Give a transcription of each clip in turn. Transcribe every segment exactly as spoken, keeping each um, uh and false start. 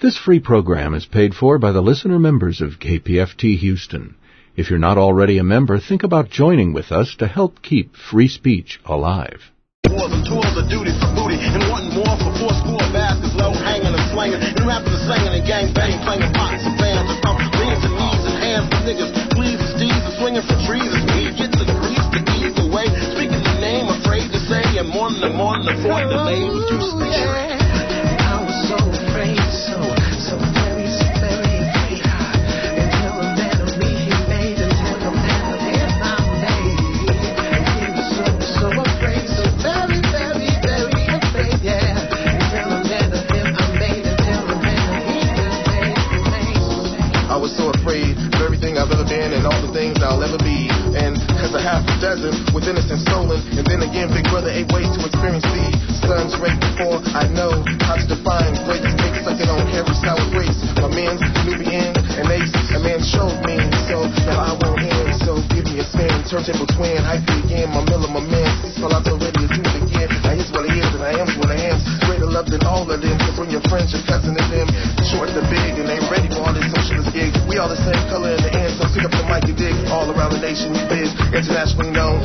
This free program is paid for by the listener members of K P F T Houston. If you're not already a member, think about joining with us to help keep free speech alive. Tours and tours of duty for booty and wanting more for four score baskets, low hanging and slanging and rapping and singing and gang bang, playing pots and fans and thump, leans and knees and hands for niggas, please and steeds and swinging for trees as we get to the grease the ease away, speaking the name, afraid to say, and morning and morning, avoid the name, too scary. I was so afraid, so, so very, so very afraid, until a man of me he made, until a man of him I made, and he was so, so afraid, so very, very, very afraid, yeah, until a man of him I made, until a man of him made. I was so afraid of everything I've ever been and all the things I'll ever be, and cause a half a dozen with innocence stolen, and then again Big Brother eight ways to experience the sun's right before I know how to define great snakes sucking on every sour grace. My man's Nubian and Ace, a man showed me, so now I won't end. So give me a spin, turntable twin, hype it again, my mill my man. These fallouts already, let's do it again. Now here's what it is, and I am what I am. Greater love than all of them, so bring your friends, your cousin and them. Short the big, and they ready for all this socialist gig. We all the same color in the end, so pick up the mic and dig. All around the nation, we biz, internationally known.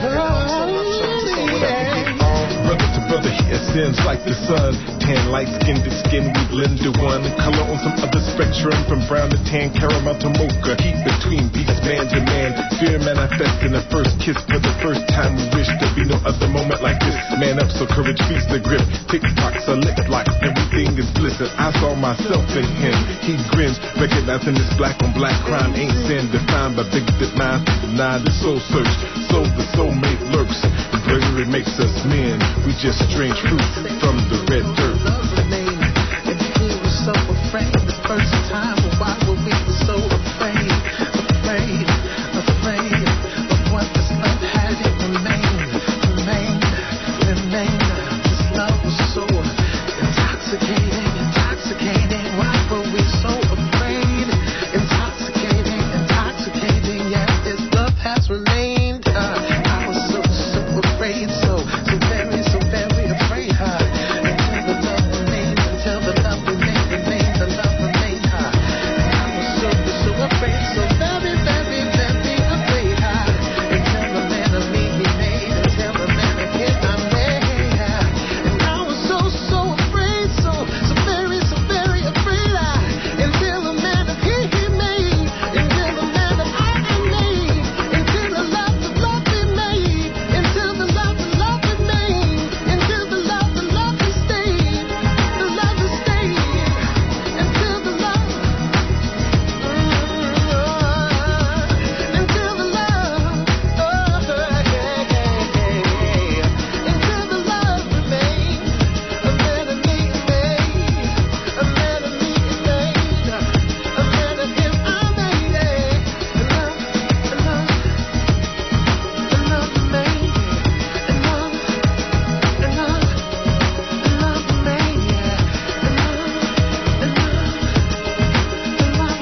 Brother to brother, here sins like the sun. Tan, light-skinned skin, we blend to one. Color on some other spectrum, from brown to tan, caramel to mocha. Heat between beats, man to man. Fear manifest in the first kiss. For the first time, we wish there'd be no other moment like this. Man up, so courage beats the grip. Tick-tocks are lip lock, everything is blistered. I saw myself in him. He grins, recognizing this black on black crime ain't sin. Defined by bigoted minds, denied the soul search. So the soulmate lurks. Bravery makes us men. We just strange fruit from the red dirt. And he was so afraid the first time. Why were we so afraid? Afraid, afraid of what this love had it remain, remain, remain. This love was so intoxicating, intoxicating. Why were we so afraid? Intoxicating, intoxicating. Yes, this love has remained. Uh, I was so, so afraid, so, so very, so very afraid. Uh, until the love remained, until the love remained, remained, the love remained. Uh, I was so, so afraid, so very, very, very afraid. Uh, until the man of me he made, until the man of him I made. Uh, and I was so, so afraid, so, so very, so very afraid. Uh, until the man of he he made, until the man of I am made, until the love, the love we made, until the love, the love we made, until the love, the love we stayed, the love we stayed, until the love, until the love, oh, yeah, yeah, yeah, until the love remained, a man of me made, a man of me made, a man of him I made, a love, a love, a love made, a love, a love, a love made, a love, a love, a love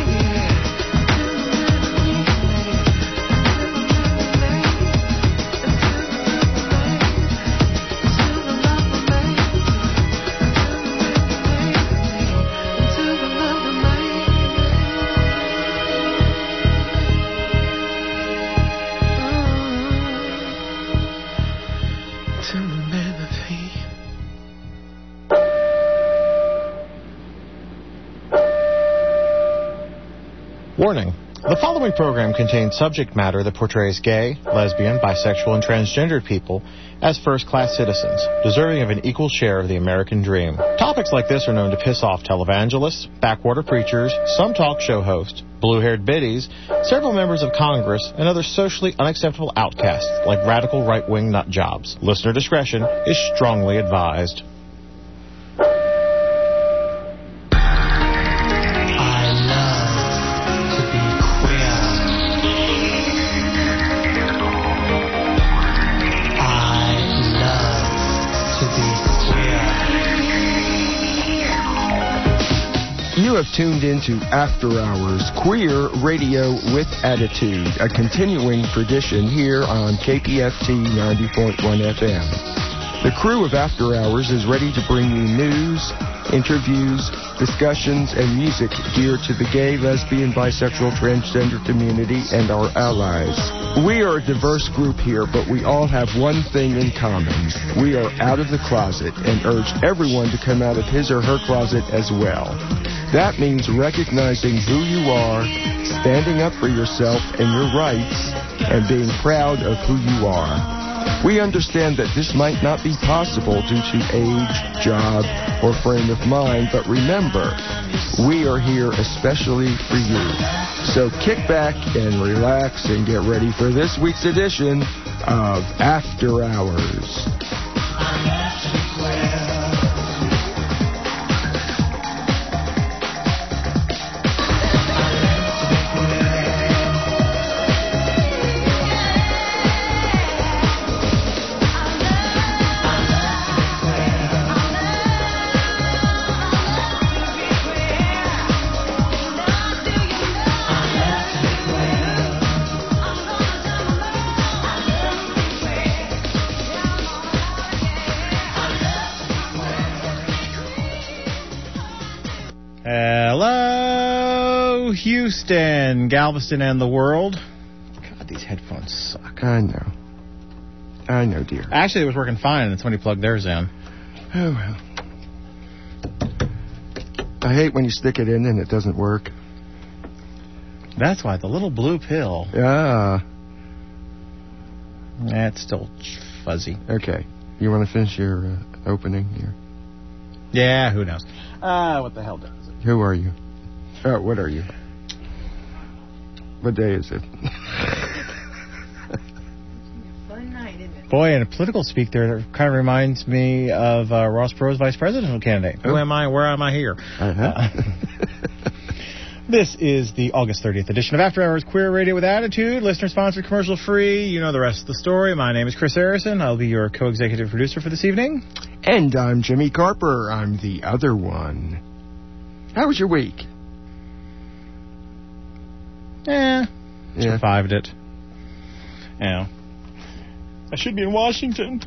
Warning. The following program contains subject matter that portrays gay, lesbian, bisexual, and transgendered people as first-class citizens, deserving of an equal share of the American dream. Topics like this are known to piss off televangelists, backwater preachers, some talk show hosts, blue-haired biddies, several members of Congress, and other socially unacceptable outcasts like radical right-wing nut jobs. Listener discretion is strongly advised. You have tuned into After Hours, queer radio with attitude, a continuing tradition here on K P F T ninety point one F M. The crew of After Hours is ready to bring you news, interviews, discussions, and music geared to the gay, lesbian, bisexual, transgender community and our allies. We are a diverse group here, but we all have one thing in common. We are out of the closet and urge everyone to come out of his or her closet as well. That means recognizing who you are, standing up for yourself and your rights, and being proud of who you are. We understand that this might not be possible due to age, job, or frame of mind, but remember, we are here especially for you. So kick back and relax and get ready for this week's edition of After Hours. Hello, Houston, Galveston, and the world. God, these headphones suck. I know. I know, dear. Actually, it was working fine until somebody plugged theirs in. Oh, well. I hate when you stick it in and it doesn't work. That's why, the little blue pill. Yeah. That's still fuzzy. Okay. You want to finish your uh, opening here? Yeah, who knows? Ah, uh, what the hell does it? Who are you? Oh, what are you? What day is it? Fun night, isn't it? Boy, in a political speak there, it kind of reminds me of uh, Ross Perot's vice presidential candidate. Oh. Who am I? Where am I here? Uh-huh. Uh, This is the August thirtieth edition of After Hours Queer Radio with Attitude, listener-sponsored, commercial-free. You know the rest of the story. My name is Chris Harrison. I'll be your co-executive producer for this evening. And I'm Jimmy Carper. I'm the other one. How was your week? Eh, Yeah. survived it. Yeah. I should be in Washington.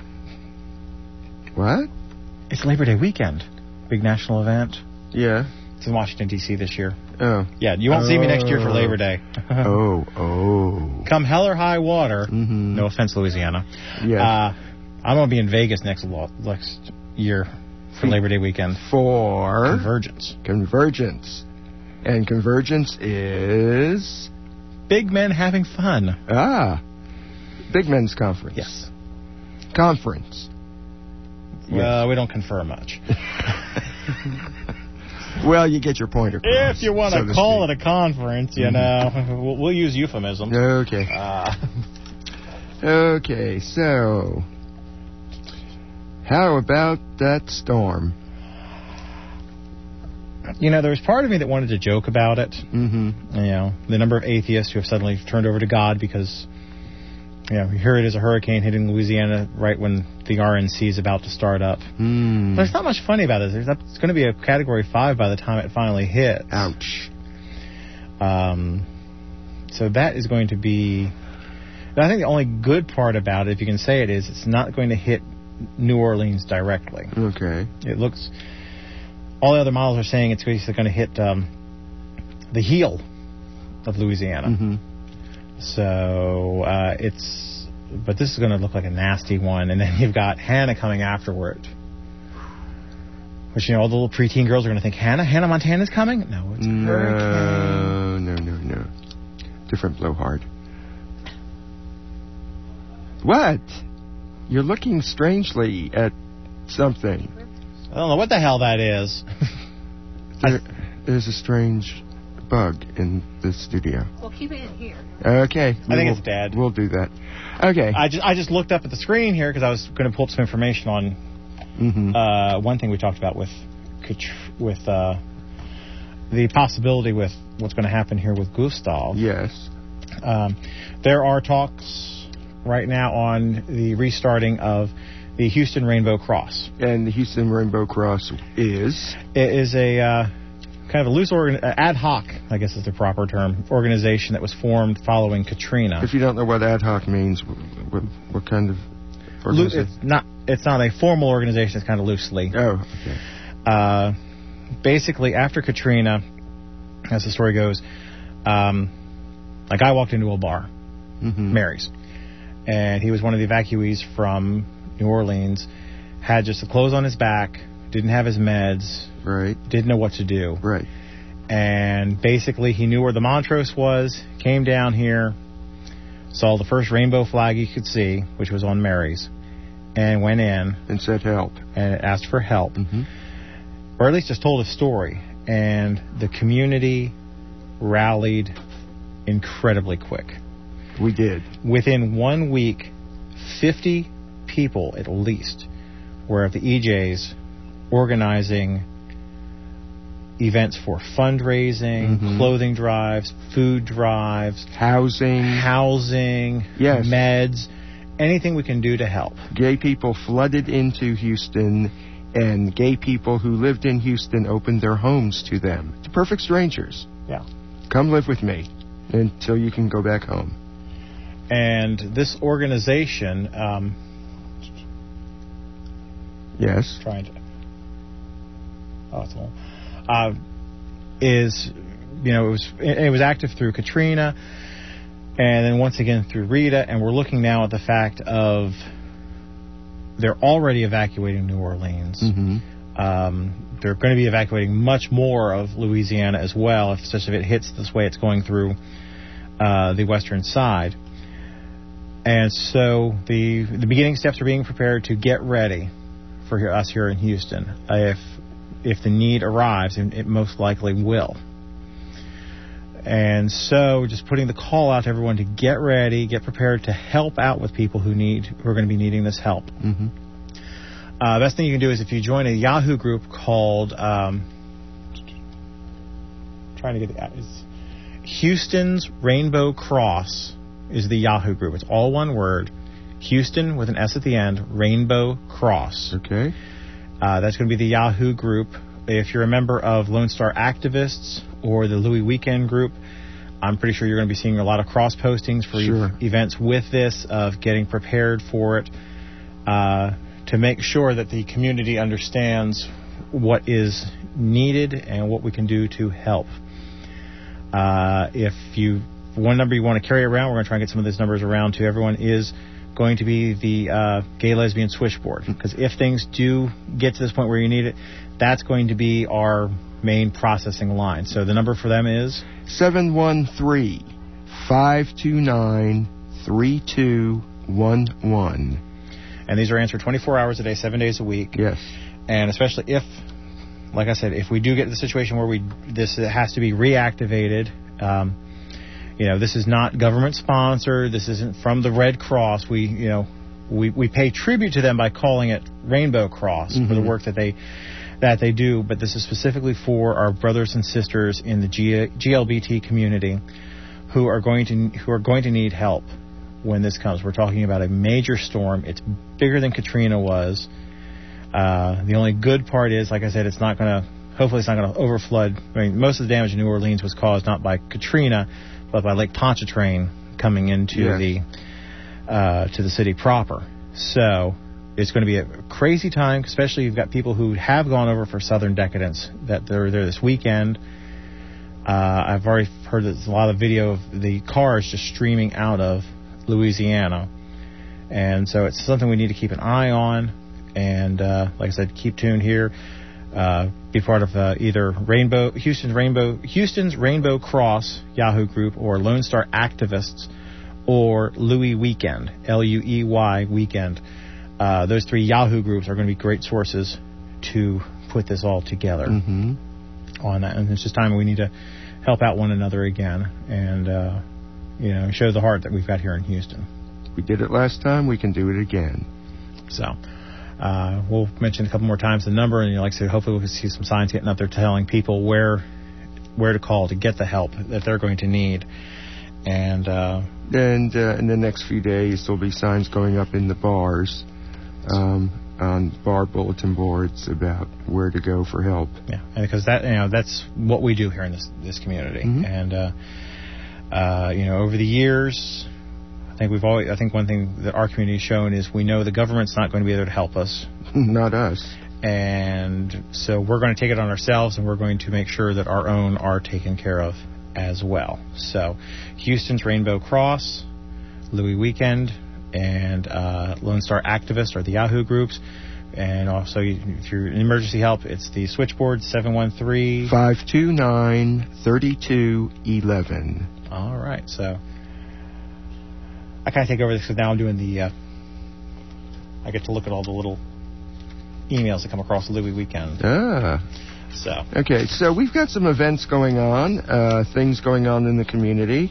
What? It's Labor Day weekend. Big national event. Yeah. It's in Washington, D C this year. Oh. Yeah, you won't oh. see me next year for Labor Day. oh, oh. Come hell or high water. Mm-hmm. No offense, Louisiana. Yeah. Uh, I'm going to be in Vegas next next year for Labor Day weekend. For? Convergence. Convergence. And Convergence is? Big men having fun. Ah. Big Men's Conference. Yes. Conference. Well, yes. We don't confer much. Well, you get your point across. If you want to so call speak. it a conference, you mm-hmm. know, we'll, we'll use euphemisms. Okay. Uh, okay, so how about that storm? You know, there was part of me that wanted to joke about it. Mm-hmm. You know, the number of atheists who have suddenly turned over to God because, you know, here it is, a hurricane hitting Louisiana right when the R N C is about to start up. Mm. But there's not much funny about this. It's going to be a Category five by the time it finally hits. Ouch. Um, so that is going to be... I think the only good part about it, if you can say it, is it's not going to hit New Orleans directly. Okay. It looks... All the other models are saying it's basically going to hit um, the heel of Louisiana. Mm-hmm. So uh, it's... But this is going to look like a nasty one. And then you've got Hannah coming afterward. Which, you know, all the little preteen girls are going to think, Hannah? Hannah Montana's coming? No, it's no, Hurricane. No, no, no. Different blowhard. What? You're looking strangely at something. I don't know what the hell that is. There, there's a strange bug in the studio. Well, keep it in here. Okay. I think we'll, it's dead. We'll do that. Okay. I just I just looked up at the screen here because I was going to pull up some information on mm-hmm. uh, one thing we talked about with with uh, the possibility with what's going to happen here with Gustav. Yes. Um, there are talks right now on the restarting of the Houston Rainbow Cross. And the Houston Rainbow Cross is? It is a uh, kind of a loose, organ- uh, ad hoc, I guess is the proper term, organization that was formed following Katrina. If you don't know what ad hoc means, what, what kind of organization? It's not, it's not a formal organization, it's kind of loosely. Oh, okay. Uh, basically, after Katrina, as the story goes, um, a guy walked into a bar, Mm-hmm. Mary's, and he was one of the evacuees from New Orleans, had just the clothes on his back, didn't have his meds, Right. didn't know what to do. Right. And basically, he knew where the Montrose was, came down here, saw the first rainbow flag he could see, which was on Mary's, and went in And said help. and asked for help, Mm-hmm. or at least just told a story. And the community rallied incredibly quick. We did. Within one week, fifty people at least were at the E J's organizing events for fundraising, Mhm. clothing drives, food drives, Housing. housing, Yes. meds, anything we can do to help. Gay people flooded into Houston, and gay people who lived in Houston opened their homes to them. To perfect strangers. Yeah. Come live with me until you can go back home. And this organization, um, Yes. trying to, oh, it's all, uh, is, you know, it was it, it was active through Katrina, and then once again through Rita, and we're looking now at the fact of they're already evacuating New Orleans. Mm-hmm. Um, they're going to be evacuating much more of Louisiana as well, if, especially if it hits this way it's going through uh, the western side. And so the the beginning steps are being prepared to get ready for here, us here in Houston. Uh, if if the need arrives, and it most likely will. And so just putting the call out to everyone to get ready, get prepared to help out with people who need who are going to be needing this help. Mm-hmm. Uh, best thing you can do is if you join a Yahoo group called um, trying to get the it's Houston's Rainbow Cross is the Yahoo group. It's all one word. Houston with an S at the end. Rainbow Cross. Okay. Uh, that's going to be the Yahoo group. If you're a member of Lone Star Activists or the Louis Weekend group, I'm pretty sure you're going to be seeing a lot of cross postings for Sure. e- events with this, of getting prepared for it, uh, to make sure that the community understands what is needed and what we can do to help. Uh, if you one number you want to carry around, we're going to try and get some of these numbers around to everyone, is going to be the uh, Gay Lesbian Switchboard. Because if things do get to this point where you need it, that's going to be our main processing line. So the number for them is seven one three, five two nine, three two one one. And these are answered twenty-four hours a day, seven days a week. Yes. And especially if, like I said, if we do get to the situation where we this has to be reactivated, um, you know, this is not government sponsored. This isn't from the Red Cross. We, you know, we, we pay tribute to them by calling it Rainbow Cross Mm-hmm. for the work that they that they do. But this is specifically for our brothers and sisters in the G- G L B T community who are going to who are going to need help when this comes. We're talking about a major storm. It's bigger than Katrina was. Uh, the only good part is, like I said, it's not going to. Hopefully, it's not going to overflood. I mean, most of the damage in New Orleans was caused not by Katrina, but by Lake Pontchartrain coming into Yes. the uh, to the city proper. So it's going to be a crazy time, especially you've got people who have gone over for Southern Decadence that they're there this weekend. Uh, I've already heard that there's a lot of video of the cars just streaming out of Louisiana, and so it's something we need to keep an eye on. And uh, like I said, keep tuned here. Uh, be part of uh, either Rainbow Houston's Rainbow Houston's Rainbow Cross Yahoo group, or Lone Star Activists, or Louis Weekend, L U E Y Weekend. Uh, those three Yahoo groups are going to be great sources to put this all together. Mm-hmm. On that, and it's just time we need to help out one another again, and uh, you know, show the heart that we've got here in Houston. We did it last time. We can do it again. So. Uh, we'll mention a couple more times the number, and you know, like I said, hopefully we'll see some signs getting up there telling people where where to call to get the help that they're going to need. And uh, And uh, in the next few days, there'll be signs going up in the bars, um, on bar bulletin boards about where to go for help. yeah, and because that you know that's what we do here in this this community. Mm-hmm. And uh, uh, you know, over the years, I think we've always I think one thing that our community has shown is we know the government's not going to be there to help us. Not us. And so we're going to take it on ourselves, and we're going to make sure that our own are taken care of as well. So Houston's Rainbow Cross, Louis Weekend, and uh, Lone Star Activist are the Yahoo groups. And also, if you're in emergency help, it's the switchboard, seven one three... five two nine, three two one one. All right, so I kind of take over this because now I'm doing the, uh, I get to look at all the little emails that come across Louis Weekend. Ah. So. Okay, so we've got some events going on, uh, things going on in the community.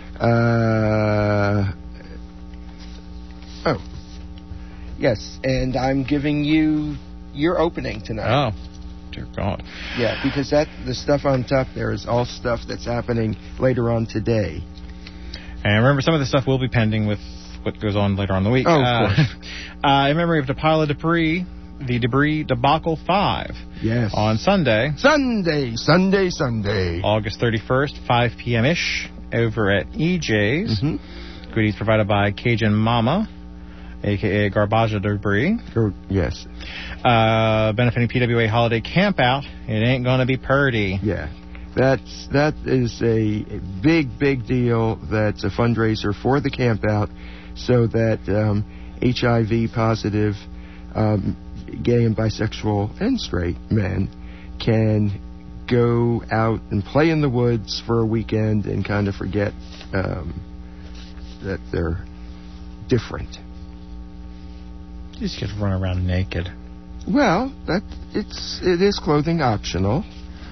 Uh, oh. Yes, and I'm giving you your opening tonight. Oh, dear God. Yeah, because that the stuff on top there is all stuff that's happening later on today. And remember, some of the stuff will be pending with what goes on later on in the week. Oh, of uh, course. uh, in memory of the pile of debris, the Debris Debacle five. Yes. On Sunday. Sunday, Sunday, Sunday. August thirty-first, five p.m.-ish, over at E J's. Mm-hmm. Goodies provided by Cajun Mama, a k a. Garbage Debris. Oh, yes. Uh, benefiting P W A Holiday Campout. It ain't going to be purty. Yeah. That's, that is a, a big, big deal. That's a fundraiser for the campout so that um, H I V positive um, gay and bisexual and straight men can go out and play in the woods for a weekend and kind of forget um, that they're different. You just get to run around naked. Well, that it's it is clothing optional.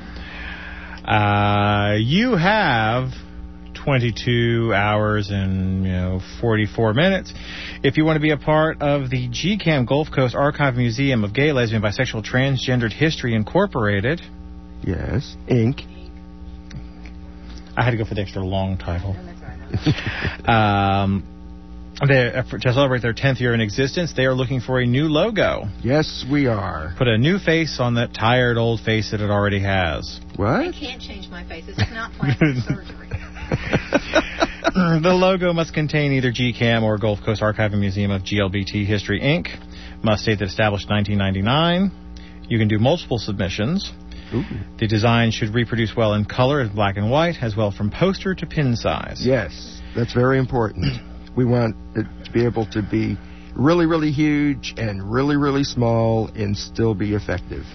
Uh, you have twenty-two hours and, you know, forty-four minutes. If you want to be a part of the G CAM Gulf Coast Archive Museum of Gay, Lesbian, Bisexual, Transgendered History Incorporated. Yes, Incorporated. I had to go for the extra long title. um, they, to celebrate their tenth year in existence, they are looking for a new logo. Yes, we are. Put a new face on that tired old face that it already has. What? I can't change my face. It's not plastic surgery. The logo must contain either G CAM or Gulf Coast Archive and Museum of G L B T History, Incorporated. Must state that established nineteen ninety-nine. You can do multiple submissions. Ooh. The design should reproduce well in color as black and white, as well from poster to pin size. Yes, that's very important. We want it to be able to be really, really huge and really, really small and still be effective.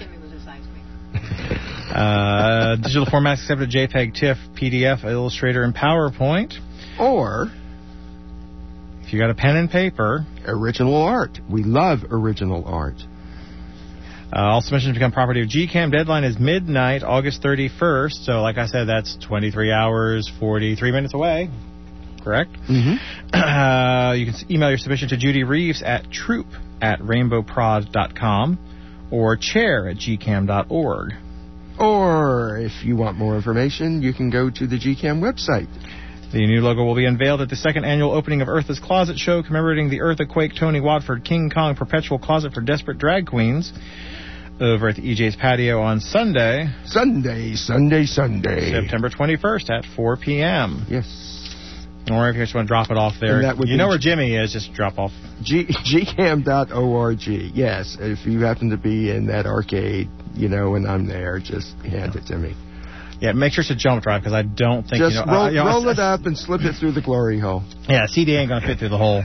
Uh, digital formats accepted: JPEG, TIFF, P D F, Illustrator, and PowerPoint. Or, if you got a pen and paper, original art. We love original art. Uh, all submissions become property of G CAM. Deadline is midnight, August thirty-first. So, like I said, that's twenty-three hours, forty-three minutes away. Correct? Mm-hmm. Uh, you can email your submission to Judy Reeves at troop at rainbow prod dot com or chair at g cam dot org. Or, if you want more information, you can go to the G CAM website. The new logo will be unveiled at the second annual opening of Eartha's Closet Show, commemorating the Earthaquake Tony Watford King Kong Perpetual Closet for Desperate Drag Queens, over at the E J's patio on Sunday. Sunday, Sunday, Sunday. September twenty-first at four p.m. Yes. Or if you just want to drop it off there, you know where Jimmy is, just drop off. G- G cam dot org. Yes, if you happen to be in that arcade, you know, and I'm there, just hand it to me. Yeah, make sure it's a jump drive, because I don't think, just you know... roll, uh, you know, roll I, it up and slip it through the glory hole. Yeah, C D ain't going to fit through the hole.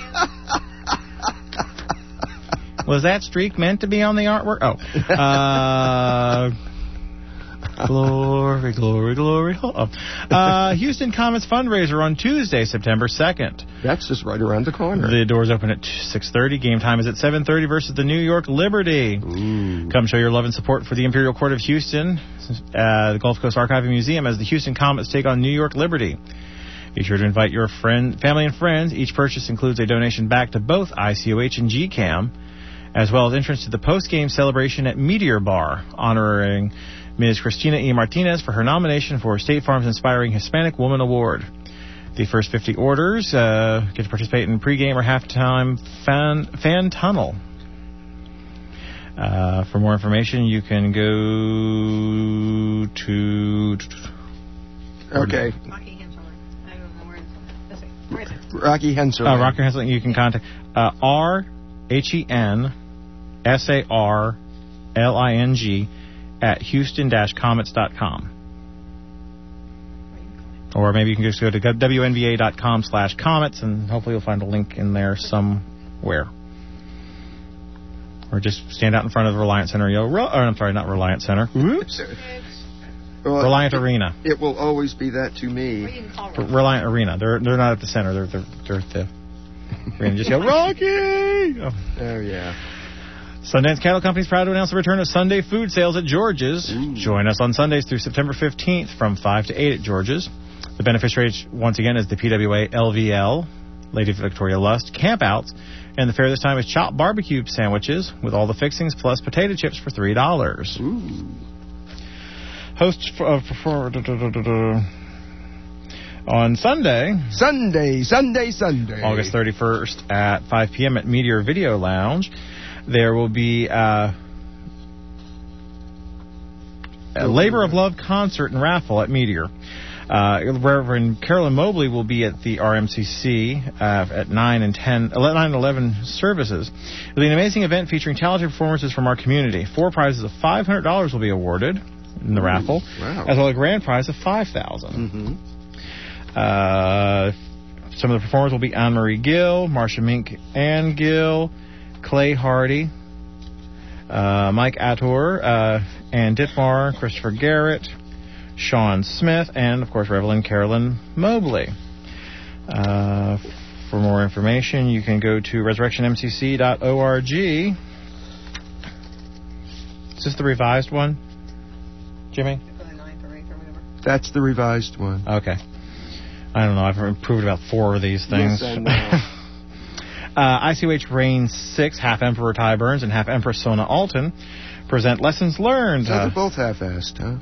Was that streak meant to be on the artwork? Oh. Uh... Glory, glory, glory. Oh. Uh, Houston Comets fundraiser on Tuesday, September second. That's just right around the corner. The doors open at six thirty. Game time is at seven thirty versus the New York Liberty. Ooh. Come show your love and support for the Imperial Court of Houston, uh, the Gulf Coast Archive and Museum, as the Houston Comets take on New York Liberty. Be sure to invite your friend, family and friends. Each purchase includes a donation back to both I C O H and G CAM, as well as entrance to the post-game celebration at Meteor Bar, honoring Miz Christina E. Martinez for her nomination for State Farm's Inspiring Hispanic Woman Award. The first fifty orders uh, get to participate in pregame or halftime fan, fan tunnel. Uh, for more information, you can go to... Okay. Rocky Henselman. I don't know where it's... Where is it? Rocky Henselman. Uh, Rocky Henselman, you can contact uh, R H E N S A R L I N G, at houston dash comets dot com. Or maybe you can just go to W N V A dot com slash comets, and hopefully you'll find a link in there somewhere. Or just stand out in front of the Reliant Center. Yo, Re- or, I'm sorry, not Reliant Center. Whoops. Well, Reliant it, Arena. It will always be that to Or me. you can call R- Rocky. Reliant Arena. They're they're not at the center. They're they're, they're at the arena. Just yell, Rocky! Oh. Oh, yeah. Sundance Cattle Company is proud to announce the return of Sunday food sales at George's. Ooh. Join us on Sundays through September fifteenth from five to eight at George's. The beneficiary, once again, is the P W A L V L, Lady Victoria Lust, campouts. And the fare this time is chopped barbecue sandwiches with all the fixings plus potato chips for three dollars. Ooh. Hosts for, uh, for, for, for, for, for, on Sunday, Sunday, Sunday, Sunday. August thirty-first at five p.m. at Meteor Video Lounge, there will be uh, a Labor of Love concert and raffle at Meteor. Uh, Reverend Carolyn Mobley will be at the R M C C uh, at nine and ten, nine and eleven services. It'll be an amazing event featuring talented performances from our community. Four prizes of five hundred dollars will be awarded in the raffle, wow. as well as a grand prize of five thousand dollars. Mm-hmm. Uh, some of the performers will be Anne-Marie Gill, Marcia Mink Ann Gill, Clay Hardy, uh, Mike Attor, uh, Ann Ditmar, Christopher Garrett, Sean Smith, and, of course, Reverend Carolyn Mobley. Uh, for more information, you can go to resurrection m c c dot org. Is this the revised one, Jimmy? For the ninth or eighth or whatever. That's the revised one. Okay. I don't know. I've improved about four of these things. Yes, I know. uh, I C O H Reign six, half Emperor Ty Burns and half Empress Sona Alton present Lessons Learned. So Uh, they're both half-assed, huh?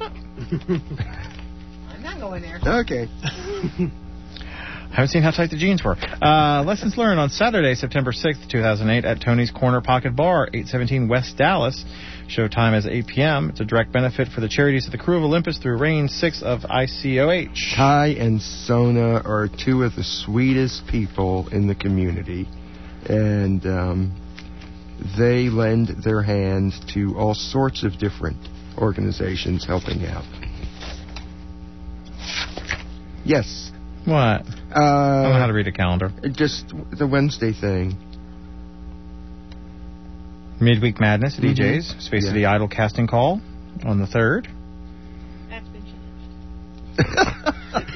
I'm not going there. Okay. haven't seen how tight the jeans were. Uh, lessons Learned on Saturday, September sixth, two thousand eight at Tony's Corner Pocket Bar, eight seventeen West Dallas. Showtime is eight p.m. It's a direct benefit for the charities of the Crew of Olympus through Reign six of I C O H. Ty and Sona are two of the sweetest people in the community, and um, they lend their hand to all sorts of different organizations helping out. Yes. What? Uh, I don't know how to read a calendar. Just the Wednesday thing. Midweek Madness at Mhm. E J's. Space Yeah. City Idol casting call on the third. That's been changed.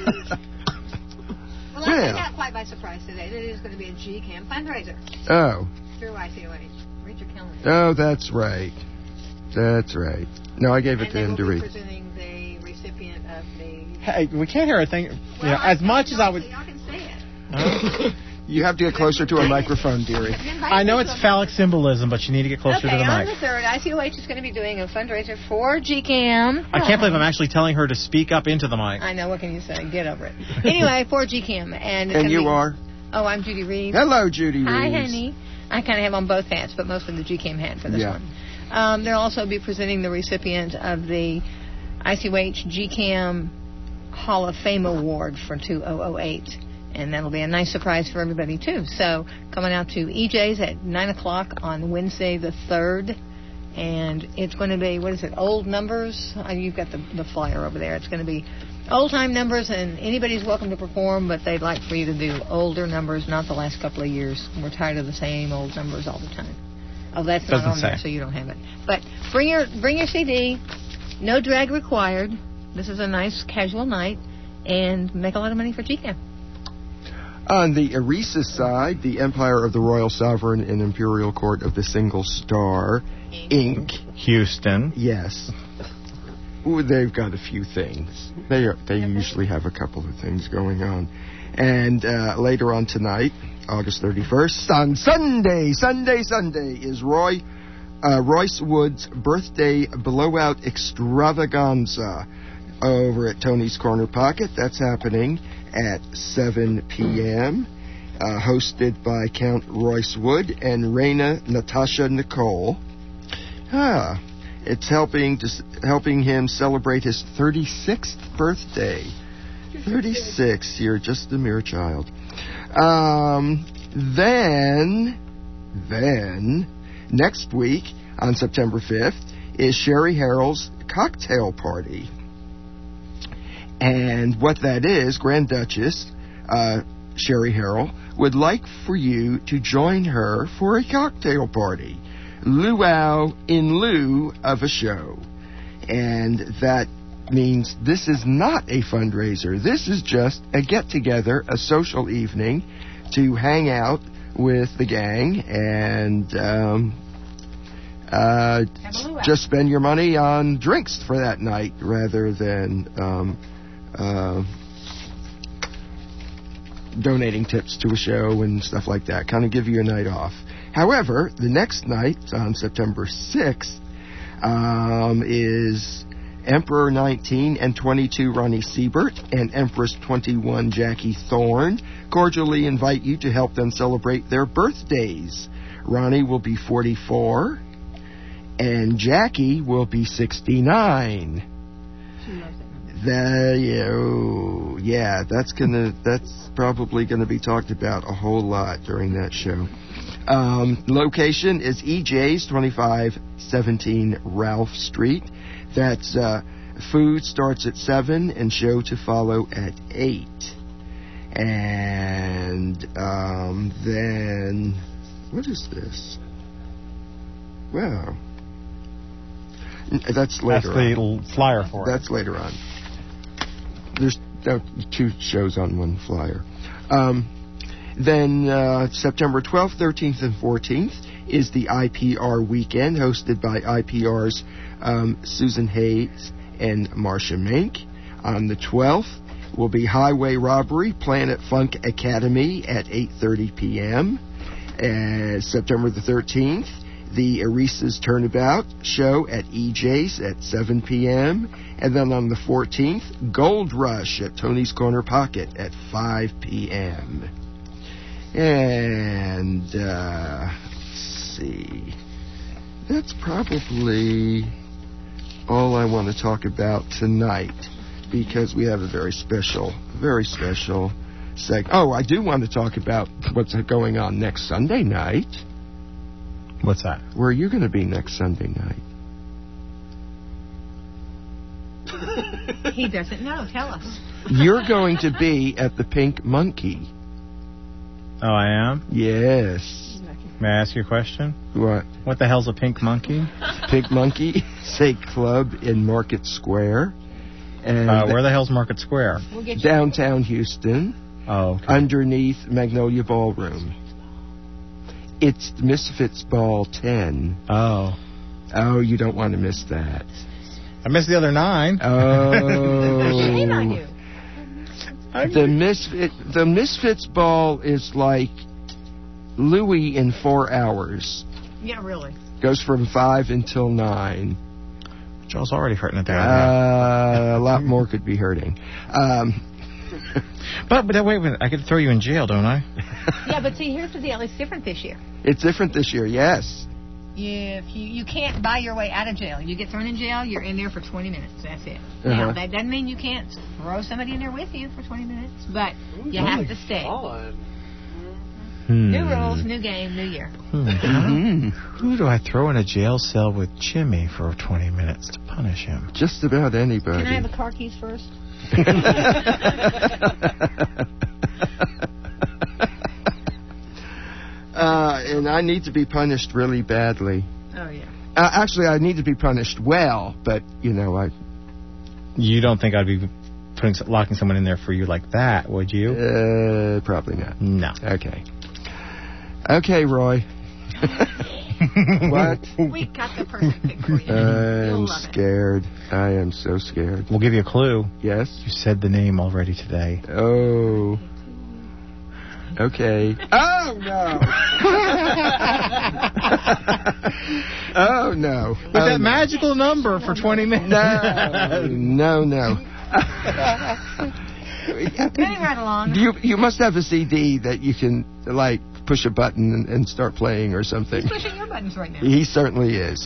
Well, I Yeah. was not quite by surprise today that it is going to be a G CAM fundraiser Oh. through I C O H. Read your calendar. Oh, that's right. That's right. No, I gave it And to they him will to be read. presenting the recipient of the... Hey, we can't hear a thing. You Well, know, as I- much as I would. Y'all can say it. You have to get closer to a microphone, dearie. I know it's phallic symbolism, but you need to get closer okay, to the on mic. the third, I C O H is going to be doing a fundraiser for G CAM. I can't believe I'm actually telling her to speak up into the mic. I know, what can you say? Get over it. Anyway, for G CAM. And, it's And gonna you be- are? Oh, I'm Judy Reeves. Hello, Judy Reeves. Hi, honey. I kind of have on both hats, but mostly the G CAM hat for this Yeah. one. Um, they'll also be presenting the recipient of the I C O H G CAM Hall of Fame Award for two thousand eight. And that'll be a nice surprise for everybody, too. So, coming out to E J's at nine o'clock on Wednesday the third. And it's going to be, what is it, old numbers? Uh, you've got the, the flyer over there. It's going to be old-time numbers, and anybody's welcome to perform, but they'd like for you to do older numbers, not the last couple of years. We're tired of the same old numbers all the time. Oh, that's not Doesn't on there, say. so you don't have it. But bring your bring your C D. No drag required. This is a nice casual night, and make a lot of money for G CAM. On the ERISA side, the Empire of the Royal Sovereign and Imperial Court of the Single Star, Incorporated. Houston. Yes. Ooh, they've got a few things. They are, they usually have a couple of things going on. And uh, later on tonight, August thirty-first, on Sunday, Sunday, Sunday, is Roy uh, Royce Wood's birthday blowout extravaganza over at Tony's Corner Pocket. That's happening at seven p.m., uh, hosted by Count Royce Wood and Raina Natasha Nicole. Ah, it's helping to, helping him celebrate his thirty-sixth birthday. thirty-six, you're just a mere child. Um, then, then, Next week, on September fifth, is Sherry Harrell's cocktail party. And what that is, Grand Duchess uh, Sherry Harrell would like for you to join her for a cocktail party, luau in lieu of a show. And that means this is not a fundraiser. This is just a get-together, a social evening to hang out with the gang and um, uh, just spend your money on drinks for that night rather than um, uh, donating tips to a show and stuff like that. Kind of give you a night off. However, the next night, on September sixth, um, is Emperor nineteen and twenty-two Ronnie Siebert and Empress twenty-one Jackie Thorne cordially invite you to help them celebrate their birthdays. Ronnie will be forty-four and Jackie will be sixty-nine. She loves it. The, oh, yeah, that's gonna that's probably gonna be talked about a whole lot during that show. Um, location is E J's twenty-five seventeen Ralph Street. That's uh, food starts at seven and show to follow at eight. And um, then, what is this? Wow. That's later That's the on. flyer for it. That's later on. There's uh, two shows on one flyer. Um, then uh, September twelfth, thirteenth, and fourteenth is the I P R weekend hosted by I P R's um, Susan Hayes and Marcia Mink. On the twelfth will be Highway Robbery, Planet Funk Academy at eight thirty p.m. And September the thirteenth, the Erisa's Turnabout show at E J's at seven p.m. And then on the fourteenth, Gold Rush at Tony's Corner Pocket at five p.m. And, uh, let's see. That's probably all I want to talk about tonight because we have a very special, very special segment. Oh, I do want to talk about what's going on next Sunday night. What's that? Where are you going to be next Sunday night? He doesn't know. Tell us. You're going to be at the Pink Monkey. Oh, I am? Yes. May I ask you a question? What? What the hell's a pink monkey? Pink Monkey is a club in Market Square. And Uh, where the hell's Market Square? We'll get you. downtown Houston, Oh, okay. underneath Magnolia Ballroom. It's Misfits Ball ten. Oh. Oh, you don't want to miss that. I missed the other nine. Shame on Oh. you. The Misfit, the Misfits Ball is like Louis in four hours. Yeah, really. Goes from five until nine. Joel's already hurting it down Uh, a lot more could be hurting. Um, But, but wait a minute. I could throw you in jail, don't I? Yeah, but see, here's the deal. It's different this year. it's different this year, yes. If you, you can't buy your way out of jail. You get thrown in jail, you're in there for twenty minutes. That's it. Uh-huh. Now, that doesn't mean you can't throw somebody in there with you for twenty minutes, but you have to stay. Hmm. New rules, new game, new year. Hmm. Mm, Who do I throw in a jail cell with Jimmy for twenty minutes to punish him? just about anybody. Can I have the car keys first? uh, and I need to be punished really badly. Oh, yeah. Uh, actually, I need to be punished well, but, you know, I... You don't think I'd be putting locking someone in there for you like that, would you? Uh, probably not. No. Okay. Okay, Roy. What? We got the perfect pick for you. You'll I'm love it. scared. I am so scared. We'll give you a clue. Yes? You said the name already today. Oh. Okay. Oh, no. Oh, no. With oh, that no. magical number for twenty minutes. No, no, no. Moving right along. You you must have a C D that you can, like, push a button and, and start playing or something. He's pushing your buttons right now. He certainly is.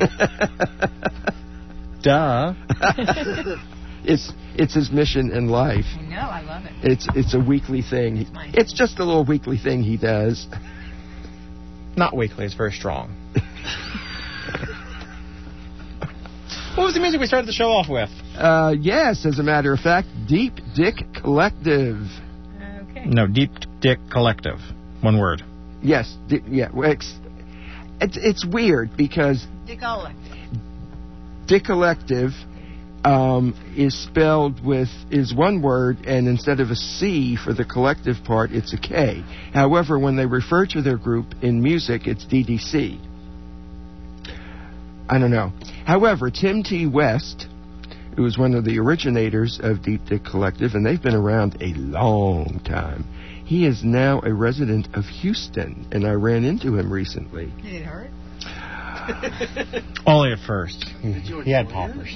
Duh. It's it's his mission in life. I know, I love it. It's it's a weekly thing. It's mine. It's just a little weekly thing he does. Not weekly. It's very strong. What was the music we started the show off with? Uh, yes, as a matter of fact, Deep Dick Collective. Okay. No, Deep Dick Collective. One word. Yes, di- yeah. well, It's, it's it's weird because Dick Collective. Dick Collective um, is spelled with is one word, and instead of a C for the collective part, it's a K. However, when they refer to their group in music, it's D D C. I don't know. However, Tim T. West, who was one of the originators of Deep Dick Collective, and they've been around a long time, he is now a resident of Houston, and I ran into him recently. Did it hurt? Only at first. He, he had poppers.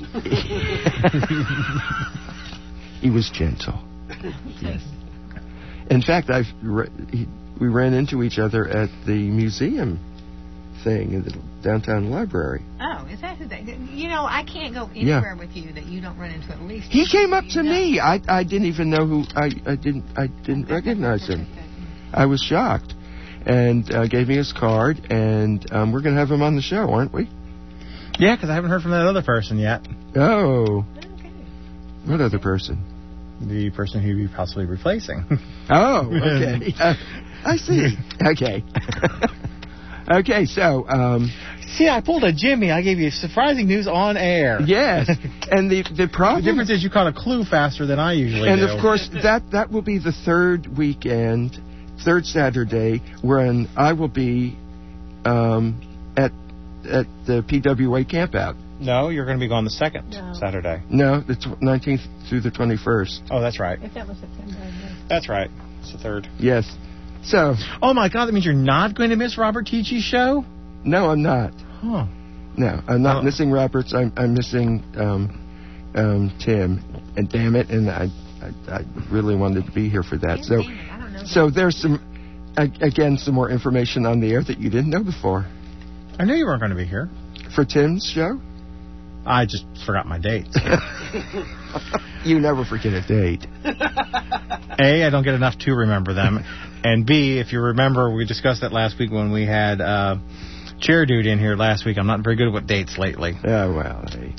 He was gentle. Yes. In fact, I've re- he, we ran into each other at the museum thing in the downtown library. Oh, is that who that? You know, I can't go anywhere with you that you don't run into at least. He came up you to know. me. I I didn't even know who. I, I didn't I didn't recognize him. I was shocked, and uh, gave me his card. And um, we're going to have him on the show, aren't we? Yeah, because I haven't heard from that other person yet. Oh. Okay. What other person? The person who you're possibly replacing. Oh, okay. uh, I see. Okay. Okay, so, um... See, I pulled a Jimmy. I gave you surprising news on air. Yes, and the the problem... The difference is you caught a clue faster than I usually and do. And, of course, that, that will be the third weekend, third Saturday, when I will be um, at at the P W A campout. No, you're going to be gone the second No. Saturday. No, the nineteenth through the twenty-first. Oh, that's right. If that was September, yes. That's right. It's the third. Yes. So... Oh, my God, that means you're not going to miss Robert Ticci's show? No, I'm not. Huh. No, I'm not Oh. missing Roberts. I'm, I'm missing um, um, Tim. And damn it, and I, I, I really wanted to be here for that. So, Damn it, I don't know. so there's some, a- again, some more information on the air that you didn't know before. I knew you weren't going to be here. For Tim's show? I just forgot my dates. You never forget a date. A, I don't get enough to remember them. And B, if you remember, we discussed that last week when we had uh, Chair Dude in here last week. I'm not very good with dates lately. Oh, well, hey.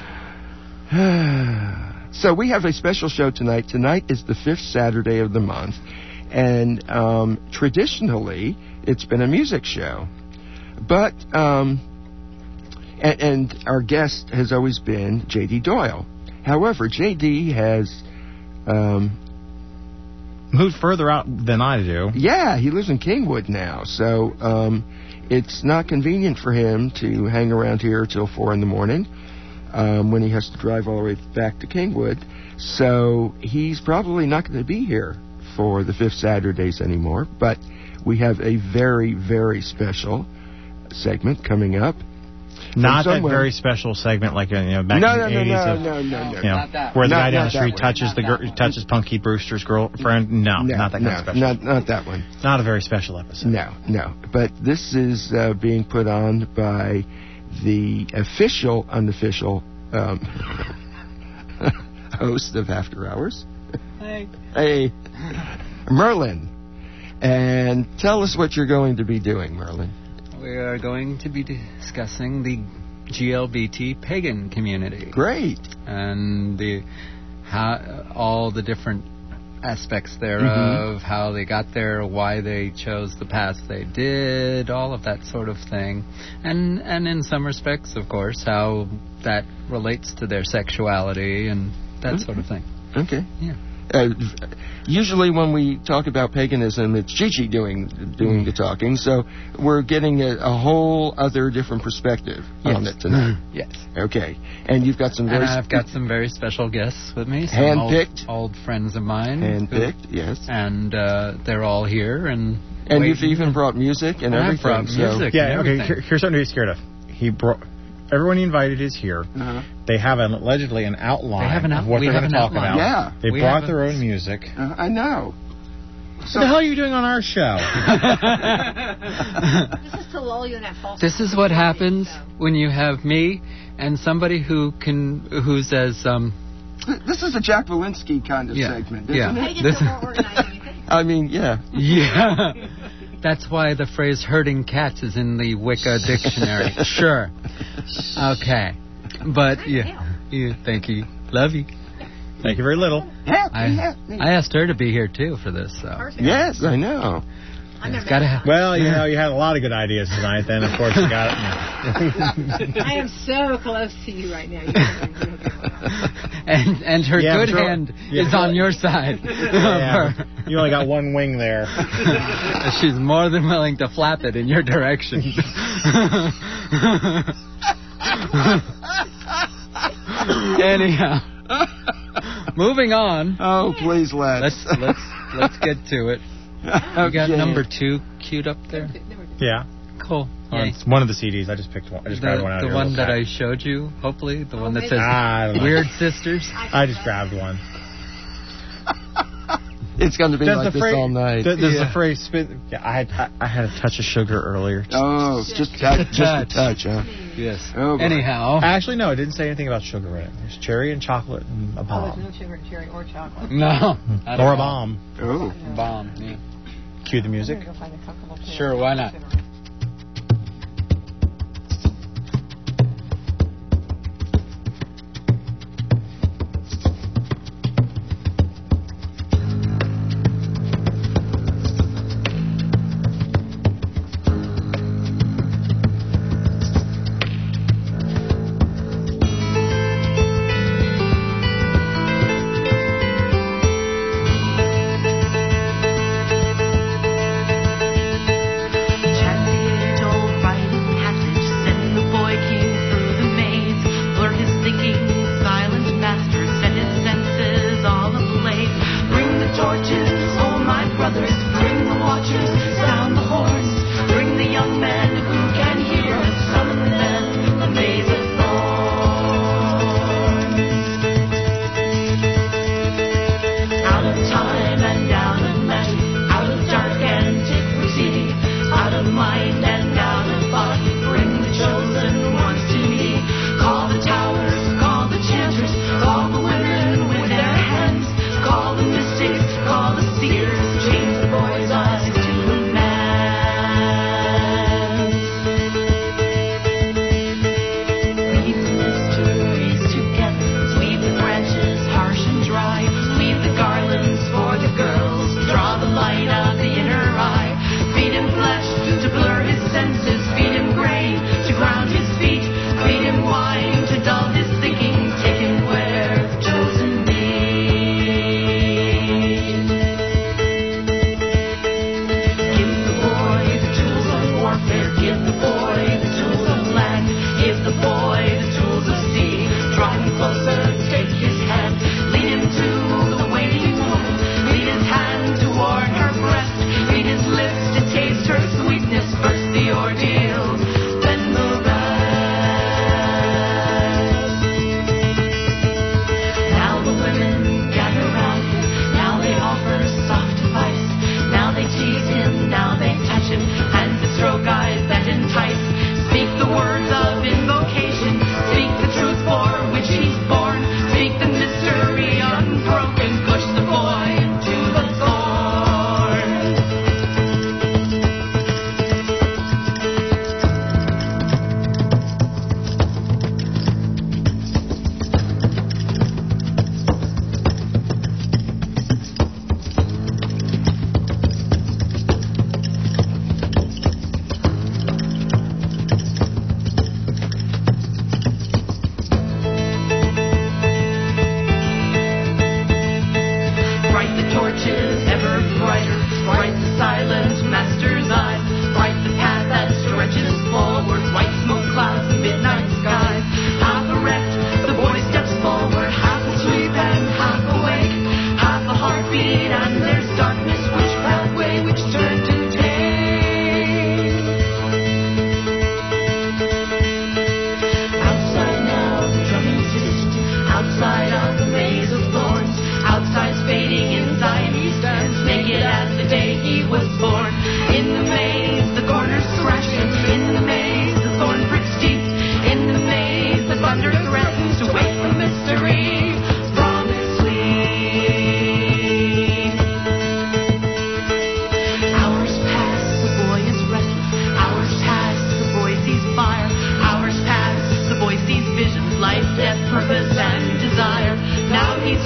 So we have a special show tonight. Tonight is the fifth Saturday of the month. And um, traditionally, it's been a music show. But, um, and, and our guest has always been J D Doyle. However, J D has... Um, Moved further out than I do. Yeah, he lives in Kingwood now, so um, it's not convenient for him to hang around here till four in the morning um, when he has to drive all the way back to Kingwood. So he's probably not going to be here for the fifth Saturdays anymore. But we have a very, very special segment coming up. Not that somewhere. very special segment like you know back No, in no, the no, eighties no, of, no, no, no. you know, Not that where the one. guy Not- down not the street that one. touches the Not gir- that one. touches Punky Brewster's girlfriend. No, No, not that no, kind of special. not, not that one. Not a very special episode. No, no. But this is uh, being put on by the official, unofficial um, host of After Hours. Hey. Hey, Merlin. And tell us what you're going to be doing, Merlin. We are going to be discussing the G L B T pagan community. Great. And the how all the different aspects thereof, how they got there, why they chose the path they did, all of that sort of thing. And and in some respects, of course, how that relates to their sexuality and that Okay. sort of thing. Okay. Yeah. Uh, usually when we talk about paganism, it's Gigi doing doing the talking, so we're getting a, a whole other different perspective on Yes. it tonight. Yes. Okay. And you've got some very... And I've got some very special guests with me. Some Handpicked. Old, old friends of mine. Handpicked, who- yes. And uh, they're all here. And And waiting. you've even brought music and I've everything. brought so- music. Yeah, and okay. everything. Here, here's something to be scared of. He brought everyone he invited is here. Uh-huh. They have an, allegedly an outline They have an out- of what we they're have going to an talk outline. about. Yeah. They We brought have their a- own music. Uh, I know. What the hell are you doing on our show? This is to lull you in that false. This is what happens So. when you have me and somebody who can, who's as um. This is a Jack Walensky kind of Yeah. segment, isn't Yeah. it? Pagans This- are more organized than you think. I mean, yeah. Yeah. That's why the phrase herding cats is in the Wicca dictionary. Sure. Okay. But, yeah. yeah. Thank you. Love you. Thank you very little. I, I asked her to be here, too, for this. So. Yes, I know. It's gotta have. Well, you know, you had a lot of good ideas tonight. Then, of course, you got it. I am so close to you right now. and and her yeah, good sure. hand yeah. is on your side. Yeah. You only got one wing there. She's more than willing to flap it in your direction. Anyhow, moving on. Oh, please, let's let's let's let's get to it. Okay. You got number two queued up there? Yeah. Cool. Oh, it's one of the C Ds. I just picked one. I just the grabbed one out the of one your that pack. I showed you, hopefully. The one that says ah, Weird Sisters. I just grabbed one. It's going to be does like this phrase, all night. Does, does yeah. the phrase spin? Yeah, I had I, I had a touch of sugar earlier. Oh, just, touch, just a touch, huh? Yes. Oh, anyhow. Actually, no, it didn't say anything about sugar in it. There's cherry and chocolate and a bomb. Oh, there's no sugar in cherry or chocolate. No. Or a bomb. Oh. Bomb, yeah. Cue the music. Sure, why not? Call the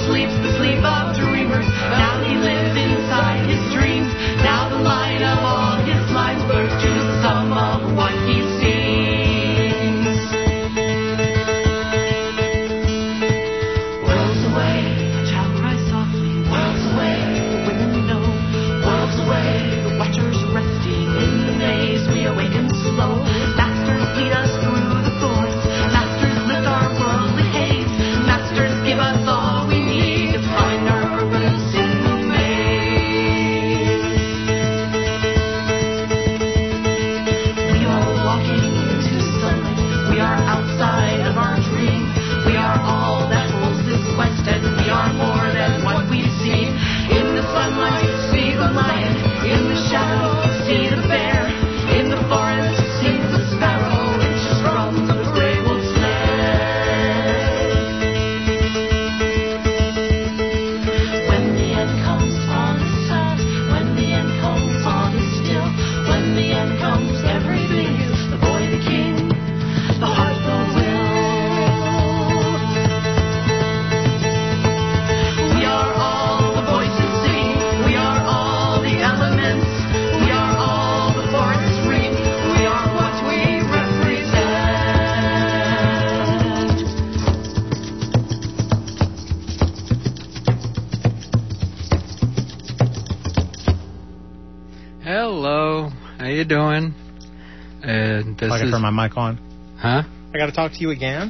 sleeps the sleep of dreamers. Now he lives inside his dreams. Now the line of all his lines blurs to the sum of what he sings. Worlds away, a child cries softly. Worlds away, the women know. Worlds away, the watchers resting in the maze. We awaken slow. Masters lead us through the forest. Masters lift our worldly haze. Masters give us all we need to find our purpose in the maze. We are walking into sunlight. We are outside of our dream. We are all that holds this quest, and we are more than what we see. In the sunlight, see the lion. In the shadow, see the bear. In the forest, see the sparrow. Inches from the gray wolf's lair. When the end comes, all is sad. When the end comes, all is still. When the end comes, everything is the boy, the king, the heart, the will. We are all the voices singing. We are all the elements. We are all the forests ring. We are what we represent. Hello, how you doing? Uh, this I can is turn my mic on. huh? I got to talk to you again.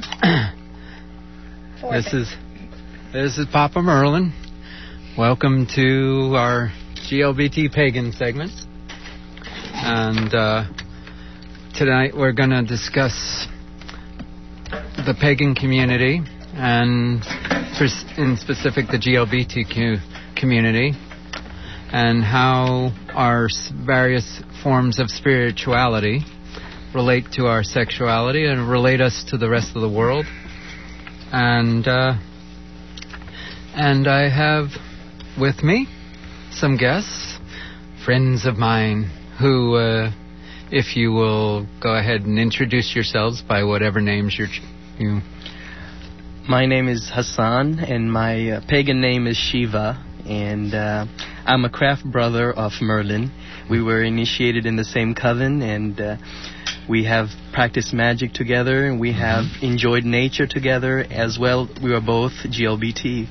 This is this is Papa Merlin. Welcome to our G L B T Pagan segment. And uh, tonight we're going to discuss the pagan community, and for, in specific the G L B T Q community, and how our s- various forms of spirituality relate to our sexuality and relate us to the rest of the world. And uh, and I have with me some guests, friends of mine, who, uh, if you will go ahead and introduce yourselves by whatever names you're ch- you. My name is Hassan, and my uh, pagan name is Shiva, and uh, I'm a craft brother of Merlin. We were initiated in the same coven, and uh, we have practiced magic together, and we have enjoyed nature together as well. We are both G L B T.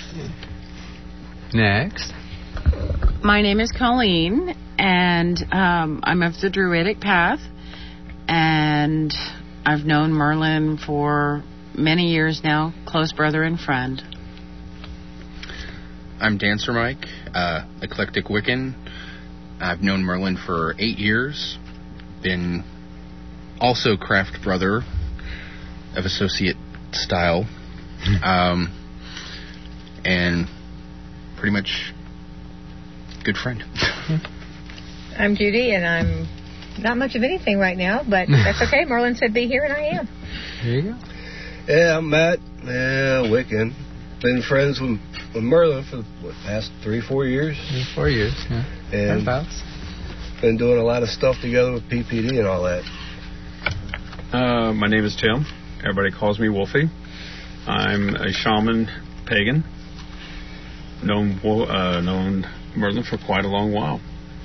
Next. My name is Colleen, and um, I'm of the Druidic Path, and I've known Merlin for many years now, close brother and friend. I'm Dancer Mike, uh, eclectic Wiccan. I've known Merlin for eight years. Been also craft brother of associate style, um, and pretty much good friend. I'm Judy, and I'm not much of anything right now, but that's okay. Merlin said be here, and I am. There you go. Yeah, I'm Matt. Yeah, Wiccan. Been friends with, with Merlin for the what, past three, four years. Three, four years, yeah. And Thereabouts. been doing a lot of stuff together with P P D and all that. Uh, my name is Tim. Everybody calls me Wolfie. I'm a shaman pagan. Known Wo- uh, known Merlin for quite a long while.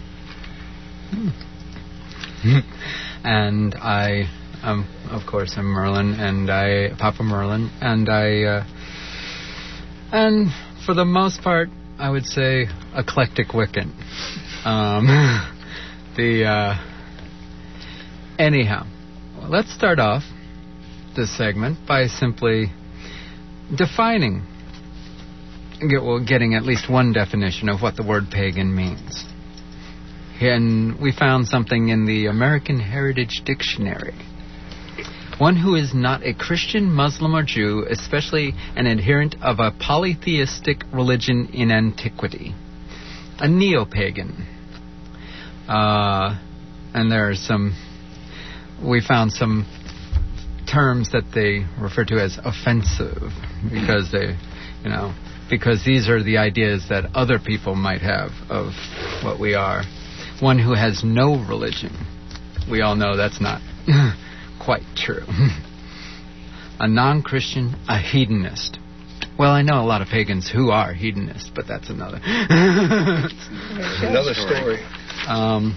Hmm. And I, um, of course, I'm Merlin, and I, Papa Merlin, and I, uh, and for the most part, I would say eclectic Wiccan. Um, the, uh, anyhow, well, let's start off this segment by simply defining, get, well, getting at least one definition of what the word pagan means. And we found something in the American Heritage Dictionary. One who is not a Christian, Muslim, or Jew, especially an adherent of a polytheistic religion in antiquity. A neo-pagan. Uh, and there are some, we found some terms that they refer to as offensive, because they, you know, because these are the ideas that other people might have of what we are. One who has no religion. We all know that's not quite true. A non-Christian, a hedonist. Well, I know a lot of pagans who are hedonists, but that's another another story. Um,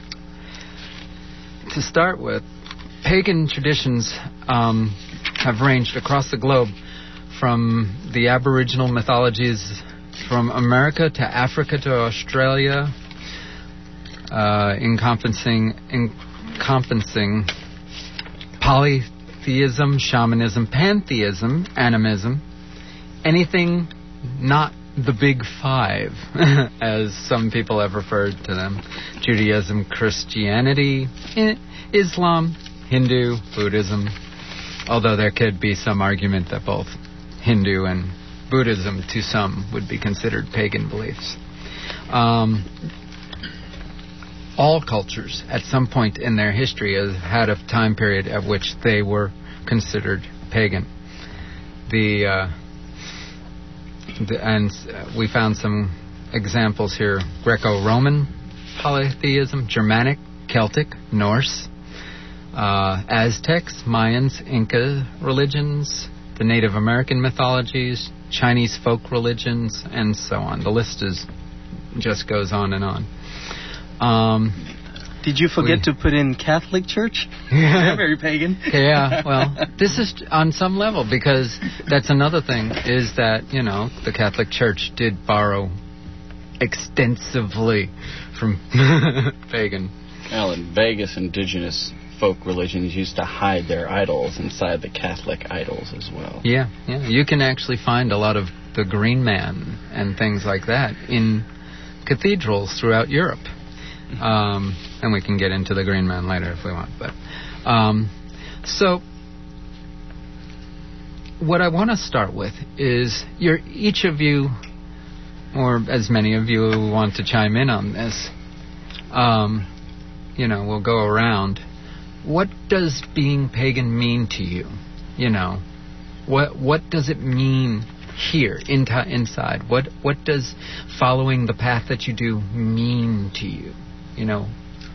to start with, pagan traditions um, have ranged across the globe from the Aboriginal mythologies from America to Africa to Australia, uh, encompassing, encompassing polytheism, shamanism, pantheism, animism, anything not the big five, as some people have referred to them: Judaism, Christianity, Islam, Hindu, Buddhism, although there could be some argument that both Hindu and Buddhism to some would be considered pagan beliefs. Um, all cultures at some point in their history have had a time period at which they were considered pagan. The, uh, the and we found some examples here: Greco-Roman polytheism, Germanic, Celtic, Norse, uh, Aztecs, Mayans, Inca religions, the Native American mythologies, Chinese folk religions, and so on. The list is just goes on and on. Um, Did you forget we, to put in Catholic Church? They're very pagan. Yeah, well, this is on some level, because that's another thing, is that, you know, the Catholic Church did borrow extensively from pagan. Well, in Vegas, indigenous folk religions used to hide their idols inside the Catholic idols as well. Yeah, yeah. You can actually find a lot of the Green Man and things like that in cathedrals throughout Europe. Um, and we can get into the Green Man later if we want. But um, so what I want to start with is you're, each of you, or as many of you who want to chime in on this, um, you know, we'll go around. What does being pagan mean to you? You know, what what does it mean here, in t- inside? What what does following the path that you do mean to you? You know?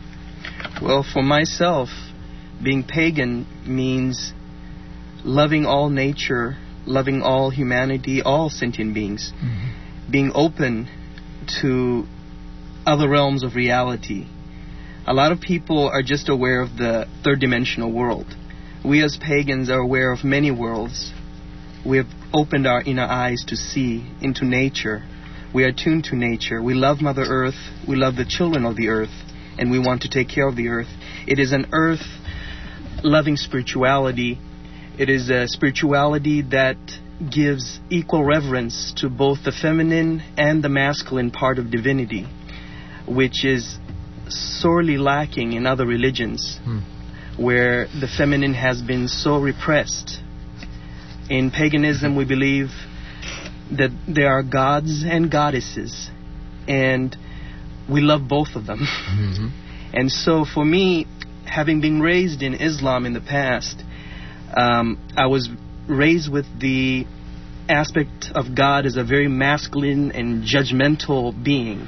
Well, for myself, being pagan means loving all nature, loving all humanity, all sentient beings, mm-hmm. being open to other realms of reality. A lot of people are just aware of the third-dimensional world. We as pagans are aware of many worlds. We have opened our inner eyes to see into nature. We are attuned to nature. We love Mother Earth. We love the children of the earth. And we want to take care of the earth. It is an earth-loving spirituality. It is a spirituality that gives equal reverence to both the feminine and the masculine part of divinity, which is sorely lacking in other religions, hmm. where the feminine has been so repressed. In paganism, we believe that there are gods and goddesses, and we love both of them. Mm-hmm. And so for me, having been raised in Islam in the past, um, I was raised with the aspect of God as a very masculine and judgmental being.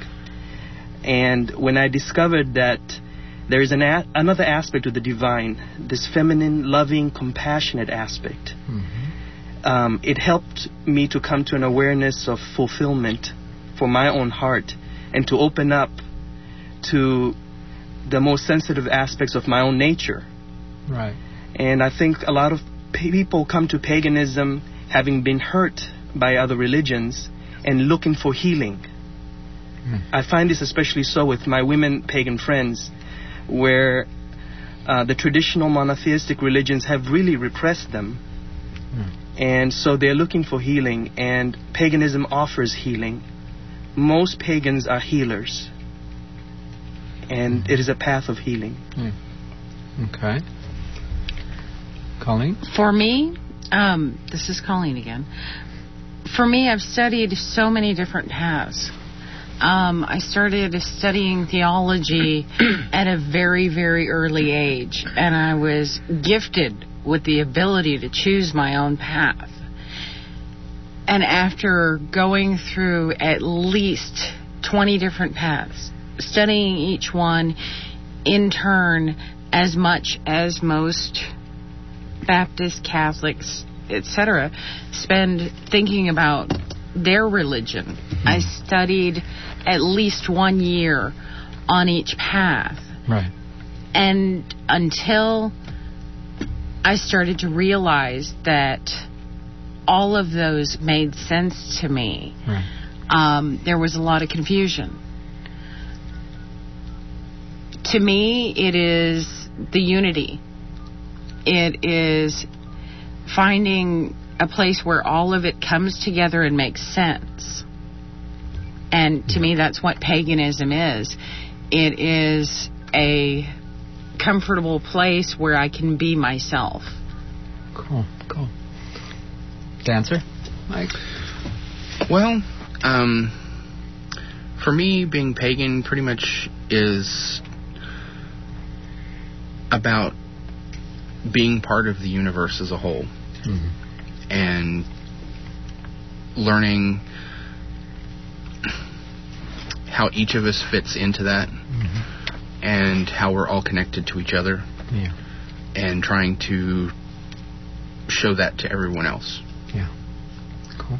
And when I discovered that there is an a- another aspect of the divine, this feminine, loving, compassionate aspect, mm-hmm. Um, it helped me to come to an awareness of fulfillment for my own heart and to open up to the most sensitive aspects of my own nature. Right. And I think a lot of people come to paganism having been hurt by other religions and looking for healing. Mm. I find this especially so with my women pagan friends, where uh, the traditional monotheistic religions have really repressed them. Mm. And so they're looking for healing, and paganism offers healing. Most pagans are healers, and it is a path of healing. Mm. Okay. Colleen? For me, um, this is Colleen again. For me, I've studied so many different paths. Um, I started studying theology at a very, very early age, and I was gifted with the ability to choose my own path. And after going through at least twenty different paths, studying each one in turn as much as most Baptist Catholics et cetera, spend thinking about their religion. Mm-hmm. I studied at least one year on each path. Right. And until I started to realize that all of those made sense to me, right. um, there was a lot of confusion. To me, it is the unity. It is finding a place where all of it comes together and makes sense. And to me, that's what paganism is. It is a comfortable place where I can be myself. Cool, cool. Dancer, Mike? Well, um, for me, being pagan pretty much is about being part of the universe as a whole. Mm-hmm. And learning how each of us fits into that, mm-hmm. and how we're all connected to each other, yeah. and trying to show that to everyone else. Yeah. Cool.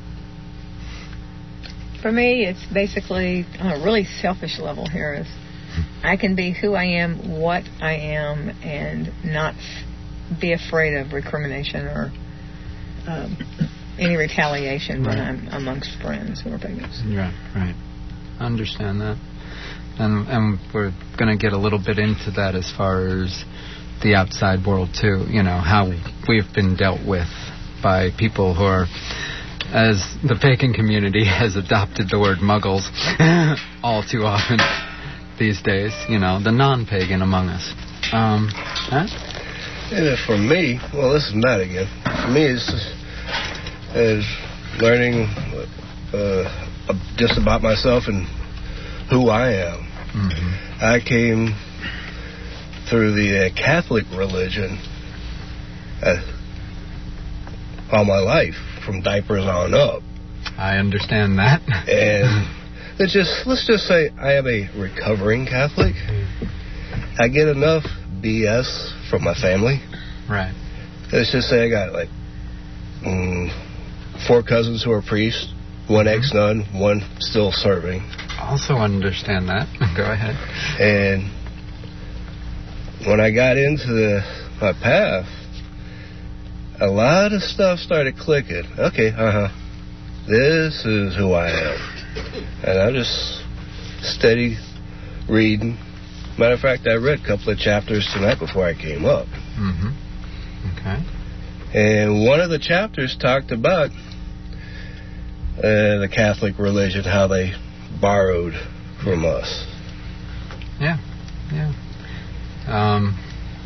For me, it's basically on a really selfish level here is I can be who I am, what I am, and not be afraid of recrimination or um, any retaliation right. when I'm amongst friends who are pagans. Right, right. I understand that. And, and we're going to get a little bit into that as far as the outside world, too. You know, how we've been dealt with by people who are, as the pagan community has adopted the word muggles all too often these days, you know, the non-pagan among us. Um, huh? And for me, well, this is Matt again. For me, it's just, is learning uh, just about myself and who I am. Mm-hmm. I came through the uh, Catholic religion uh, all my life, from diapers on up. I understand that. And it's just, let's just say I am a recovering Catholic. I get enough B S from my family. Right. Let's just say I got like um, four cousins who are priests, one mm-hmm. ex-nun, one still serving. Also understand that. Go ahead. And when I got into the, my path, a lot of stuff started clicking. Okay, uh-huh. This is who I am. And I'm just steady reading. Matter of fact, I read a couple of chapters tonight before I came up. Mm-hmm. Okay. And one of the chapters talked about uh, the Catholic religion, how they borrowed from us. Yeah, yeah. Um,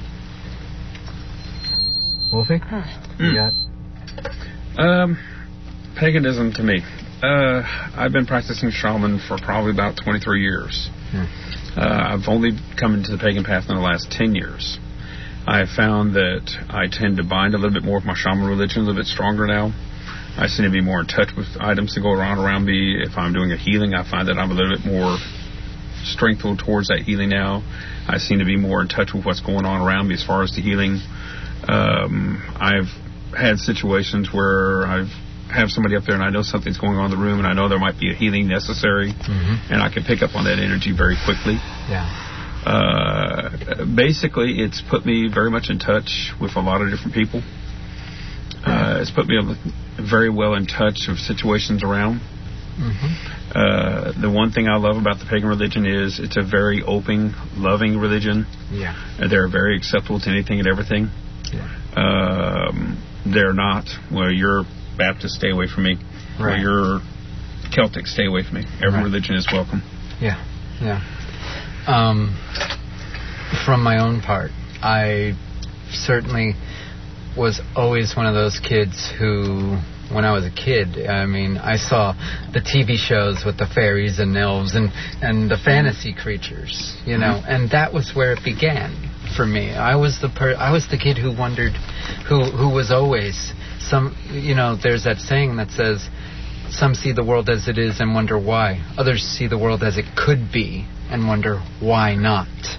Wolfie? Mm. You got? Um, paganism to me. Uh, I've been practicing shaman for probably about twenty-three years. Hmm. Uh, I've only come into the pagan path in the last ten years. I have found that I tend to bind a little bit more with my shaman religion, a little bit stronger now. I seem to be more in touch with items that go around around me. If I'm doing a healing, I find that I'm a little bit more strengthful towards that healing now. I seem to be more in touch with what's going on around me as far as the healing. Um, I've had situations where I've have somebody up there and I know something's going on in the room and I know there might be a healing necessary, mm-hmm. and I can pick up on that energy very quickly. Yeah. Uh, basically, it's put me very much in touch with a lot of different people. Uh, it's put me very well in touch of situations around. Mm-hmm. Uh, the one thing I love about the pagan religion is it's a very open, loving religion. Yeah. Uh, they're very acceptable to anything and everything. Yeah. Um, they're not, well, you're Baptist, stay away from me. Right. Or you're Celtic, stay away from me. Every right. religion is welcome. Yeah, yeah. Um, from my own part, I certainly was always one of those kids who, when I was a kid, I mean, I saw the T V shows with the fairies and elves and, and the fantasy creatures, you know, mm-hmm. and that was where it began for me. I was the per- I was the kid who wondered, who who was always some, you know, there's that saying that says, some see the world as it is and wonder why. Others see the world as it could be and wonder why not.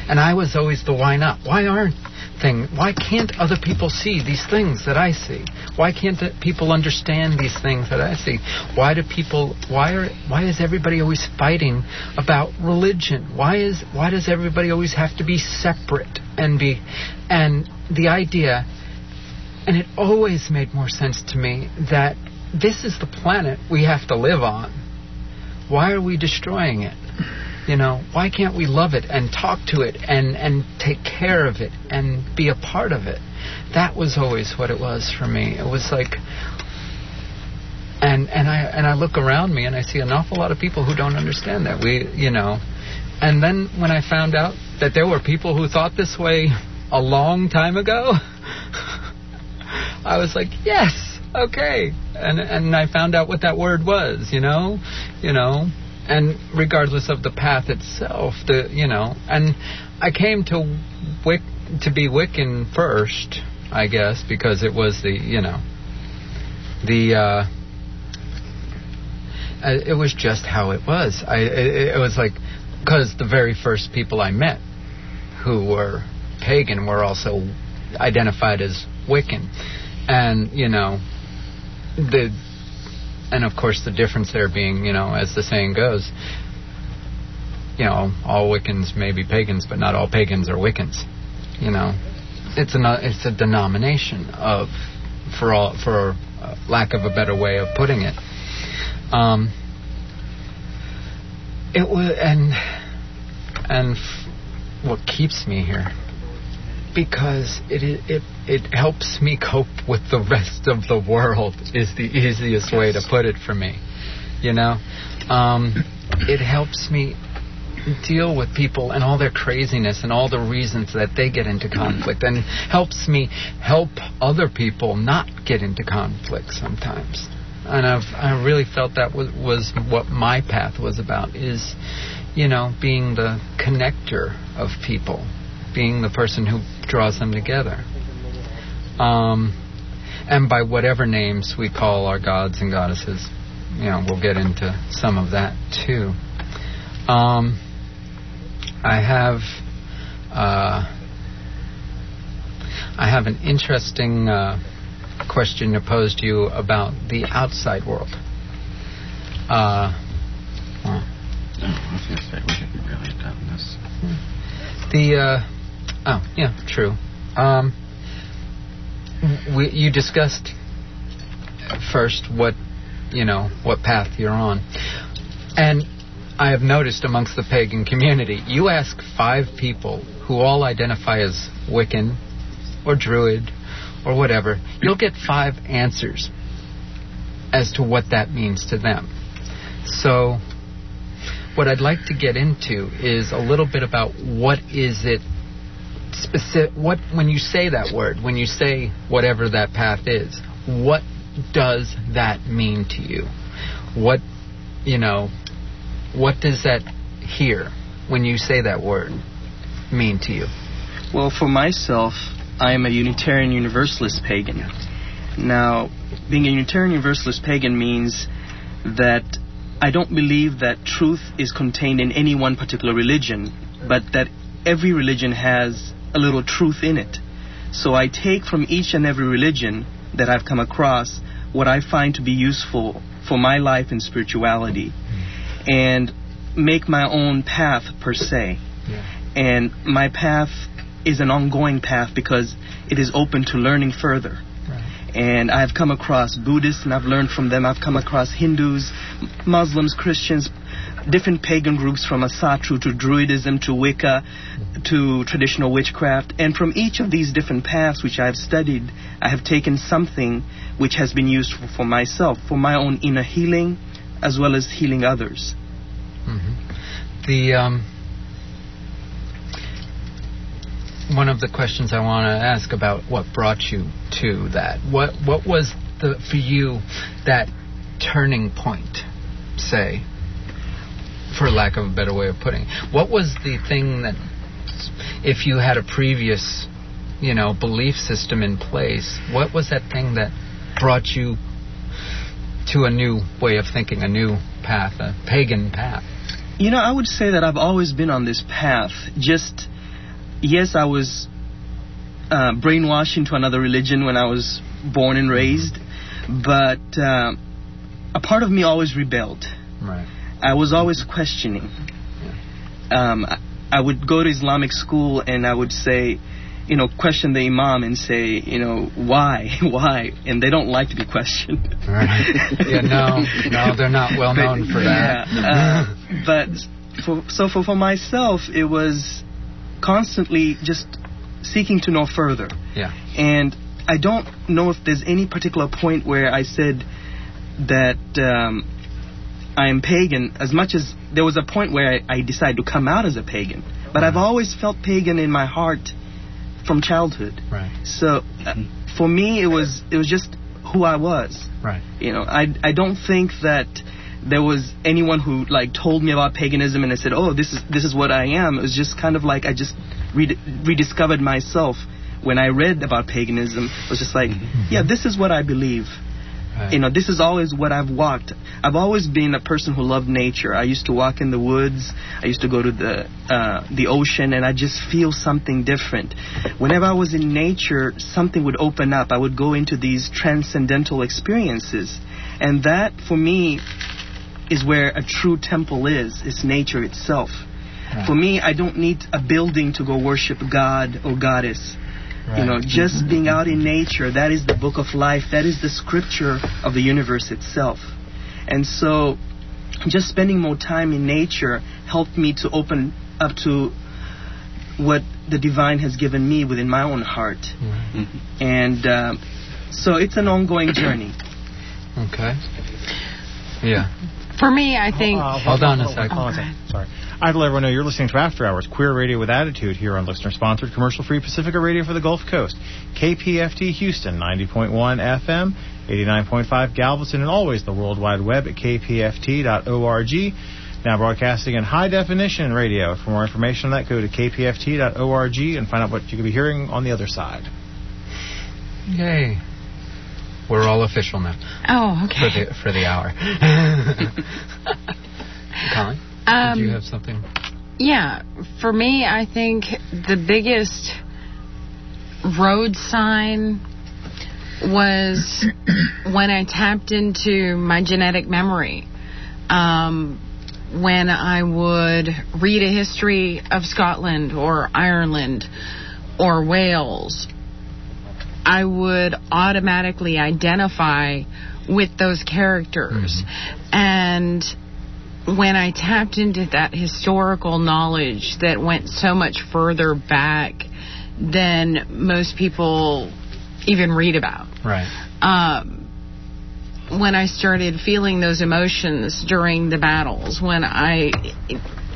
And I was always the why not? Why aren't things? Why can't other people see these things that I see? Why can't the people understand these things that I see? Why do people? Why are? Why is everybody always fighting about religion? Why is? Why does everybody always have to be separate and be? And the idea, and it always made more sense to me that this is the planet we have to live on. Why are we destroying it? You know, why can't we love it and talk to it and, and take care of it and be a part of it? That was always what it was for me. It was like, and and I and I look around me and I see an awful lot of people who don't understand that. We, you know, and then when I found out that there were people who thought this way a long time ago, I was like, yes, okay, and and I found out what that word was. You know, you know. And regardless of the path itself, the you know, and I came to Wic to be Wiccan first, I guess, because it was the you know, the uh, it was just how it was. I it, it was like because the very first people I met who were pagan were also identified as Wiccan, and you know, the. And, of course, the difference there being, you know, as the saying goes, you know, all Wiccans may be pagans, but not all pagans are Wiccans. You know, it's a it's a denomination of, for all for uh, lack of a better way of putting it. Um, it was and and f- what keeps me here. Because it, it it helps me cope with the rest of the world is the easiest way to put it for me. You know? Um, it helps me deal with people and all their craziness and all the reasons that they get into conflict, and helps me help other people not get into conflict sometimes. And I've I really felt that was, was what my path was about, is, you know, being the connector of people. Being the person who draws them together. Um, and by whatever names we call our gods and goddesses, you know, we'll get into some of that too. Um, I have uh, I have an interesting uh, question to pose to you about the outside world. Uh, well, oh, I was going to say, we haven't really done this. The uh, Oh, yeah, true. Um, we, you discussed first what, you know, what path you're on. And I have noticed amongst the pagan community, you ask five people who all identify as Wiccan or Druid or whatever, you'll get five answers as to what that means to them. So what I'd like to get into is a little bit about what is it specific, what, when you say that word, when you say whatever that path is, what does that mean to you? What, you know, what does that here, when you say that word, mean to you? Well, for myself, I am a Unitarian Universalist pagan. Now, being a Unitarian Universalist pagan means that I don't believe that truth is contained in any one particular religion, but that every religion has a little truth in it. So I take from each and every religion that I've come across what I find to be useful for my life and spirituality, and make my own path per se. Yeah. And my path is an ongoing path because it is open to learning further. Right. And I've come across Buddhists and I've learned from them. I've come across Hindus, Muslims, Christians, different pagan groups, from Asatru to Druidism to Wicca to traditional witchcraft. And from each of these different paths which I have studied, I have taken something which has been useful for myself, for my own inner healing, as well as healing others. Mm-hmm. The um, one of the questions I want to ask about what brought you to that. What what was the for you that turning point, say, for lack of a better way of putting it? What was the thing that, if you had a previous, you know, belief system in place, what was that thing that brought you to a new way of thinking, a new path, a pagan path? You know, I would say that I've always been on this path, just yes, I was uh, brainwashed into another religion when I was born and raised, but uh, a part of me always rebelled. Right. I was always questioning. Um, I, I would go to Islamic school and I would say, you know, question the imam and say, you know, why, why? And they don't like to be questioned. Right. Yeah, no, no, they're not well known for that. Yeah, uh, but for, so for, for myself, it was constantly just seeking to know further. Yeah. And I don't know if there's any particular point where I said that um, I am pagan, as much as there was a point where I, I decided to come out as a pagan. But I've always felt pagan in my heart from childhood. Right. So uh, for me, it was it was just who I was. Right. You know, I I don't think that there was anyone who like told me about paganism and I said, oh, this is this is what I am. It was just kind of like I just re- rediscovered myself when I read about paganism. It was just like, mm-hmm. yeah, this is what I believe. Right. You know, this is always what I've walked. I've always been a person who loved nature. I used to walk in the woods. I used to go to the uh, the ocean, and I just feel something different. Whenever I was in nature, something would open up. I would go into these transcendental experiences. And that, for me, is where a true temple is. It's nature itself. Right. For me, I don't need a building to go worship God or goddess. Right. You know, just being out in nature, that is the book of life. That is the scripture of the universe itself. And so just spending more time in nature helped me to open up to what the divine has given me within my own heart. Mm-hmm. And uh, so it's an ongoing journey. Okay. Yeah. For me, I think... Uh, hold on a second. Hold on a second. Sorry. I'd let everyone know you're listening to After Hours, Queer Radio with Attitude, here on listener-sponsored, commercial-free Pacifica Radio for the Gulf Coast. K P F T Houston, ninety point one F M, eighty-nine point five Galveston, and always the World Wide Web at k p f t dot org. Now broadcasting in high-definition radio. For more information on that, go to k p f t dot org and find out what you could be hearing on the other side. Yay. We're all official now. Oh, okay. For the, for the hour. Colin, um, did you have something? Yeah. For me, I think the biggest road sign was when I tapped into my genetic memory. Um, when I would read a history of Scotland or Ireland or Wales, I would automatically identify with those characters. Mm-hmm. And when I tapped into that historical knowledge that went so much further back than most people even read about. Right. Um, when I started feeling those emotions during the battles, when I... It,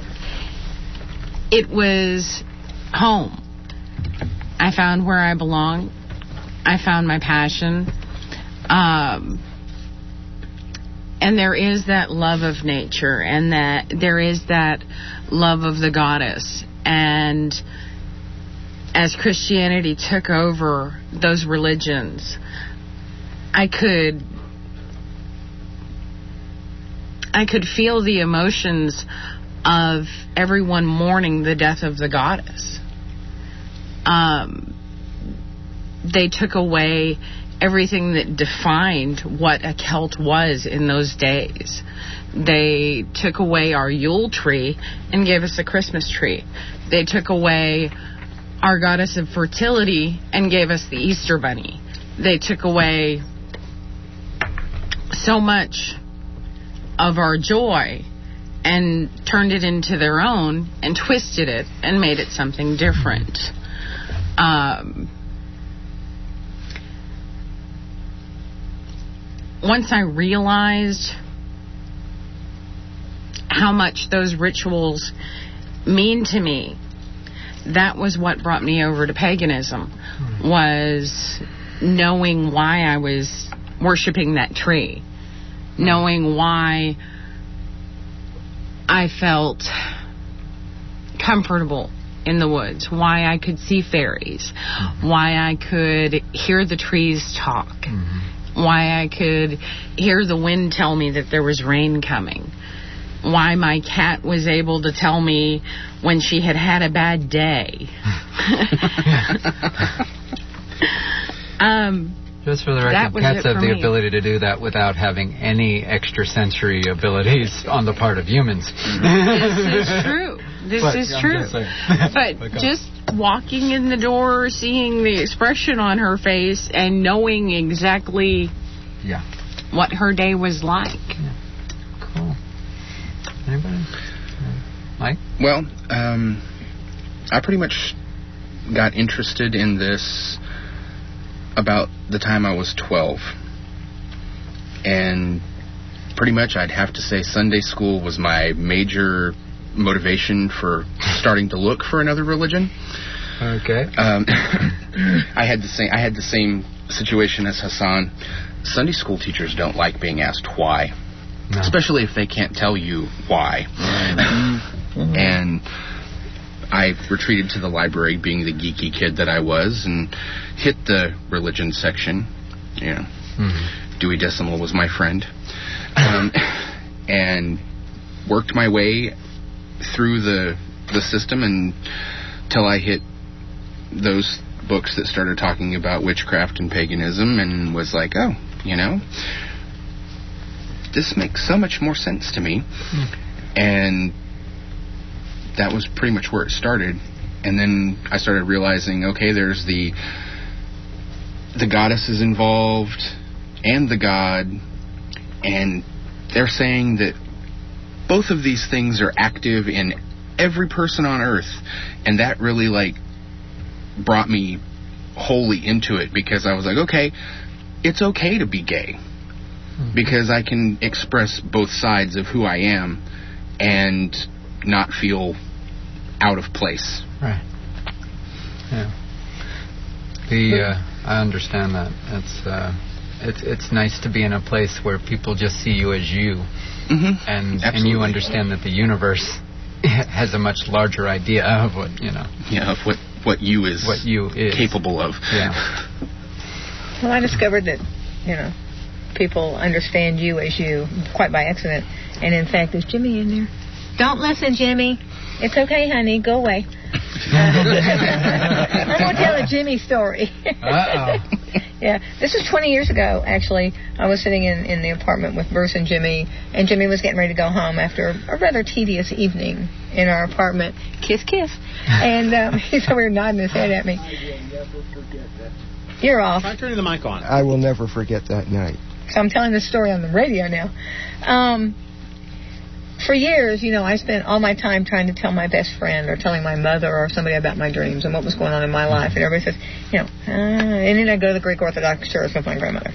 it was home. I found where I belong. I found my passion. Um, and there is that love of nature, and that there is that love of the goddess. And as Christianity took over those religions, I could I could feel the emotions of everyone mourning the death of the goddess. Um, they took away everything that defined what a Celt was in those days. They took away our Yule tree and gave us a Christmas tree. They took away our goddess of fertility and gave us the Easter bunny. They took away so much of our joy and turned it into their own and twisted it and made it something different. Um, once I realized how much those rituals mean to me, that was what brought me over to paganism, was knowing why I was worshiping that tree, knowing why I felt comfortable in the woods, why I could see fairies, mm-hmm. why I could hear the trees talk, mm-hmm. why I could hear the wind tell me that there was rain coming, why my cat was able to tell me when she had had a bad day. um, Just for the record, cats have the me. ability to do that without having any extrasensory abilities on the part of humans. This is true. This but, is true. Just but just walking in the door, seeing the expression on her face, and knowing exactly yeah. what her day was like. Yeah. Cool. Anybody? Mike? Well, um, I pretty much got interested in this about the time I was twelve. And pretty much I'd have to say Sunday school was my major motivation for starting to look for another religion. Okay. Um, I had the same I had the same situation as Hassan. Sunday school teachers don't like being asked why. No. Especially if they can't tell you why. Mm-hmm. And I retreated to the library, being the geeky kid that I was, and hit the religion section. Yeah, mm-hmm. Dewey Decimal was my friend, um, and worked my way through the the system until I hit those books that started talking about witchcraft and paganism, and was like, oh, you know, this makes so much more sense to me. Mm. And that was pretty much where it started. And then I started realizing, okay, there's the the goddesses involved and the god, and they're saying that both of these things are active in every person on earth. And that really, like, brought me wholly into it, because I was like, okay, it's okay to be gay, mm-hmm. because I can express both sides of who I am and not feel out of place. Right. Yeah. The uh, I understand that. It's uh, it's it's nice to be in a place where people just see you as you, mm-hmm. and Absolutely. and you understand that the universe has a much larger idea of what you know. Yeah, of what what you is what you is capable of. Yeah. Well, I discovered that, you know, people understand you as you quite by accident, and in fact, there's Jimmy in there. Don't listen, Jimmy. It's okay, honey. Go away. Uh, I'm going to tell a Jimmy story. Uh-oh. Yeah, this was twenty years ago, actually. I was sitting in, in the apartment with Bruce and Jimmy, and Jimmy was getting ready to go home after a rather tedious evening in our apartment. Kiss, kiss. And um, he's over here nodding his head at me. You're off. Try turning the mic on. I will never forget that night. So I'm telling this story on the radio now. Um... For years, you know, I spent all my time trying to tell my best friend or telling my mother or somebody about my dreams and what was going on in my life. And everybody says, you know, uh, and then I go to the Greek Orthodox Church with my grandmother.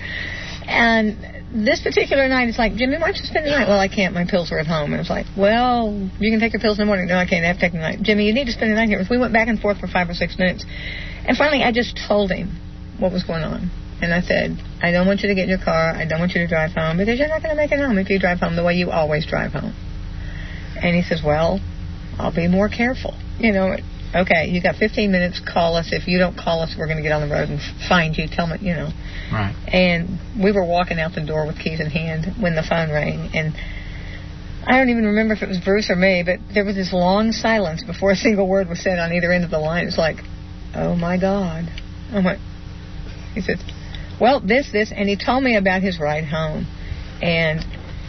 And this particular night, it's like, Jimmy, why don't you spend the night? Well, I can't. My pills are at home. And it's like, well, you can take your pills in the morning. No, I can't. I have to take them at night. Jimmy, you need to spend the night here. So we went back and forth for five or six minutes. And finally, I just told him what was going on. And I said, I don't want you to get in your car. I don't want you to drive home, because you're not going to make it home if you drive home the way you always drive home. And he says, well, I'll be more careful. You know, okay, you got fifteen minutes. Call us. If you don't call us, we're going to get on the road and find you. Tell me, you know. Right. And we were walking out the door with keys in hand when the phone rang. And I don't even remember if it was Bruce or me, but there was this long silence before a single word was said on either end of the line. It's like, oh, my God. I'm like, he said, well, this, this. And he told me about his ride home. And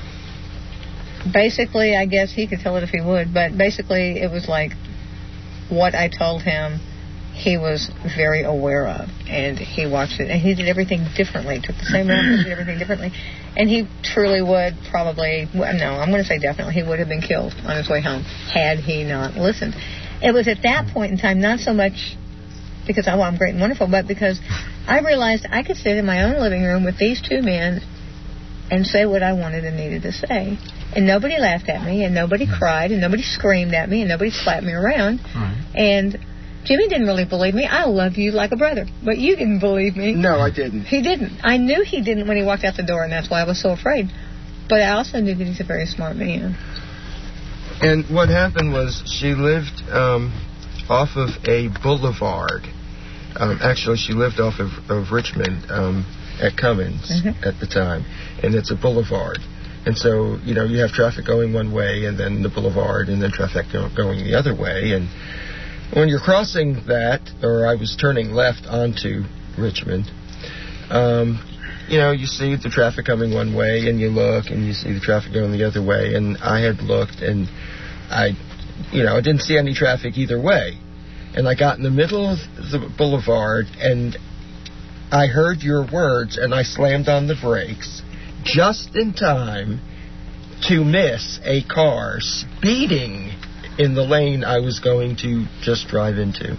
basically, I guess he could tell it if he would, but basically it was like what I told him he was very aware of, and he watched it, and he did everything differently, took the same route, did everything differently, and he truly would probably, well, no, I'm going to say definitely, he would have been killed on his way home had he not listened. It was at that point in time, not so much because I, well, I'm great and wonderful, but because I realized I could sit in my own living room with these two men and say what I wanted and needed to say. And nobody laughed at me, and nobody cried, and nobody screamed at me, and nobody slapped me around. Right. And Jimmy didn't really believe me. I love you like a brother. But you didn't believe me. No, I didn't. He didn't. I knew he didn't when he walked out the door, and that's why I was so afraid. But I also knew that he's a very smart man. And what happened was she lived um, off of a boulevard. Um, actually, she lived off of, of Richmond um, at Cummins mm-hmm. at the time. And it's a boulevard. And so, you know, you have traffic going one way and then the boulevard and then traffic go- going the other way. And when you're crossing that, or I was turning left onto Richmond, um, you know, you see the traffic coming one way and you look and you see the traffic going the other way. And I had looked and I, you know, I didn't see any traffic either way. And I got in the middle of the boulevard and I heard your words and I slammed on the brakes just in time to miss a car speeding in the lane I was going to just drive into.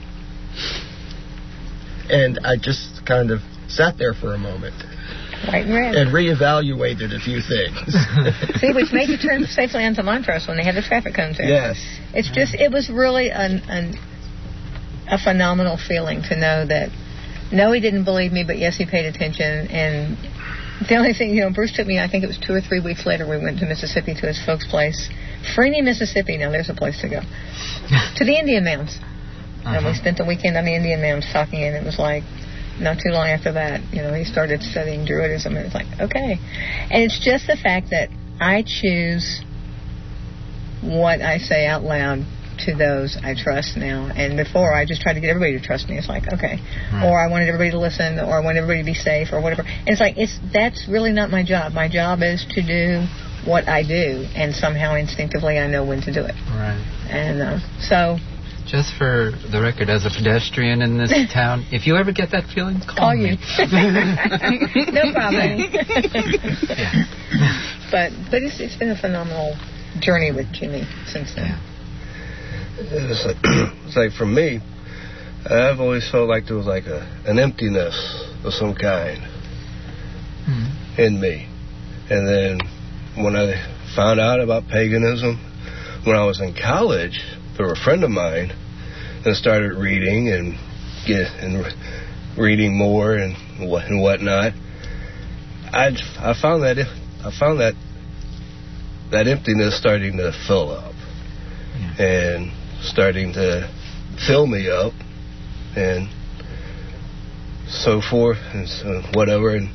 And I just kind of sat there for a moment. White and red. And reevaluated a few things. See, which made you turn safely onto Montrose when they had the traffic cones there. Yes. It's just, it was really an, an, a phenomenal feeling to know that, no, he didn't believe me, but yes, he paid attention. And the only thing, you know, Bruce took me, I think it was two or three weeks later, we went to Mississippi to his folks' place. Freeney, Mississippi. Now, there's a place to go. To the Indian Mounds. Uh-huh. And we spent the weekend on the Indian Mounds talking, and it was like, not too long after that, you know, he started studying Druidism, and it's like, okay. And it's just the fact that I choose what I say out loud to those I trust now. And before, I just tried to get everybody to trust me. It's like, okay. Right. Or I wanted everybody to listen, or I wanted everybody to be safe, or whatever. And it's like, it's that's really not my job. My job is to do what I do, and somehow instinctively I know when to do it. Right. And uh, so... Just for the record, as a pedestrian in this town, if you ever get that feeling, call, call me. you. No problem. Yeah. But but it's it's been a phenomenal journey with Jimmy since then. It's like, it's like for me, I've always felt like there was like a an emptiness of some kind mm-hmm. in me. And then when I found out about paganism, when I was in college, through a friend of mine, and started reading and get and re- reading more and what and whatnot. I I found that I found that that emptiness starting to fill up, yeah. and starting to fill me up, and so forth and so whatever, and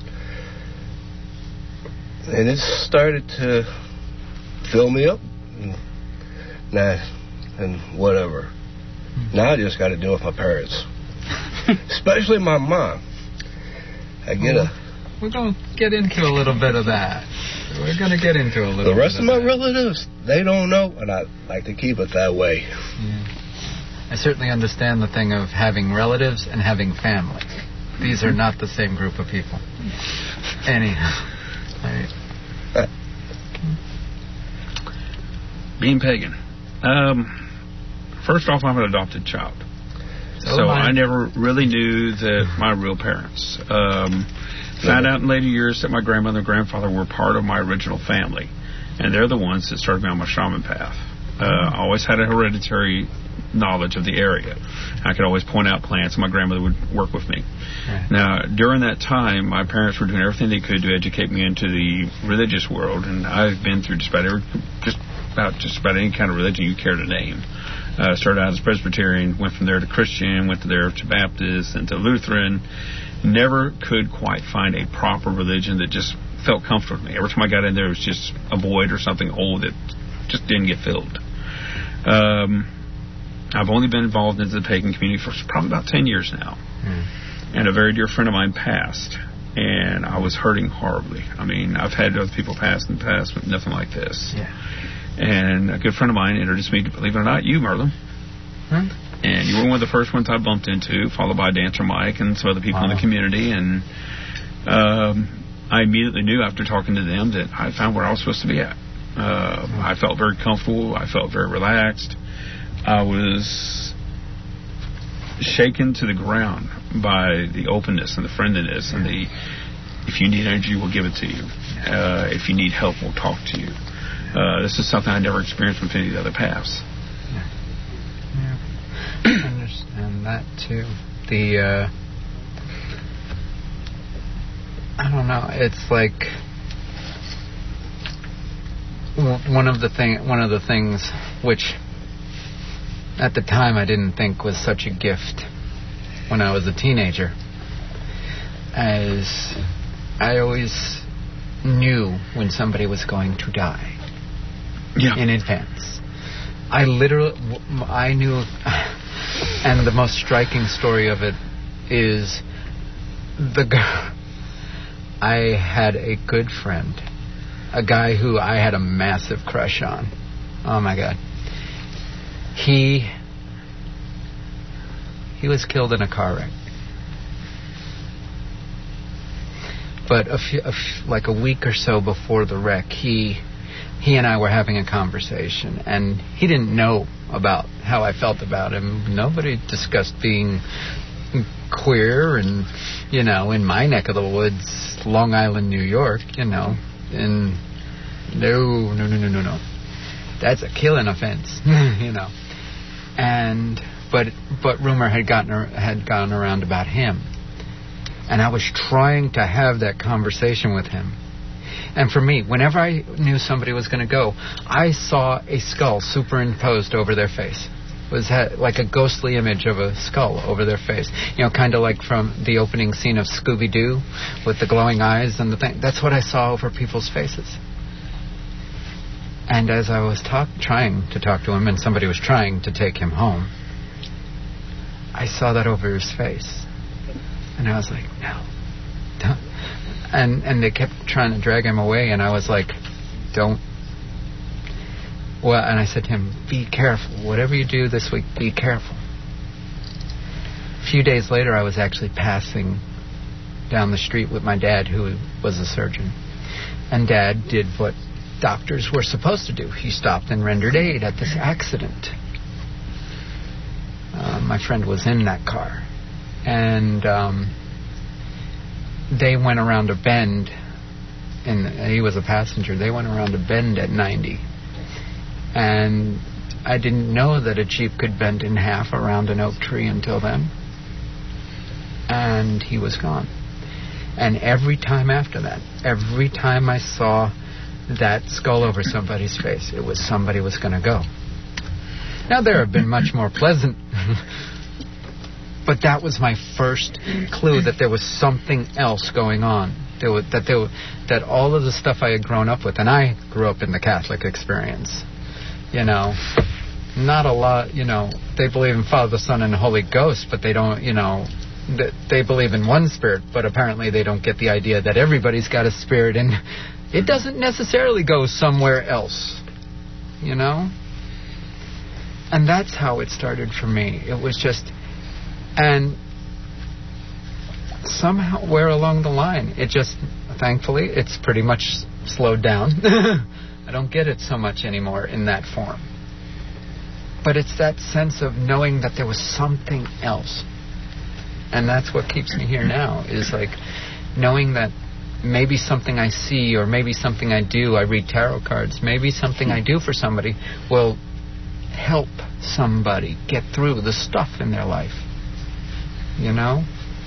and it started to fill me up. And now. And whatever. Mm-hmm. Now I just got to deal with my parents, especially my mom. I get well, a. We're going to get into a little bit of that. We're going to get into a little. The rest bit of my that. relatives, they don't know, and I like to keep it that way. Yeah. I certainly understand the thing of having relatives and having family. These are not the same group of people. Anyhow, right. Being pagan. Um. First off, I'm an adopted child. So, so I never really knew that my real parents. Um, found out in later years that my grandmother and grandfather were part of my original family. And they're the ones that started me on my shaman path. Uh, I always had a hereditary knowledge of the area. I could always point out plants, and my grandmother would work with me. Right. Now, during that time, my parents were doing everything they could to educate me into the religious world. And I've been through just about, every, just about, just about any kind of religion you care to name. Uh, started out as Presbyterian, went from there to Christian, went to there to Baptist, and to Lutheran. Never could quite find a proper religion that just felt comfortable with me. Every time I got in there, it was just a void or something old that just didn't get filled. Um, I've only been involved in the pagan community for probably about ten years now. Mm. And a very dear friend of mine passed, and I was hurting horribly. I mean, I've had other people pass in the past, but nothing like this. Yeah. And a good friend of mine introduced me to, believe it or not, you, Merlin. Hmm? And you were one of the first ones I bumped into, followed by Dancer Mike and some other people wow. in the community. And um, I immediately knew after talking to them that I found where I was supposed to be at. Uh, hmm. I felt very comfortable. I felt very relaxed. I was shaken to the ground by the openness and the friendliness and the, if you need energy, we'll give it to you. Uh, if you need help, we'll talk to you. Uh, this is something I never experienced with any of the other paths. Yeah. Yeah. I understand that too. The, uh, I don't know, it's like one of the thing, one of the things which at the time I didn't think was such a gift when I was a teenager, as I always knew when somebody was going to die yeah. in advance. I literally, I knew, and the most striking story of it is the girl. I had a good friend, a guy who I had a massive crush on. Oh my God. He, he was killed in a car wreck. But a few, a f- like a week or so before the wreck, he he and I were having a conversation, and he didn't know about how I felt about him. Nobody discussed being queer, and, you know, in my neck of the woods, Long Island, New York, you know, and no, no, no, no, no, no. That's a killing offense, you know. And, but but rumor had gotten had gone around about him. And I was trying to have that conversation with him. And for me, whenever I knew somebody was going to go, I saw a skull superimposed over their face. It was like a ghostly image of a skull over their face. You know, kind of like from the opening scene of Scooby-Doo with the glowing eyes and the thing. That's what I saw over people's faces. And as I was talk, trying to talk to him, and somebody was trying to take him home, I saw that over his face. And I was like, no, don't. And and they kept trying to drag him away, and I was like, don't. Well, and I said to him, be careful. Whatever you do this week, be careful. A few days later, I was actually passing down the street with my dad, who was a surgeon. And Dad did what doctors were supposed to do. He stopped and rendered aid at this accident. Uh, my friend was in that car. And um, they went around a bend, and he was a passenger. They went around a bend at ninety. And I didn't know that a Jeep could bend in half around an oak tree until then. And he was gone. And every time after that, every time I saw that skull over somebody's face, it was somebody was going to go. Now, there have been much more pleasant... But that was my first clue that there was something else going on. There was, that there, that all of the stuff I had grown up with, and I grew up in the Catholic experience, you know, not a lot, you know, they believe in Father, Son, and the Holy Ghost, but they don't, you know, they, they believe in one spirit, but apparently they don't get the idea that everybody's got a spirit, and it doesn't necessarily go somewhere else, you know? And that's how it started for me. It was just... And somehow, where along the line, it just, thankfully, it's pretty much slowed down. I don't get it so much anymore in that form. But it's that sense of knowing that there was something else. And that's what keeps me here now, is like knowing that maybe something I see or maybe something I do, I read tarot cards, maybe something I do for somebody will help somebody get through the stuff in their life. You know?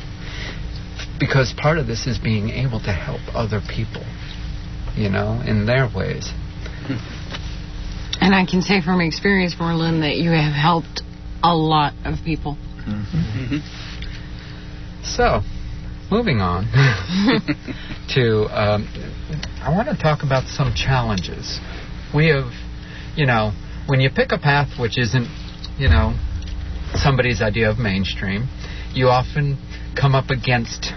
Because part of this is being able to help other people, you know, in their ways. And I can say from experience, Merlin, that you have helped a lot of people. Mm-hmm. So, moving on to, um, I want to talk about some challenges. We have, you know, when you pick a path which isn't, you know, somebody's idea of mainstream, you often come up against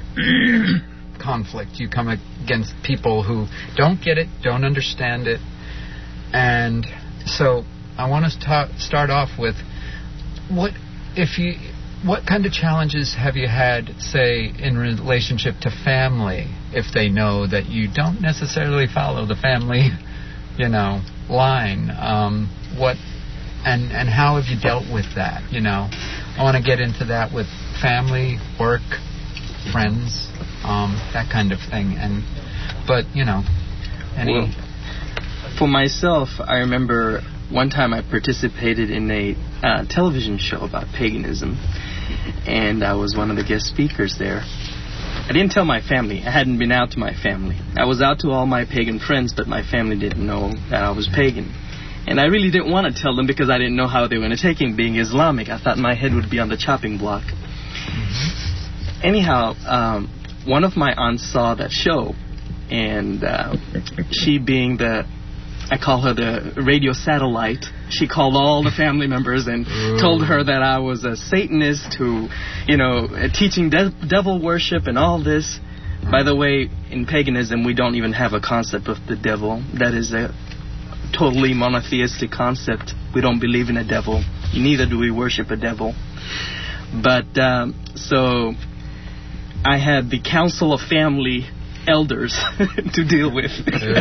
conflict. You come against people who don't get it, don't understand it. And so I want to ta- start off with what if you what kind of challenges have you had, say, in relationship to family, if they know that you don't necessarily follow the family, you know, line? Um, what and and how have you dealt with that? You know, I want to get into that with family, work, friends, um, that kind of thing. And but you know, any. Well, for myself, I remember one time I participated in a uh, television show about paganism, and I was one of the guest speakers there. I didn't tell my family. I hadn't been out to my family. I was out to all my pagan friends, but my family didn't know that I was pagan. And I really didn't want to tell them because I didn't know how they were going to take it being Islamic. I thought my head would be on the chopping block. Mm-hmm. Anyhow, um, one of my aunts saw that show, and uh, she being the, I call her the radio satellite, she called all the family members and Ooh. told her that I was a Satanist who, you know, teaching de- devil worship and all this. By the way, in paganism, we don't even have a concept of the devil. That is a totally monotheistic concept. We don't believe in a devil. Neither do we worship a devil. But, um, so, I had the Council of Family Elders to deal with.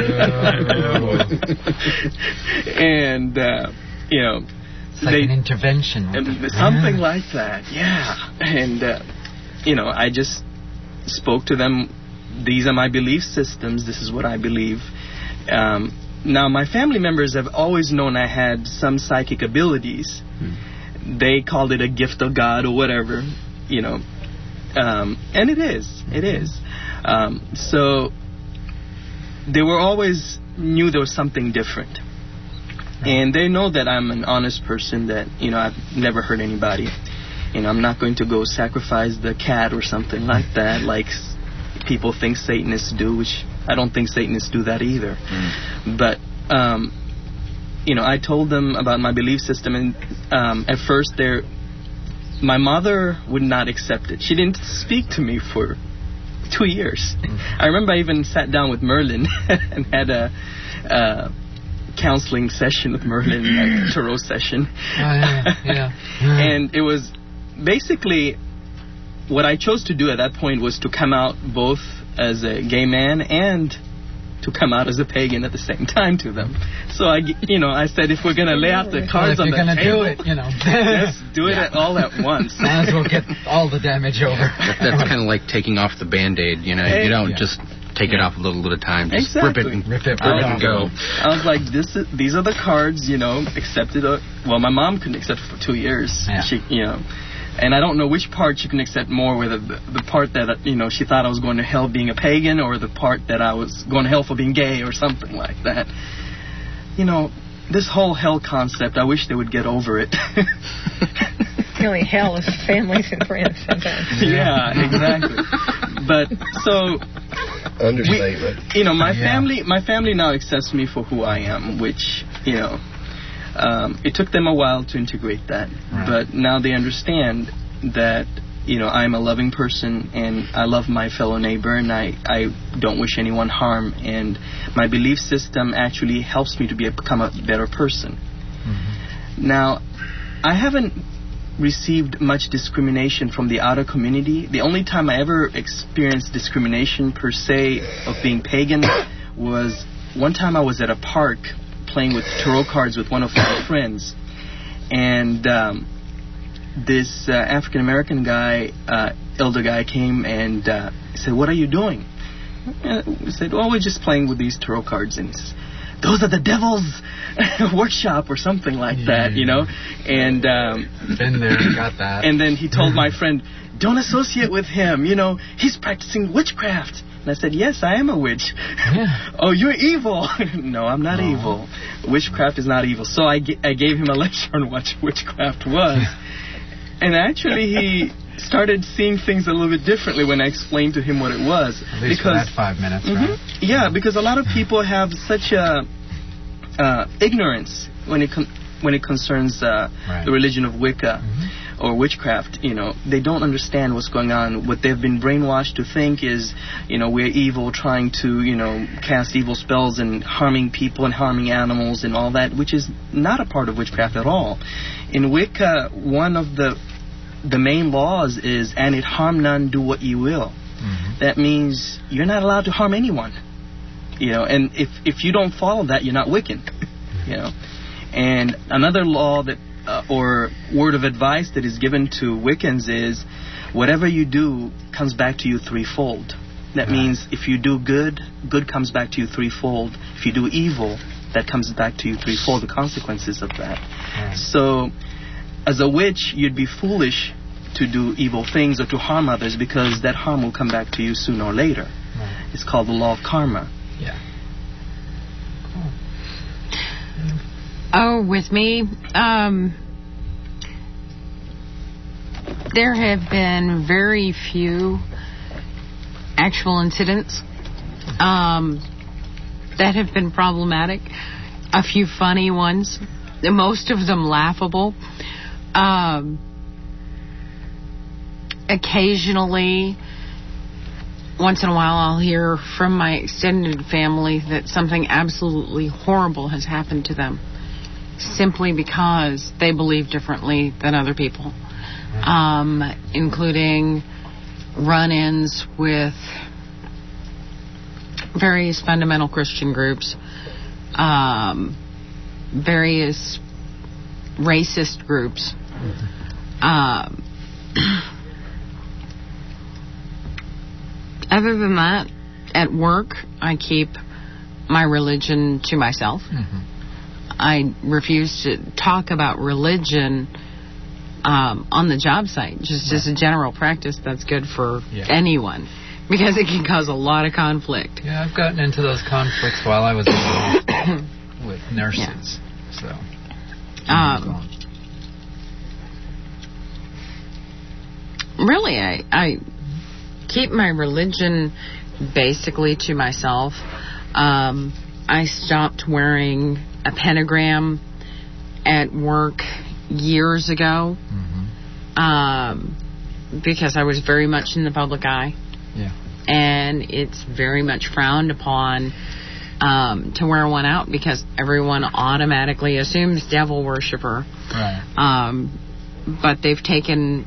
And, uh, you know... It's like they, an intervention. Something yeah. like that, yeah. And, uh, you know, I just spoke to them. These are my belief systems. This is what I believe. Um, now, my family members have always known I had some psychic abilities. Hmm. They called it a gift of God or whatever, you know. Um, and it is. It is. Um, so, they were always knew there was something different. And they know that I'm an honest person, that, you know, I've never hurt anybody. You know, I'm not going to go sacrifice the cat or something like that, like people think Satanists do, which I don't think Satanists do that either. Mm. But, um, you know, I told them about my belief system, and um, at first they're, my mother would not accept it. She didn't speak to me for two years. Mm. I remember I even sat down with Merlin and had a... Uh, counseling session with Merlin, like a tarot session. Oh, yeah, yeah. And it was basically what I chose to do at that point was to come out both as a gay man and to come out as a pagan at the same time to them. So I, you know, I said, if we're going to lay out the cards well, on the gonna table, do it, you know, let's do it yeah. at, all at once. Might as well get all the damage over. That, that's kind of like taking off the Band-Aid, you know. Hey, you don't yeah. just take it off a little at a time. Just exactly. rip it and, rip it, rip it and go. I was like, this is, these are the cards, you know, accepted. Uh, well, my mom couldn't accept it for two years. Yeah. She, you know, and I don't know which part she can accept more, whether the, the part that, you know, she thought I was going to hell being a pagan, or the part that I was going to hell for being gay or something like that. You know, this whole hell concept, I wish they would get over it. Really, hell is families and friends sometimes. Yeah, exactly. But so, understatement. We, you know, my yeah. family, my family now accepts me for who I am, which, you know, um, it took them a while to integrate that, right. But now they understand that, you know, I'm a loving person and I love my fellow neighbor, and I, I don't wish anyone harm, and my belief system actually helps me to be a, become a better person. Mm-hmm. Now, I haven't received much discrimination from the outer community. The only time I ever experienced discrimination per se of being pagan was one time I was at a park playing with tarot cards with one of my friends, and um, this uh, African American guy, uh, elder guy, came and uh, said, "What are you doing?" Uh, we said, "Oh, we're just playing with these tarot cards." And he says, "Those are the devil's workshop," or something like yeah. that, you know. And um, been there, got that. And then he told my friend, "Don't associate with him. You know, he's practicing witchcraft." And I said, "Yes, I am a witch." Yeah. "Oh, you're evil." "No, I'm not no. evil. Witchcraft is not evil." So I, g- I gave him a lecture on what witchcraft was. And actually, he started seeing things a little bit differently when I explained to him what it was. At least because, for that five minutes, mm-hmm, right? Yeah, because a lot of people have such a uh, ignorance when it con- when it concerns uh, right. the religion of Wicca mm-hmm. or witchcraft. You know, they don't understand what's going on. What they've been brainwashed to think is, you know, we're evil, trying to, you know, cast evil spells and harming people and harming animals and all that, which is not a part of witchcraft at all. In Wicca, one of the the main laws is, "And it harm none, do what you will." Mm-hmm. That means you're not allowed to harm anyone. You know, and if if you don't follow that, you're not Wiccan. You know, and another law that uh, or word of advice that is given to Wiccans is, whatever you do comes back to you threefold. That right. means if you do good, good comes back to you threefold. If you do evil, that comes back to you threefold, the consequences of that. Right. So, as a witch, you'd be foolish to do evil things or to harm others, because that harm will come back to you sooner or later. Right. It's called the law of karma. Yeah. Cool. Oh, with me, um, there have been very few actual incidents um, that have been problematic. A few funny ones, most of them laughable. Um, occasionally, once in a while, I'll hear from my extended family that something absolutely horrible has happened to them, simply because they believe differently than other people, um, including run-ins with various fundamental Christian groups, um, various racist groups. Um, other than that, at work, I keep my religion to myself. Mm-hmm. I refuse to talk about religion um, on the job site, just as a general practice. That's good for Yeah. anyone, because it can cause a lot of conflict. Yeah, I've gotten into those conflicts while I was in hospital with nurses. So, Um, really, I, I keep my religion basically to myself. Um, I stopped wearing a pentagram at work years ago um, because I was very much in the public eye. Yeah. And it's very much frowned upon um, to wear one out because everyone automatically assumes devil worshiper. Right. Um, but they've taken...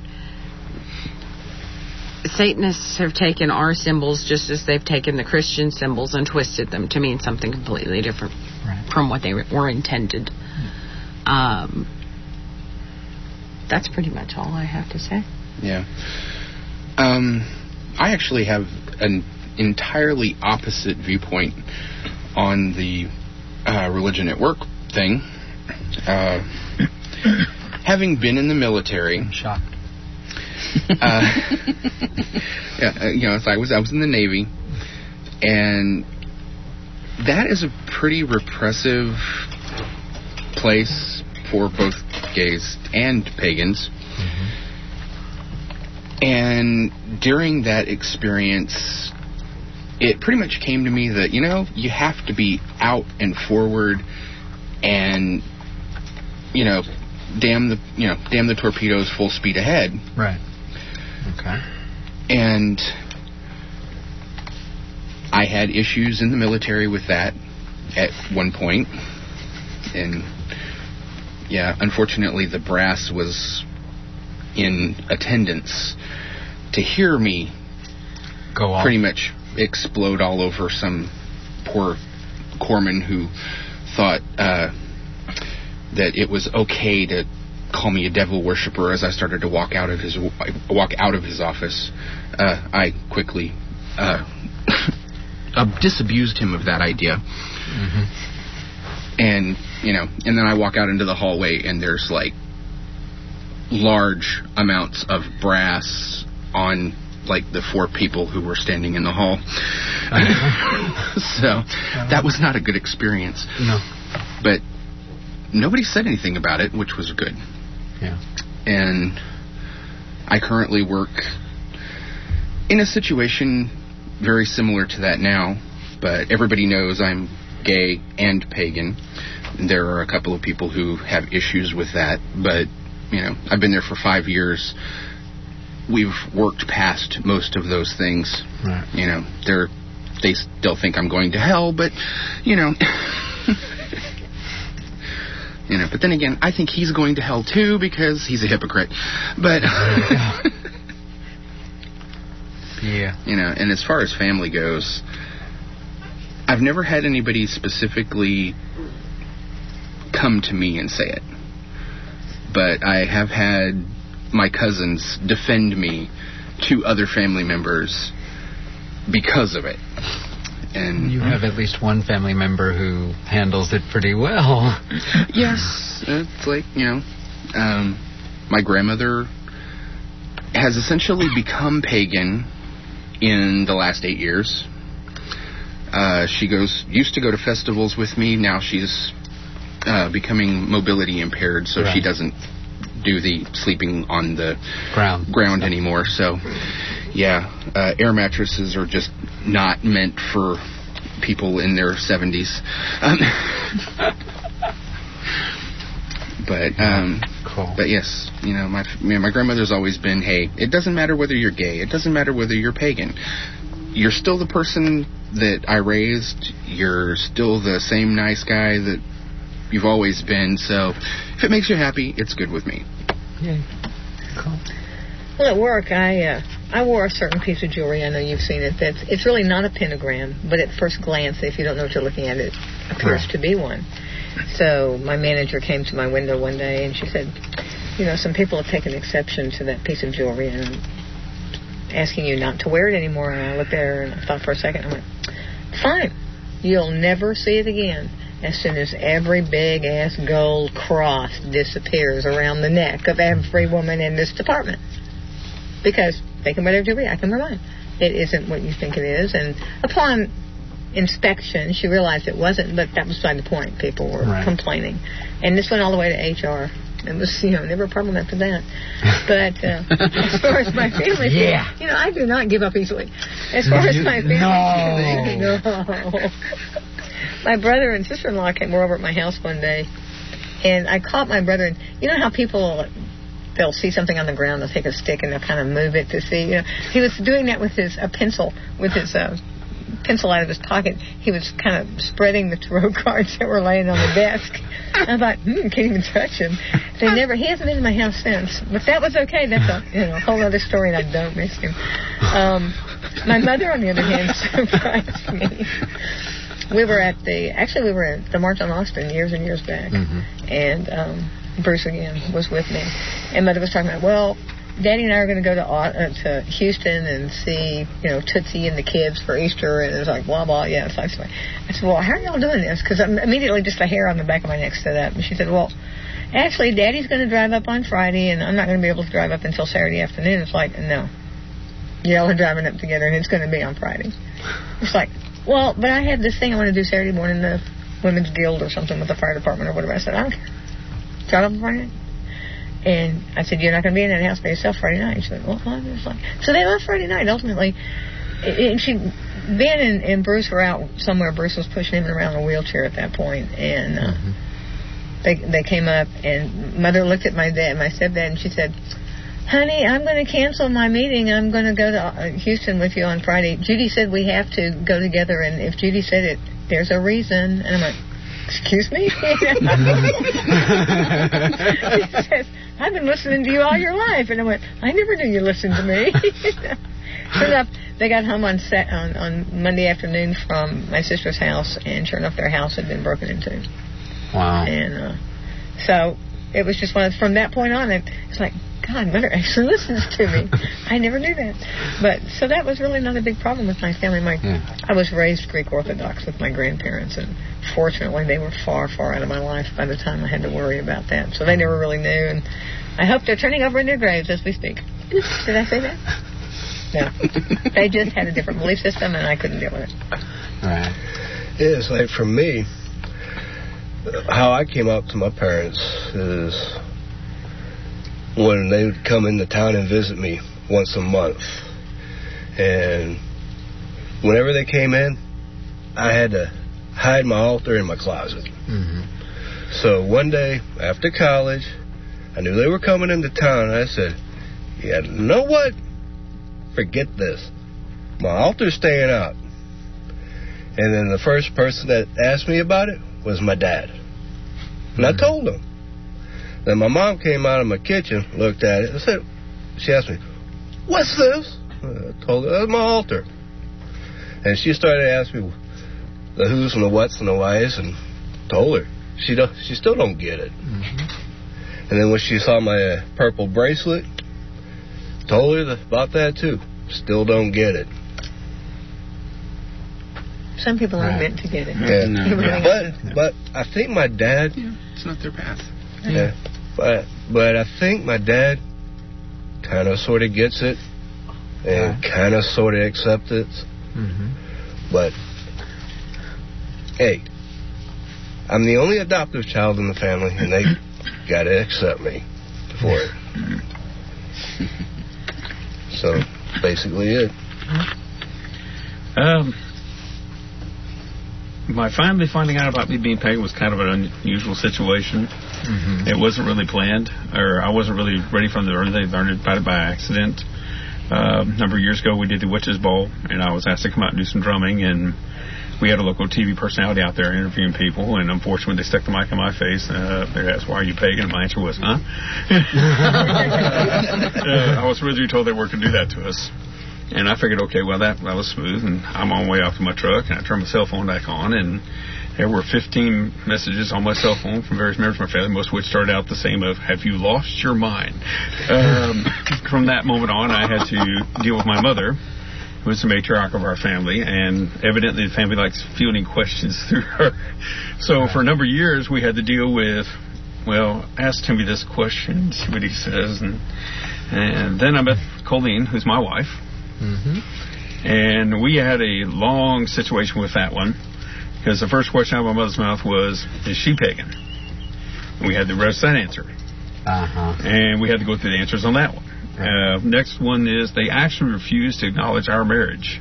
Satanists have taken our symbols just as they've taken the Christian symbols and twisted them to mean something completely different right. from what they were intended. Um, that's pretty much all I have to say. Yeah. Um, I actually have an entirely opposite viewpoint on the uh, religion at work thing. Uh, having been in the military, I'm shocked. uh, yeah, uh, you know, so I was I was in the Navy, and that is a pretty repressive place for both gays and pagans. Mm-hmm. And during that experience, it pretty much came to me that, you know, you have to be out and forward, and, you know, damn the you know damn the torpedoes, full speed ahead. Right. Okay. And I had issues in the military with that at one point. And, yeah, unfortunately the brass was in attendance to hear me go off, pretty much explode all over some poor corpsman who thought uh, that it was okay to call me a devil worshiper as I started to walk out of his walk out of his office. Uh, I quickly uh, uh, disabused him of that idea. Mm-hmm. And, you know, and then I walk out into the hallway and there's like large amounts of brass on like the four people who were standing in the hall. So that was not a good experience. No. But nobody said anything about it, which was good. Yeah. And I currently work in a situation very similar to that now, but everybody knows I'm gay and pagan. There are a couple of people who have issues with that, but, you know, I've been there for five years. We've worked past most of those things. Right. You know, they're they still think I'm going to hell, but, you know... You know, but then again, I think he's going to hell too because he's a hypocrite. But yeah, you know, and as far as family goes, I've never had anybody specifically come to me and say it. But I have had my cousins defend me to other family members because of it. And you have at least one family member who handles it pretty well. Yes, it's like, you know, um, my grandmother has essentially become pagan in the last eight years. Uh, she goes used to go to festivals with me. Now she's uh, becoming mobility impaired, so right. she doesn't do the sleeping on the ground ground anymore. So, yeah, uh, air mattresses are just not meant for people in their seventies. Um, but um, cool. But yes, you know, my you know, my grandmother's always been, hey, it doesn't matter whether you're gay, it doesn't matter whether you're pagan. You're still the person that I raised. You're still the same nice guy that you've always been. So if it makes you happy, it's good with me. Yeah. Cool. Well, at work, I uh, I wore a certain piece of jewelry. I know you've seen it. That's it's really not a pentagram, but at first glance, if you don't know what you're looking at, it appears Right. to be one. So my manager came to my window one day, and she said, you know, some people have taken exception to that piece of jewelry and asking you not to wear it anymore. And I looked at her and I thought for a second. I went, fine. You'll never see it again as soon as every big-ass gold cross disappears around the neck of every woman in this department. Because they can wear their jewelry, I can wear mine. It isn't what you think it is. And upon inspection, she realized it wasn't, but that was beside the point. People were Right. complaining. And this went all the way to H R. It was, you know, never a problem after that. But uh, as far as my family, Yeah. you know, I do not give up easily. As far as my family, No. no. My brother and sister-in-law came were over at my house one day, and I caught my brother. And you know how people, they'll see something on the ground, they'll take a stick and they'll kind of move it to see. You know, he was doing that with his a pencil, with his uh, pencil out of his pocket. He was kind of spreading the tarot cards that were laying on the desk. I thought, hmm, can't even touch him. They never. He hasn't been in my house since, but that was okay. That's a you know whole other story, and I don't miss him. Um, my mother, on the other hand, surprised me. We were at the actually we were at the March on Austin years and years back, Mm-hmm. and um, Bruce again was with me, and Mother was talking about, well, Daddy and I are going to go to uh, to Houston and see, you know, Tootsie and the kids for Easter, and it was like, blah, blah, yeah. So I said, I said, well, how are y'all doing this? Because immediately just a hair on the back of my neck stood up. And she said, well, actually, Daddy's going to drive up on Friday, and I'm not going to be able to drive up until Saturday afternoon. It's like, no. Y'all are driving up together, and it's going to be on Friday. It's like, well, but I have this thing I want to do Saturday morning, the Women's Guild or something with the fire department or whatever. I said, I don't care. Drive up on Friday night. And I said, you're not going to be in that house by yourself Friday night. She said, well, I was like, so they left Friday night, ultimately. And she, Ben and, and Bruce were out somewhere. Bruce was pushing him around in a wheelchair at that point. And uh, mm-hmm. they they came up, and Mother looked at my dad, my stepdad, and she said, honey, I'm going to cancel my meeting. I'm going to go to Houston with you on Friday. Judy said we have to go together, and if Judy said it, there's a reason. And I'm like, excuse me? She says, I've been listening to you all your life. And I went, I never knew you listened to me. Sure enough, they got home on, set, on on Monday afternoon from my sister's house, and sure enough, their house had been broken into. Wow. And uh, so it was just one of, from that point on, it, it's like, God, Mother actually listens to me. I never knew that. But so that was really not a big problem with my family. My yeah. I was raised Greek Orthodox with my grandparents, and fortunately they were far, far out of my life by the time I had to worry about that. So they never really knew, and I hope they're turning over in their graves as we speak. Did I say that? No. They just had a different belief system, and I couldn't deal with it. Right. Yeah, it's like for me, how I came up to my parents is when they would come into town and visit me once a month. And whenever they came in, I had to hide my altar in my closet. Mm-hmm. So one day after college, I knew they were coming into town, and I said, yeah, you know what? Forget this. My altar's staying out. And then the first person that asked me about it was my dad. And mm-hmm. I told him. Then my mom came out of my kitchen, looked at it, and said, she asked me, what's this? I told her, that's my altar. And she started asking me the who's and the what's and the why's, and told her. She don't, she still don't get it. Mm-hmm. And then when she saw my uh, purple bracelet, told her about that too. Still don't get it. Some people aren't meant to get it. Yeah. No. But, but I think my dad... Yeah, it's not their path. Yeah. But, but I think my dad kind of sort of gets it and kind of sort of accepts it. Mm-hmm. But, hey, I'm the only adoptive child in the family, and they got to accept me for it. So, basically it. Um, my family finding out about me being pagan was kind of an unusual situation. Mm-hmm. It wasn't really planned, or I wasn't really ready from the early. They learned about it by accident. Uh, a number of years ago, we did the Witches Bowl, and I was asked to come out and do some drumming, and we had a local T V personality out there interviewing people, and unfortunately, they stuck the mic in my face. Uh, they asked, "Why are you pagan?" And my answer was, "Huh?" uh, I was originally told they weren't going to do that to us. And I figured, okay, well, that, that was smooth, and I'm on my way off to my truck, and I turned my cell phone back on, and there were fifteen messages on my cell phone from various members of my family, most of which started out the same of, "Have you lost your mind?" Um, from that moment on, I had to deal with my mother, who was the matriarch of our family, and evidently the family likes fielding questions through her. So for a number of years, we had to deal with, well, ask Timmy this question, see what he says, and, and then I met Colleen, who's my wife. Mm-hmm. And we had a long situation with that one, because the first question out of my mother's mouth was, "Is she pagan?" And we had the rest of that answer. Uh-huh. And we had to go through the answers on that one. Right. Uh, next one is they actually refused to acknowledge our marriage.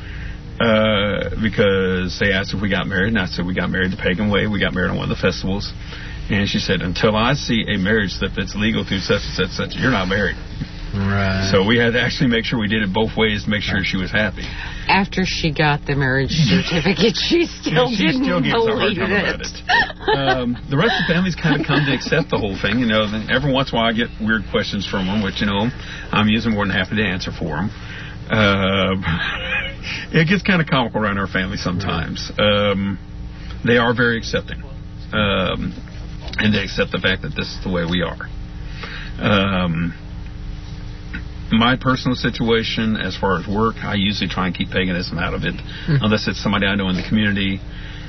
Uh, because they asked if we got married, and I said we got married the pagan way. We got married on one of the festivals. And she said, "Until I see a marriage slip that's legal through such and such and such, you're not married." Right. So we had to actually make sure we did it both ways to make sure she was happy. After she got the marriage certificate, she still she didn't still gives believe a hard time it. about it. Um, the rest of the family's kind of come to accept the whole thing. You know, every once in a while I get weird questions from them, which, you know, I'm using more than happy to answer for them. Uh, it gets kind of comical around our family sometimes. Um, they are very accepting. Um, and they accept the fact that this is the way we are. Um... My personal situation, as far as work, I usually try and keep paganism out of it, mm-hmm. unless it's somebody I know in the community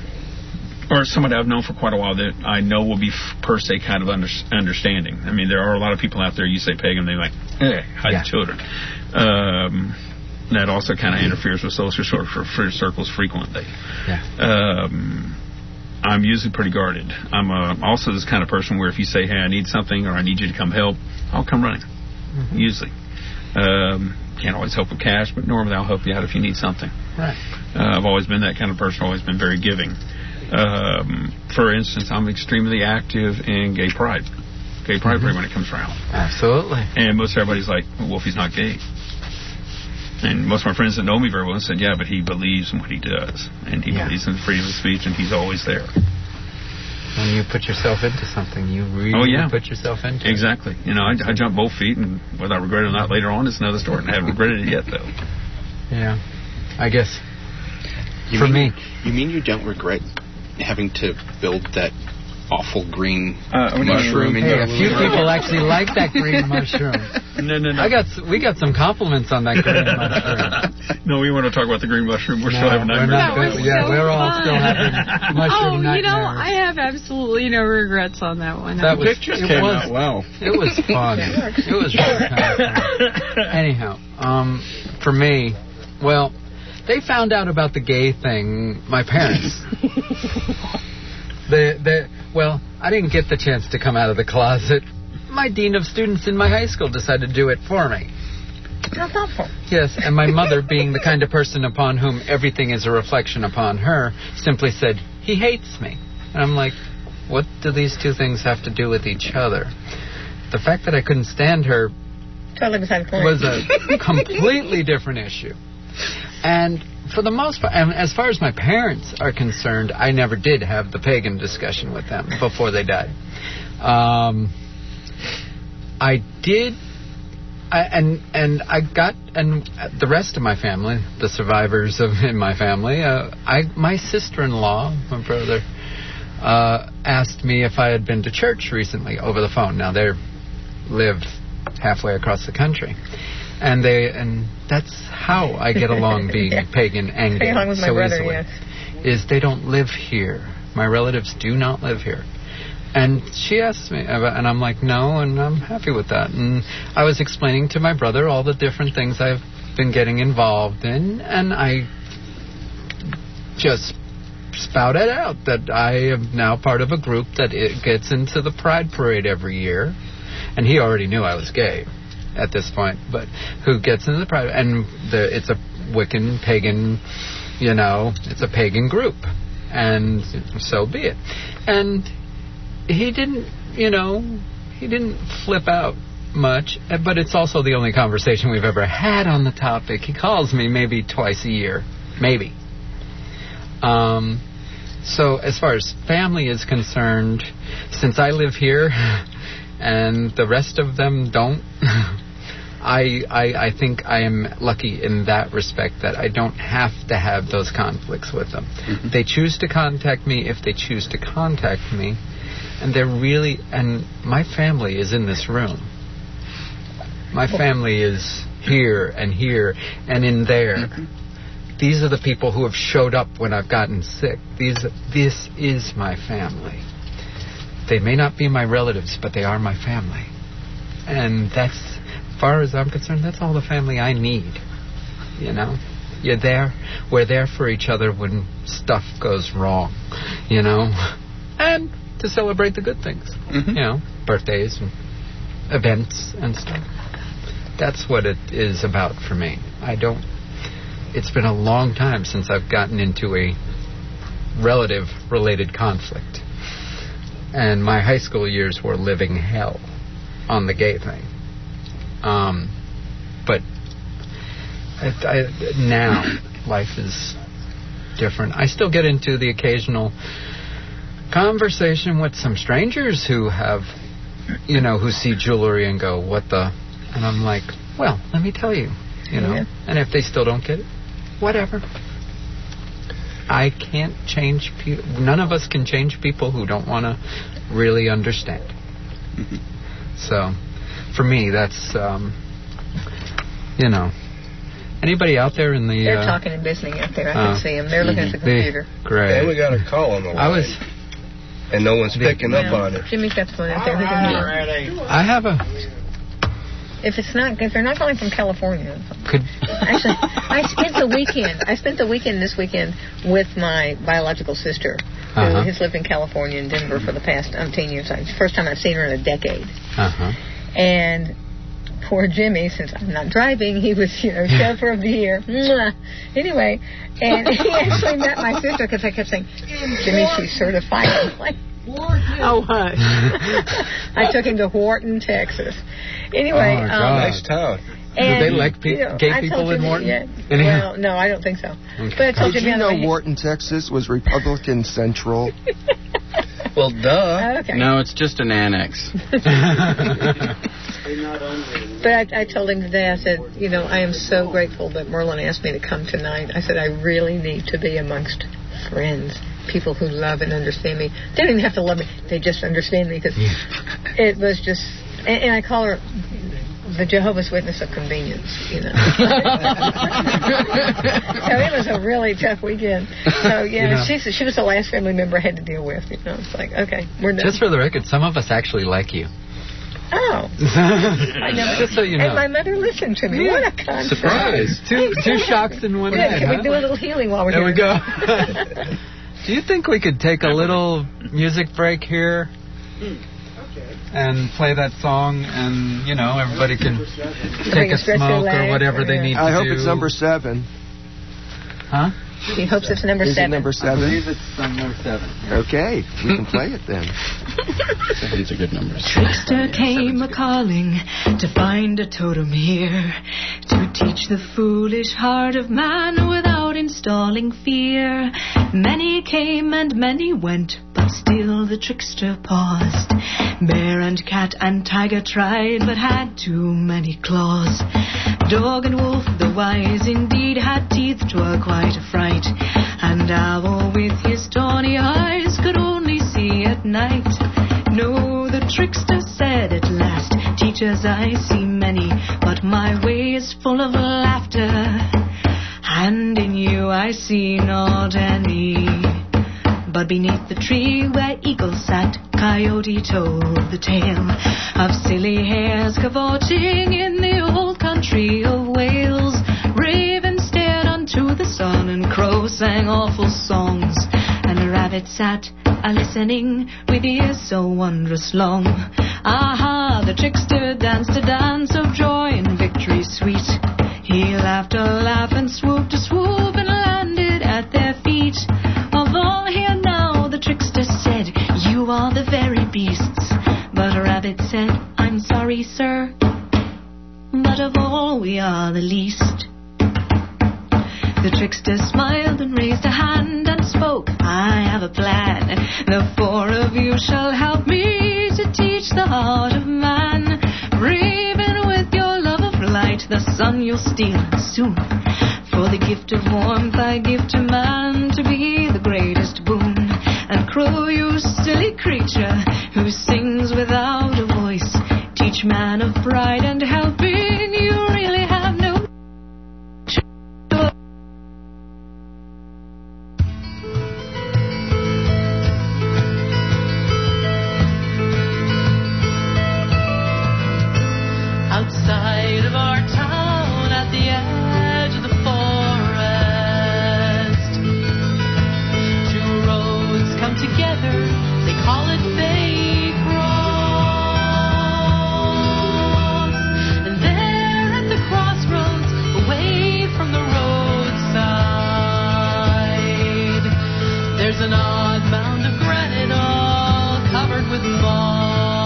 or somebody I've known for quite a while that I know will be f- per se kind of under- understanding. I mean, there are a lot of people out there, you say pagan, they're like, eh, hide yeah. children. Um, that also kind of interferes with social circles frequently. Yeah. Um, I'm usually pretty guarded. I'm uh, also this kind of person where if you say, "Hey, I need something," or "I need you to come help," I'll come running, mm-hmm. usually. Um, can't always help with cash, but normally I'll help you out if you need something. Right. Uh, I've always been that kind of person, always been very giving. Um, for instance, I'm extremely active in gay pride. Gay pride mm-hmm. when it comes around. Absolutely. And most everybody's like, "Well, Wolfie's not gay." And most of my friends that know me very well said, "Yeah, but he believes in what he does. And he yeah. believes in freedom of speech, and he's always there." When you put yourself into something, you really oh, yeah. put yourself into exactly. it. Exactly. You know, I, I jumped both feet, and whether I regret it or not later on, it's another story, and I haven't regretted it yet, though. Yeah, I guess. You For mean, me. You mean you don't regret having to build that awful green uh, mushroom in hey, your a few room? people actually like that green mushroom. No, no, no. I got we got some compliments on that green mushroom. No, we want to talk about the green mushroom. We're no, still having nightmares. That was yeah, so we're all fun. still having mushroom Oh, nightmares. you know, I have absolutely no regrets on that one. That was, pictures it came was, out well. It was fun. It was really kind of fun. Anyhow, um, for me, well, they found out about the gay thing, my parents. they, they, well, I didn't get the chance to come out of the closet. My dean of students in my high school decided to do it for me. How thoughtful. Yes, and my mother, being the kind of person upon whom everything is a reflection upon her, simply said, "He hates me." And I'm like, what do these two things have to do with each other? The fact that I couldn't stand her totally beside the point. was a completely different issue. And for the most part, and as far as my parents are concerned, I never did have the pagan discussion with them before they died. Um, I did, I, and and I got, and the rest of my family, the survivors of in my family, uh, I my sister-in-law, my brother, uh, asked me if I had been to church recently over the phone. Now they live halfway across the country. And they and that's how I get along being yeah. pagan and gay along with my so brother, easily. yes. Is they don't live here. My relatives do not live here. And she asked me, about, and I'm like, no, and I'm happy with that. And I was explaining to my brother all the different things I've been getting involved in, and I just spouted out that I am now part of a group that it gets into the Pride Parade every year. And he already knew I was gay at this point, but who gets into the pride, and the, it's a Wiccan, pagan, you know, it's a pagan group. and so be it. And he didn't, you know, he didn't flip out much, but it's also the only conversation we've ever had on the topic. He calls me maybe twice a year, maybe. Um, so as far as family is concerned, since I live here and the rest of them don't, I, I I think I am lucky in that respect that I don't have to have those conflicts with them. Mm-hmm. They choose to contact me if they choose to contact me, and they're really, and my family is in this room. My family is here and here and in there. Mm-hmm. These are the people who have showed up when I've gotten sick. These, this is my family. They may not be my relatives, but they are my family. And that's, as far as I'm concerned, that's all the family I need. You know? You're there. We're there for each other when stuff goes wrong. You know? And to celebrate the good things. Mm-hmm. You know? Birthdays and events and stuff. That's what it is about for me. I don't... It's been a long time since I've gotten into a relative-related conflict. And my high school years were living hell on the gay thing. Um, but I, I, now, life is different. I still get into the occasional conversation with some strangers who have, you know, who see jewelry and go, what the... And I'm like, well, let me tell you, you know. Yeah. And if they still don't get it, whatever. I can't change people. None of us can change people who don't want to really understand. Mm-hmm. So, for me, that's, um, you know. Anybody out there in the... They're uh, talking and listening out there. I uh, can see them. They're looking mm-hmm. at the computer. The, great. And we got a call on the line. I was... And no one's the, picking well, up on it. Jimmy's got someone out there who can hear. I have a... If it's not, if they're not calling from California, could actually, I spent the weekend. I spent the weekend this weekend with my biological sister, who uh-huh. has lived in California in Denver for the past umpteen years. It's the first time I've seen her in a decade. Uh-huh. And poor Jimmy, since I'm not driving, he was, you know, chauffeur of the year. Anyway, and he actually met my sister because I kept saying, Jimmy, she's certified. I'm like, oh, hush. I took him to Wharton, Texas. Anyway, oh, um, nice town. Do they like pe- you know, gay people in Wharton? Yeah, well, no, I don't think so. Okay. But I told Did you, you know way, Wharton, Texas was Republican Central? Well, duh. Okay. No, it's just an annex. But I, I told him today, I said, you know, I am so grateful that Merlin asked me to come tonight. I said, I really need to be amongst friends, people who love and understand me. They don't even have to love me. They just understand me because it was just... And, and I call her the Jehovah's Witness of convenience, you know. So it was a really tough weekend. So, yeah, you know, she, she was the last family member I had to deal with, you know. It's like, okay, we're done. Just for the record, some of us actually like you. Oh. I know. Just so you know. And my mother listened to me. Yeah. What a contrast. Surprise. Two, two shocks in one yeah, night, Can huh? we do a little healing while we're there here? There we go. Do you think we could take a little music break here? And play that song, and, you know, everybody can take a smoke or whatever they need to do. I hope it's number seven. Huh? He hopes it's number Is seven. It number seven? I believe it's number seven. Yeah. Okay, we can play it then. Seven's a good number. Trickster came a-calling to find a totem here, to teach the foolish heart of man without installing fear. Many came and many went, but still the trickster paused. Bear and cat and tiger tried, but had too many claws. Dog and wolf, the wise indeed, had teeth twere quite a fright. And owl with his tawny eyes could only see at night. No, the trickster said at last, teachers I see many, but my way is full of laughter, and in you I see not any. But beneath the tree where eagle sat, coyote told the tale of silly hares cavorting in the old country of Wales. Raven stared unto the sun, and crow sang awful songs, and a rabbit sat a-listening with ears so wondrous long. Aha, the trickster danced a dance of joy and victory sweet. He laughed a laugh and swooped a swoop and landed at their feet. Although he rabbit said, I'm sorry, sir, but of all we are the least. The trickster smiled and raised a hand and spoke, I have a plan. The four of you shall help me to teach the heart of man. Raven, with your love of light, the sun you'll steal soon. For the gift of warmth I give to man to be the greatest boon. And crow, you silly creature who sings without a voice, teach man of pride and helping, you really have no choice. Outside of our town, at the edge of the forest, two roads come together, they call it Bay Cross. And there at the crossroads, away from the roadside, there's an odd mound of granite all covered with moss.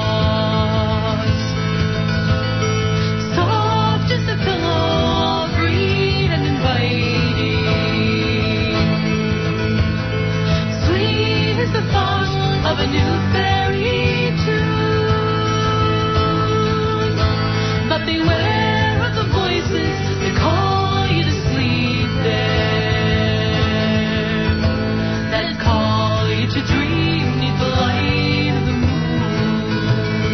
Of a new fairy tune, but beware of the voices that call you to sleep there, that call you to dream neath the light of the moon.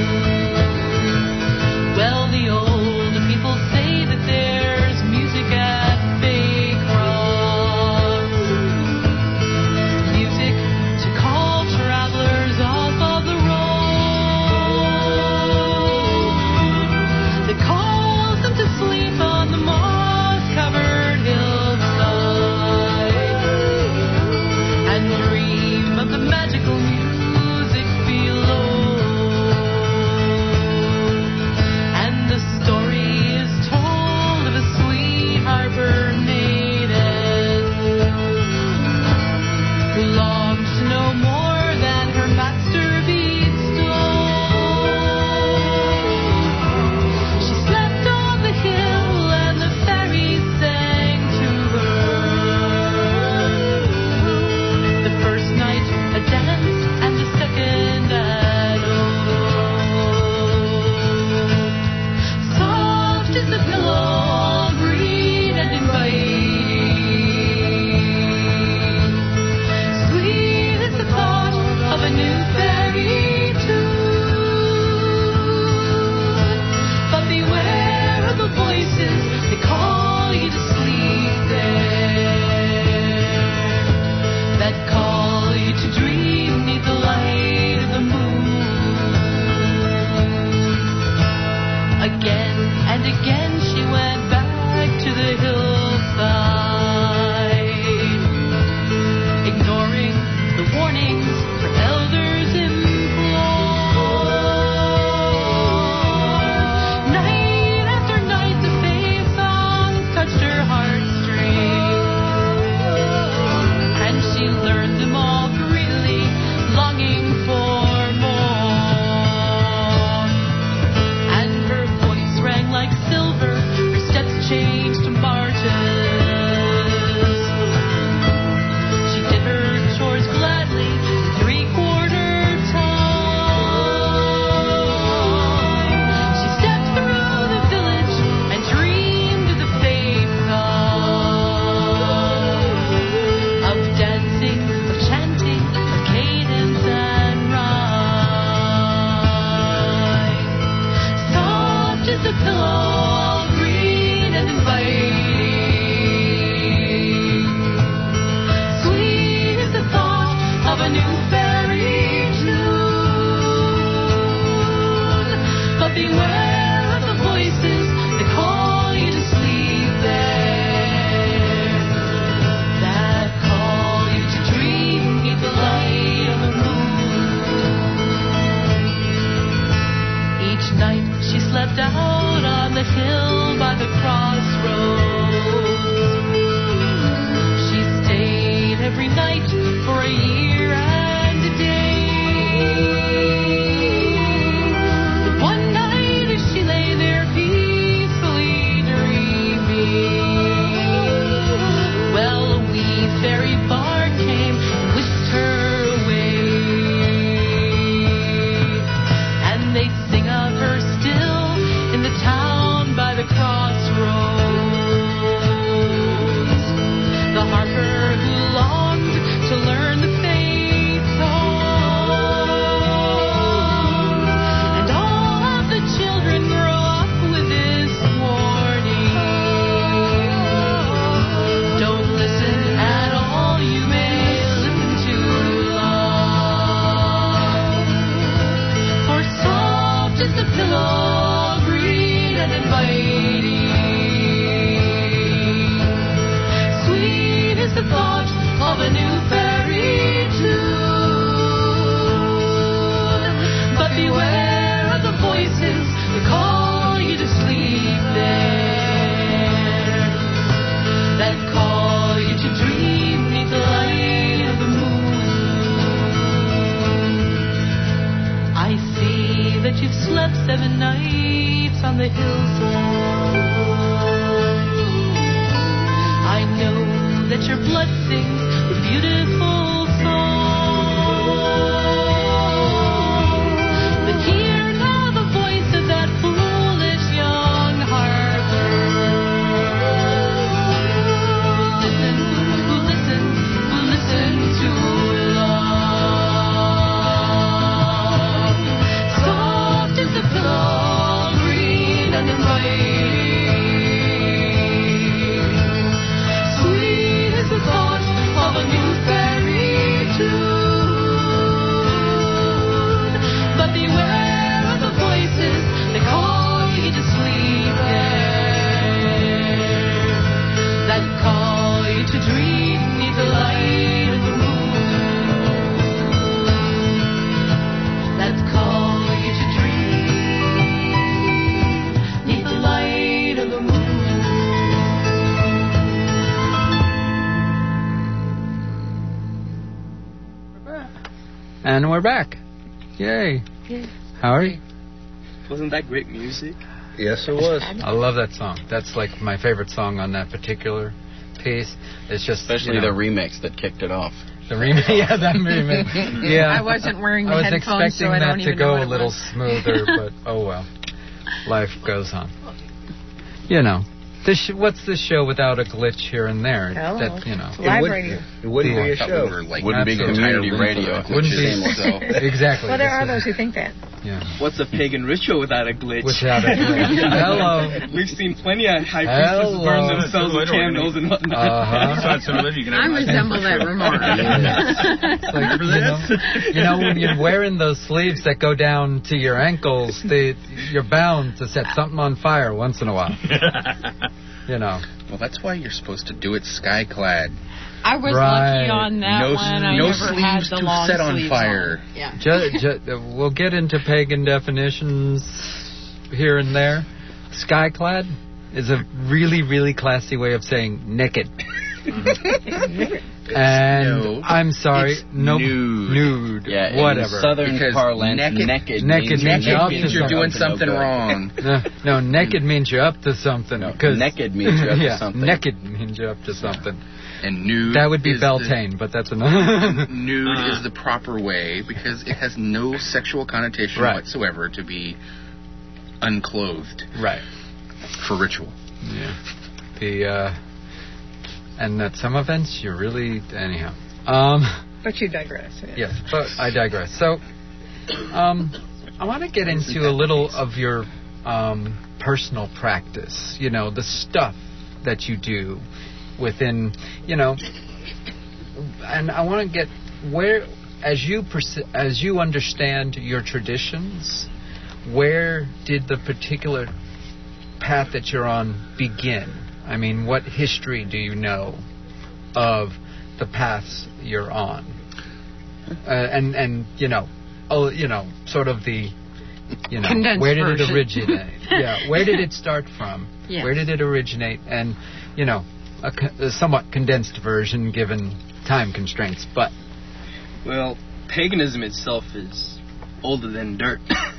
Well, the old people say that there's music at Bay Cross, music to call travelers off of the road, that calls them to sleep on the moss-covered hillside and dream of the magical music below. And the story is told of a sweet harbor maiden who longed to know more than her master bestowed. She slept on the hill and the fairies sang to her. The first night a dance and the second an ode. Soft is the pillow, all green and inviting. Sweet is the thought of a new fairy tune, but beware of the voices that call you to sleep there, that call you to dream neath the light of the moon. Again and again she went back to the hillside, ignoring the warnings her elders implored. Night after night the same songs touched her heartstrings, and she learned them all greedily, longing for more. And her voice rang like silver, her steps changed to marches. She did her chores gladly, three-quarter time. She stepped through the village and dreamed of the faith song, of dancing, of chanting, of cadence and rhyme. Soft is the pillow, all green and inviting. Sweet is the thought of a new fairy tune, but beware of the voices that call you to sleep there, that call you to dream neath the light of the moon. Each night she slept out on the hill by the crossroads. She stayed every night for a year and a day. as the pillow, green and inviting. Sweet is the thought of a new fairy tune. But beware of the voices that call you to sleep there, that call you to dream beneath the light of the moon. I see that you've slept seven nights on the hillside. I know that your blood sings with beautiful song. But hear now the voice of that foolish young heart. Listen, who listens, who listens to love. Soft as the pillow, green and inviting. Sweet as the thought of a new fairy tune. But beware of the voices that call you to sleep there, that call you to dream beneath the light of the moon, that call you to dream beneath the light of the moon. And we're back. Yay. How are you? Wasn't that great music? Yes, it was. I love that song. That's like my favorite song on that particular piece. It's just Especially you know, the remix that kicked it off. The remix, yeah, that remix. Yeah, I wasn't wearing the I was headphones, expecting so I that don't to even go know what a it little was. smoother, but oh well. Life goes on. You know, this sh- what's this show without a glitch here and there? Hello. That you know, It's live radio. It wouldn't Yeah. be a I thought show. we were like Wouldn't be community community radio. radio. wouldn't be So. exactly. Well, there this are is- those who think that. Yeah. What's a pagan ritual without a glitch? Without a glitch. Hello. We've seen plenty of high priestesses Hello. burn themselves with candles and whatnot. Uh-huh. I resemble that remark. It's like, you know, you know, when you're wearing those sleeves that go down to your ankles, they, you're bound to set something on fire once in a while. You know. Well, that's why you're supposed to do it sky-clad. I was Right. lucky on that No, one. I no never sleeves had the to long set on sleeves fire. on. Yeah. Ju- ju- we'll get into pagan definitions here and there. Skyclad is a really, really classy way of saying naked. And No, I'm sorry, it's no nude. nude, Yeah, whatever. in Southern Because parlance, naked- naked, naked means, means you're up naked to means you're doing up to no something good. wrong. No, no, naked means you're up to something. No, 'cause- naked means you're up to yeah, something. Naked means you're up to something. And nude. That would be is Beltane, but that's another. The, nude Uh. is the proper way because it has no sexual connotation Right. whatsoever to be unclothed Right. for ritual. Yeah. The uh, and at some events you really anyhow. Um, But you digress. Yeah. yes, but I digress. So, um, I want to get into a little of your um, personal practice. You know, the stuff that you do within, you know, and I want to get where, as you perce- as you understand your traditions, where did the particular path that you're on begin? I mean, what history do you know of the paths you're on? Uh, and and you know, oh, you know, sort of the, you know, Condensed where did version. it originate? Yeah, where did it start from? Yes. Where did it originate? And you know, a, co- a somewhat condensed version given time constraints, but Well, paganism itself is older than dirt.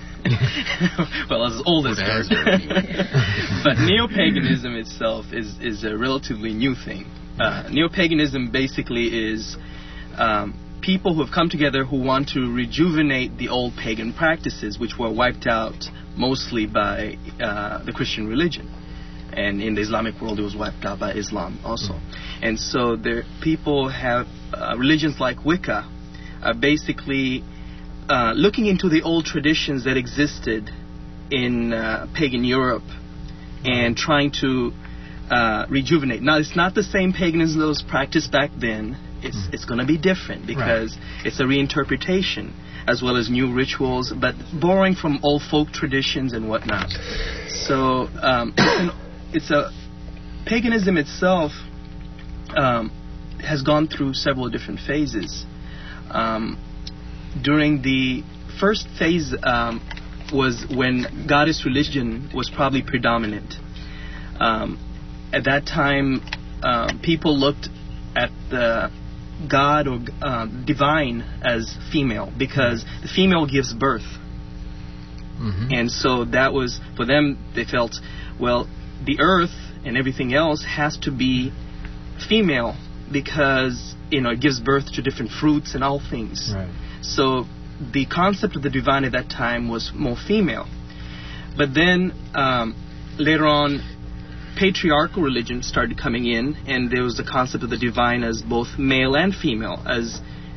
Well, as old as dirt. But neo-paganism itself is, is a relatively new thing. Uh, neo-paganism basically is um, people who have come together who want to rejuvenate the old pagan practices, which were wiped out mostly by uh, the Christian religion. And in the Islamic world, it was wiped out by Islam also. And so there, people have uh, religions like Wicca are basically uh, looking into the old traditions that existed in uh, pagan Europe and trying to uh, rejuvenate. Now, it's not the same paganism that was practiced back then. it's mm. it's going to be different because right. it's a reinterpretation as well as new rituals, but borrowing from old folk traditions and whatnot. So um, it's a paganism itself um, has gone through several different phases. Um, during the first phase um, was when goddess religion was probably predominant. Um, at that time, uh, people looked at the God or uh, divine as female because the female gives birth. Mm-hmm. And so that was, for them, they felt, well, the earth and everything else has to be female because, you know, it gives birth to different fruits and all things. Right. So the concept of the divine at that time was more female. But then um, later on, patriarchal religion started coming in, and there was the concept of the divine as both male and female. As,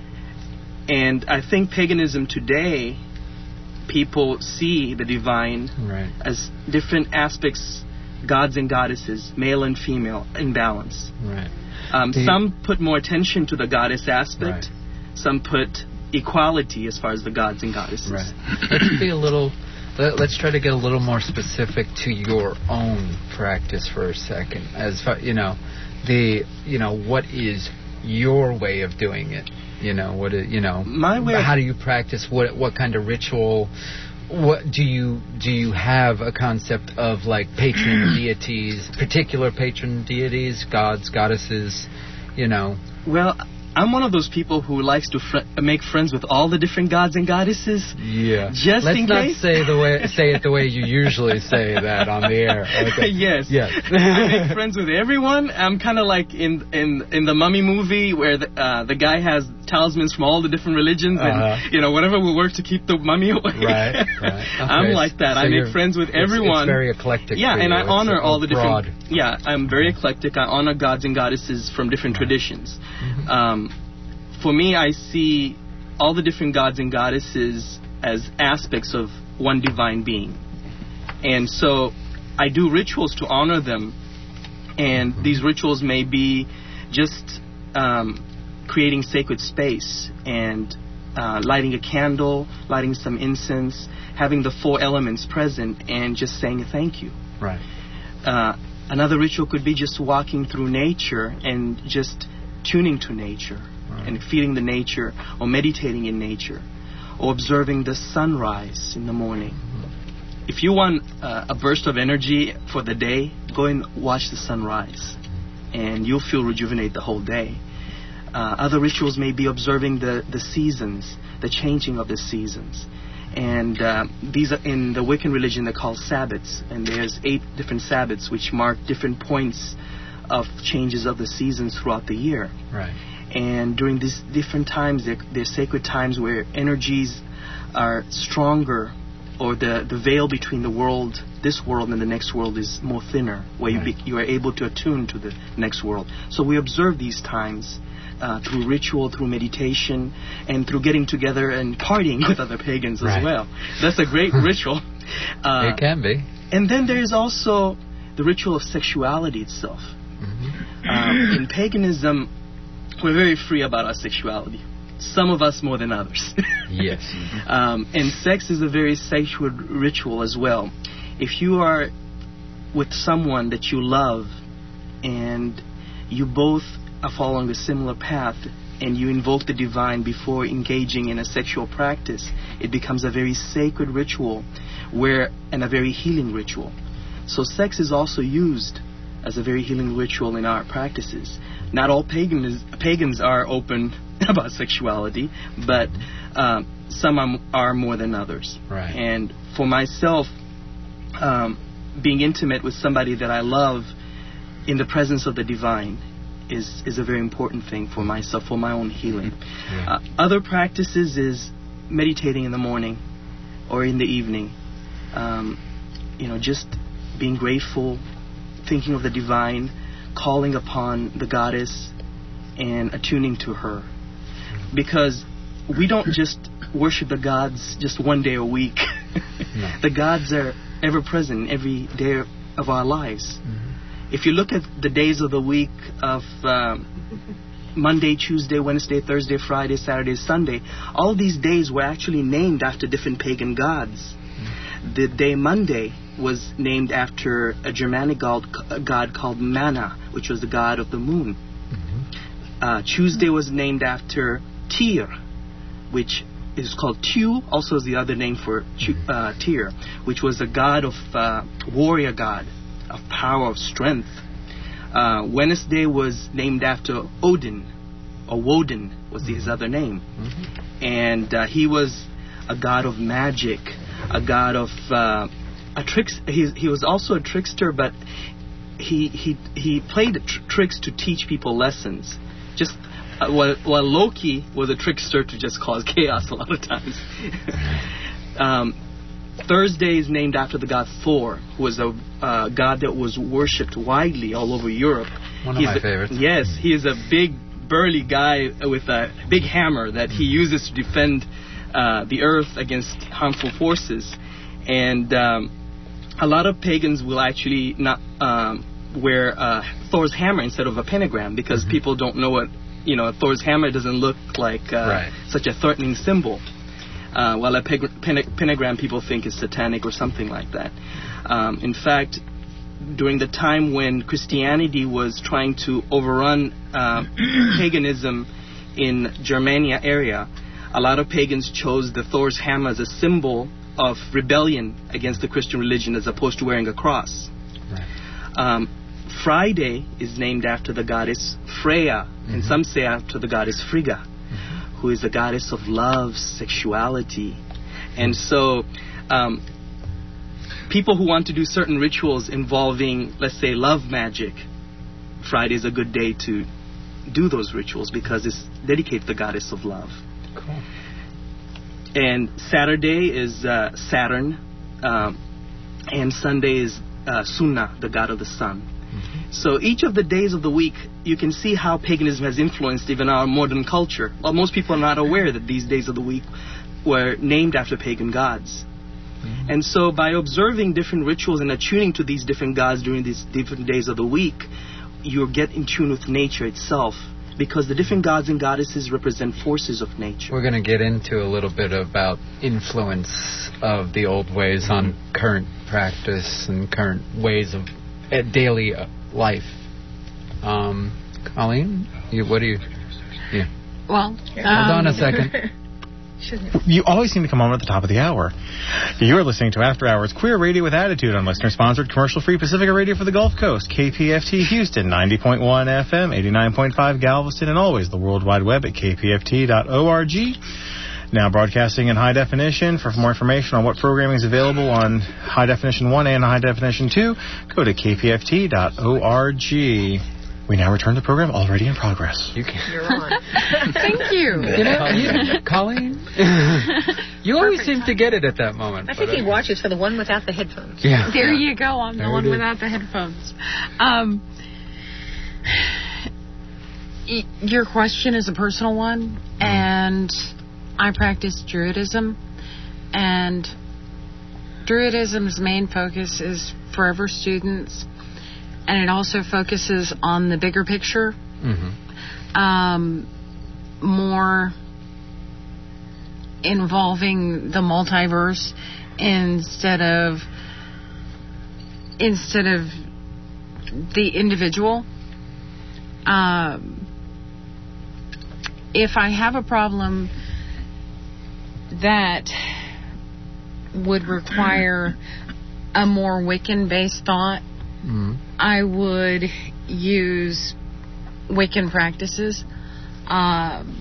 and I think paganism today, people see the divine right. as different aspects, gods and goddesses, male and female, in balance. Right. Um, the, some put more attention to the goddess aspect. Right. Some put equality as far as the gods and goddesses. Right. Let's be a little. Let, let's try to get a little more specific to your own practice for a second. As far, you know, the you know what is your way of doing it? You know what is, you know. My way. How do you practice? What what kind of ritual? What do you do? You have a concept of like patron deities, particular patron deities, gods, goddesses, you know? Well, I'm one of those people who likes to fr- make friends with all the different gods and goddesses. Yeah. Just Let's in not case. say the way say it the way you usually say that on the air. Okay. Yes. Yes. I make friends with everyone. I'm kind of like in in in the Mummy movie where the, uh, the guy has talismans from all the different religions, and uh-huh. you know whatever will work to keep the mummy away. Right. Right. Okay. I'm like that. So I make friends with it's, everyone. It's very eclectic. Yeah, for and you. I It's honor all the broad. different. Yeah, I'm very eclectic. I honor gods and goddesses from different right. traditions. Mm-hmm. Um, For me, I see all the different gods and goddesses as aspects of one divine being. And so I do rituals to honor them. And mm-hmm. these rituals may be just um, creating sacred space and uh, lighting a candle, lighting some incense, having the four elements present, and just saying a thank you. Right. Uh, another ritual could be just walking through nature and just tuning to nature. Right. And feeling the nature, or meditating in nature, or observing the sunrise in the morning. Mm-hmm. If you want uh, a burst of energy for the day, go and watch the sunrise, and you'll feel rejuvenated the whole day. Uh, other rituals may be observing the, the seasons, the changing of the seasons. And uh, these are in the Wiccan religion, they're called Sabbats, and there's eight different Sabbats which mark different points of changes of the seasons throughout the year. Right. And during these different times, they're, they're sacred times where energies are stronger, or the, the veil between the world, this world, and the next world is more thinner, where right. you, be, you are able to attune to the next world. So we observe these times uh, through ritual, through meditation, and through getting together and partying with other pagans right. as well. That's a great ritual. Uh, it can be. And then there is also the ritual of sexuality itself. Mm-hmm. Um, in paganism, we're very free about our sexuality. Some of us more than others. Yes. Um, and sex is a very sacred ritual as well. If you are with someone that you love and you both are following a similar path and you invoke the divine before engaging in a sexual practice, it becomes a very sacred ritual where and a very healing ritual. So sex is also used as a very healing ritual in our practices. Not all pagans, pagans are open about sexuality, but um, some are, are more than others. Right. And for myself, um, being intimate with somebody that I love in the presence of the divine is, is a very important thing for myself, for my own healing. Yeah. Uh, other practices is meditating in the morning or in the evening. Um, you know, just being grateful, thinking of the divine, calling upon the goddess and attuning to her. Because we don't just worship the gods just one day a week. No. The gods are ever present every day of our lives. Mm-hmm. If you look at the days of the week of um, Monday, Tuesday, Wednesday, Thursday, Friday, Saturday, Sunday. All these days were actually named after different pagan gods. The day Monday was named after a Germanic god, a god called Mana, which was the god of the moon. Mm-hmm. Uh, Tuesday was named after Tyr, which is called Tu, also is the other name for uh, Tyr, which was a god of uh, warrior god, of power, of strength. Uh, Wednesday was named after Odin, or Woden was mm-hmm. his other name. Mm-hmm. And uh, he was a god of magic, a god of uh, a tricks. He, he was also a trickster, but he he he played tr- tricks to teach people lessons. Just uh, while, while Loki was a trickster to just cause chaos a lot of times. um, Thursday is named after the god Thor, who was a uh, god that was worshipped widely all over Europe. One of He's my a, favorites. Yes, he is a big, burly guy with a big hammer that he uses to defend uh, the earth against harmful forces. And um, a lot of pagans will actually not um, wear uh, Thor's hammer instead of a pentagram because mm-hmm. people don't know what, you know, Thor's hammer doesn't look like uh, right. such a threatening symbol. Uh, while a peg- pen- pentagram people think is satanic or something like that. Um, in fact, during the time when Christianity was trying to overrun uh, paganism in Germania area, a lot of pagans chose the Thor's hammer as a symbol of rebellion against the Christian religion as opposed to wearing a cross. Right. Um, Friday is named after the goddess Freya, mm-hmm. and some say after the goddess Frigga, mm-hmm. who is the goddess of love, sexuality. And so um, people who want to do certain rituals involving, let's say, love magic, Friday is a good day to do those rituals because it's dedicated to the goddess of love. Cool. And Saturday is uh, Saturn, um, and Sunday is uh, Sunna, the god of the sun. Mm-hmm. So each of the days of the week, you can see how paganism has influenced even our modern culture. Well, most people are not aware that these days of the week were named after pagan gods. Mm-hmm. And so by observing different rituals and attuning to these different gods during these different days of the week, you get in tune with nature itself. Because the different gods and goddesses represent forces of nature. We're going to get into a little bit about influence of the old ways mm-hmm. on current practice and current ways of uh, daily life. Um, Colleen, you, what do you... Yeah. Well, hold um, on a second. You always seem to come on at the top of the hour. You're listening to After Hours Queer Radio with Attitude on listener-sponsored commercial-free Pacifica Radio for the Gulf Coast, K P F T Houston, ninety point one F M, eighty-nine point five Galveston, and always the World Wide Web at k p f t dot org. Now broadcasting in high definition. For more information on what programming is available on High Definition one and High Definition two, go to k p f t dot org. We now return to the program already in progress. You can. You're on. Thank you. You know, you, Colleen, you always seem to get it at that moment. I think he watches for the one without the headphones. Yeah. There yeah. you go. I'm there the one without the headphones. Um, y- your question is a personal one, mm. and I practice Druidism, and Druidism's main focus is forever students. And it also focuses on the bigger picture, mm-hmm. um, more involving the multiverse instead of instead of the individual. Um, if I have a problem that would require a more Wiccan-based thought, mm-hmm. I would use Wiccan practices. Um,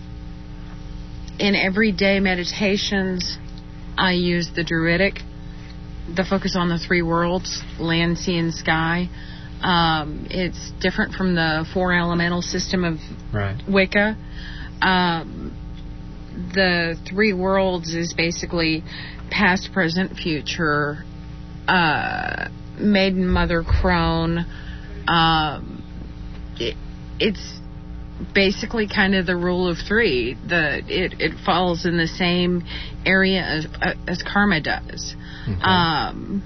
in everyday meditations, I use the Druidic, the focus on the three worlds, land, sea, and sky. Um, it's different from the four elemental system of right. Wicca. Um, the three worlds is basically past, present, future, uh, maiden, mother, crone. Um, it, it's basically kind of the rule of three. The it, it falls in the same area as, uh, as karma does. Okay. Um,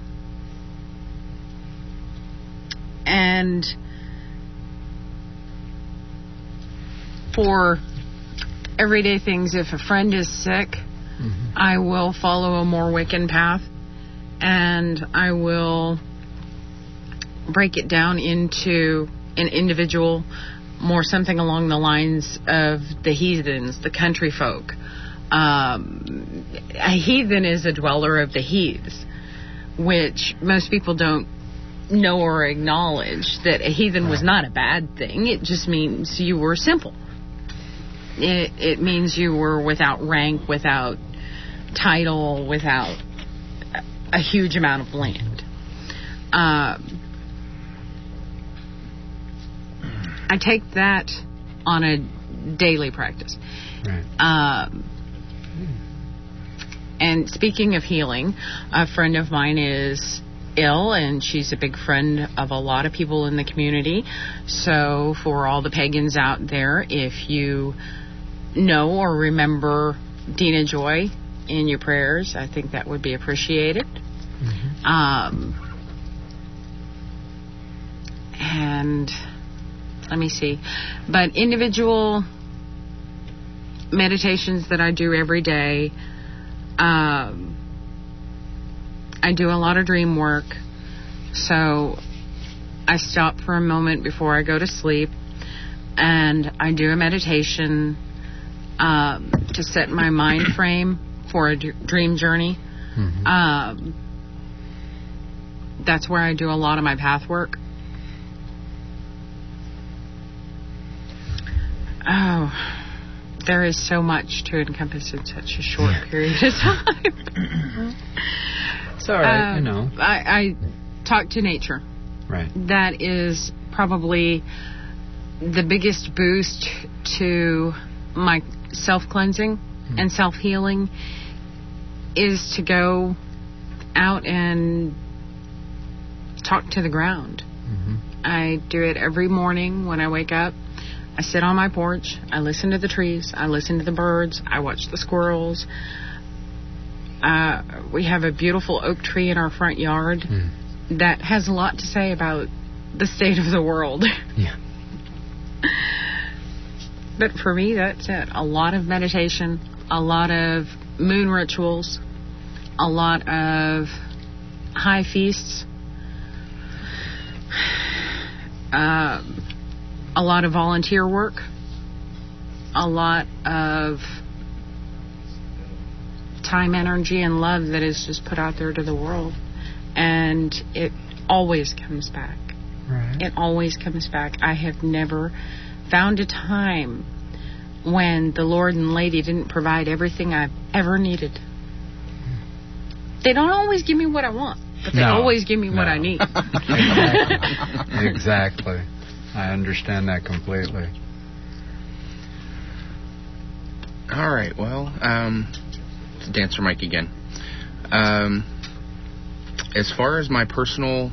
and for everyday things, if a friend is sick, mm-hmm. I will follow a more Wiccan path, and I will break it down into an individual, more something along the lines of the heathens, the country folk. Um, a heathen is a dweller of the heaths, which most people don't know or acknowledge, that a heathen was not a bad thing. It just means you were simple. It, it means you were without rank, without title, without a, a huge amount of land. Um, I take that on a daily practice. Right. Um, and speaking of healing, a friend of mine is ill, and she's a big friend of a lot of people in the community. So for all the pagans out there, if you know or remember Dina Joy in your prayers, I think that would be appreciated. Mm-hmm. Um, and let me see. But individual meditations that I do every day, um, I do a lot of dream work. So I stop for a moment before I go to sleep, and I do a meditation um, to set my mind frame for a d- dream journey. Mm-hmm. Um, that's where I do a lot of my path work. Oh, there is so much to encompass in such a short period of time. It's all right, um, you know. I, I talk to nature. Right. That is probably the biggest boost to my self-cleansing mm-hmm. and self-healing, is to go out and talk to the ground. Mm-hmm. I do it every morning when I wake up. I sit on my porch, I listen to the trees, I listen to the birds, I watch the squirrels. Uh, we have a beautiful oak tree in our front yard mm. that has a lot to say about the state of the world. Yeah. But for me, that's it. A lot of meditation, a lot of moon rituals, a lot of high feasts, um, a lot of volunteer work, a lot of time, energy, and love that is just put out there to the world. And it always comes back. Right. It always comes back. I have never found a time when the Lord and Lady didn't provide everything I've ever needed. They don't always give me what I want, but they no, always give me no. what I need. Exactly. Exactly. I understand that completely. All right, well, um, it's Dancer Mike again. Um, as far as my personal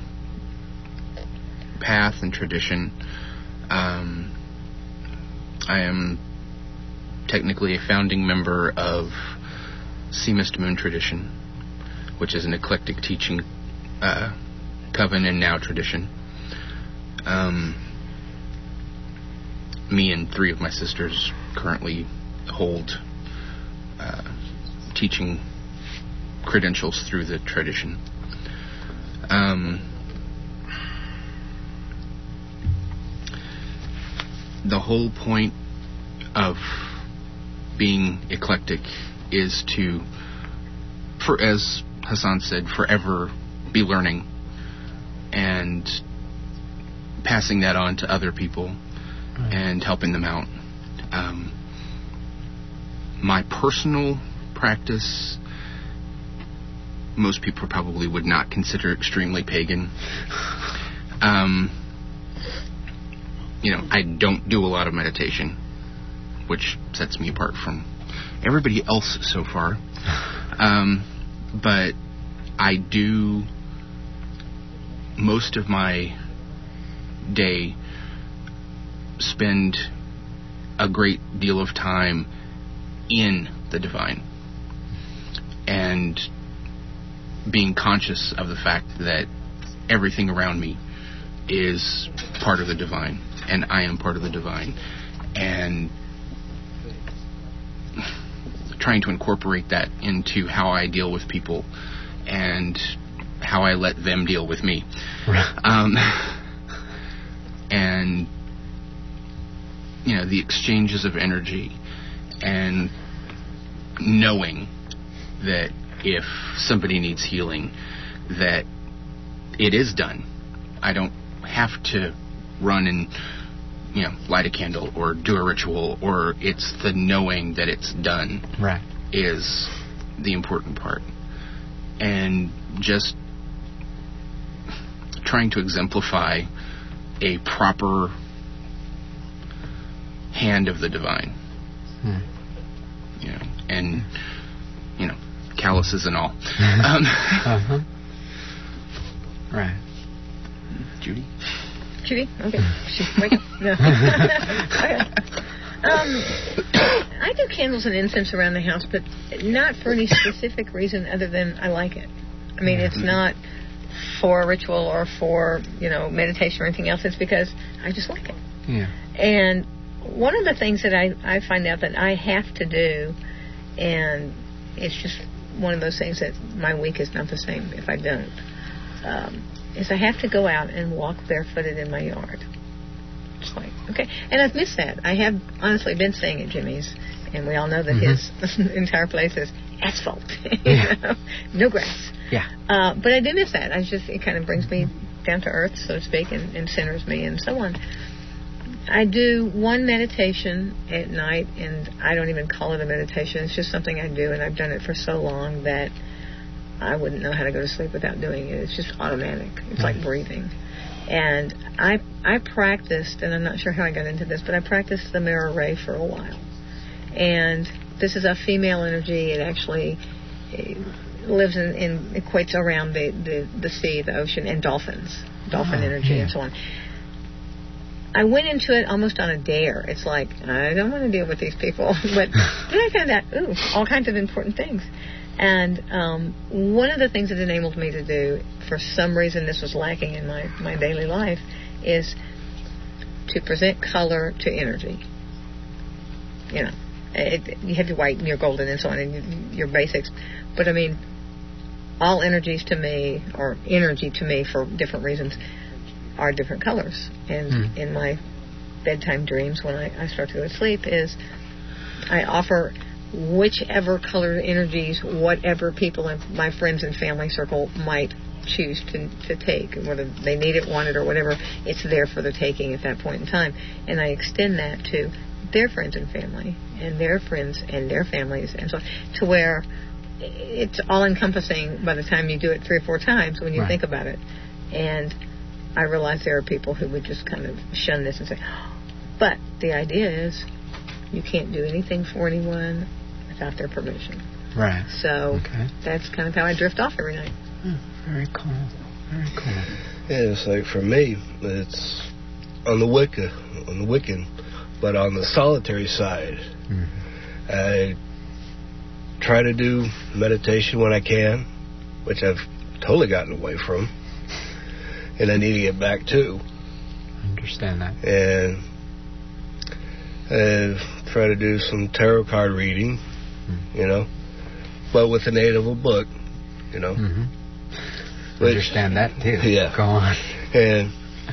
path and tradition, um, I am technically a founding member of Sea Mist Moon Tradition, which is an eclectic teaching uh, coven and now tradition. Um, me and three of my sisters currently hold uh, teaching credentials through the tradition. Um, the whole point of being eclectic is to, for as Hassan said, forever be learning and passing that on to other people right. and helping them out. Um, my personal practice, most people probably would not consider extremely pagan. Um, you know, I don't do a lot of meditation, which sets me apart from everybody else so far. Um, but I do most of my day spend a great deal of time in the divine and being conscious of the fact that everything around me is part of the divine and I am part of the divine, and trying to incorporate that into how I deal with people and how I let them deal with me. Um, and, you know, the exchanges of energy and knowing that if somebody needs healing, that it is done. I don't have to run and, you know, light a candle or do a ritual, or it's the knowing that it's done right. is the important part. And just trying to exemplify a proper hand of the divine. Hmm. You know, and, you know, calluses and all. um, uh-huh. Right. Judy? Judy? Okay. She, wake up. No. Okay. Um, I do candles and incense around the house, but not for any specific reason other than I like it. I mean, it's not for a ritual or for, you know, meditation or anything else. It's because I just like it. Yeah. And one of the things that I, I find out that I have to do, and it's just one of those things that my week is not the same if I don't, um, is I have to go out and walk barefooted in my yard. It's like, okay. And I've missed that. I have honestly been staying at Jimmy's, and we all know that mm-hmm. his entire place is asphalt. you Yeah. know? No grass. Yeah. Uh, but I do miss that. I just It kind of brings me down to earth, so to speak, and, and centers me and so on. I do one meditation at night, and I don't even call it a meditation. It's just something I do, and I've done it for so long that I wouldn't know how to go to sleep without doing it. It's just automatic. It's like breathing. And I I practiced, and I'm not sure how I got into this, but I practiced the mirror ray for a while. And this is a female energy. It actually it lives in, in equates around the, the, the sea, the ocean, and dolphins, dolphin oh, energy, yeah. and so on. I went into it almost on a dare. It's like, I don't want to deal with these people. But then I found out, ooh, all kinds of important things. And um, one of the things it enabled me to do, for some reason this was lacking in my, my daily life, is to present color to energy. You know, it, you have your white and your golden and so on, and your basics. But, I mean, all energies to me, or energy to me for different reasons, are different colors. And mm. in my bedtime dreams, when I, I start to go to sleep, is I offer whichever color energies, whatever people in my friends and family circle might choose to, to take, whether they need it, want it, or whatever, it's there for the taking at that point in time. And I extend that to their friends and family, and their friends and their families, and so on, to where it's all-encompassing by the time you do it three or four times when you right. think about it. And I realize there are people who would just kind of shun this and say, but the idea is you can't do anything for anyone without their permission. Right. So okay. that's kind of how I drift off every night. Oh, very cool. Very cool. Yeah, it's like for me, it's on the Wicca, on the Wiccan, but on the solitary side. Mm-hmm. I try to do meditation when I can, which I've totally gotten away from. And I need to get back to. I understand that. And I try to do some tarot card reading, mm-hmm. you know, but with the aid of a book, you know. Mm-hmm. Which, understand that too. Yeah. Go on. And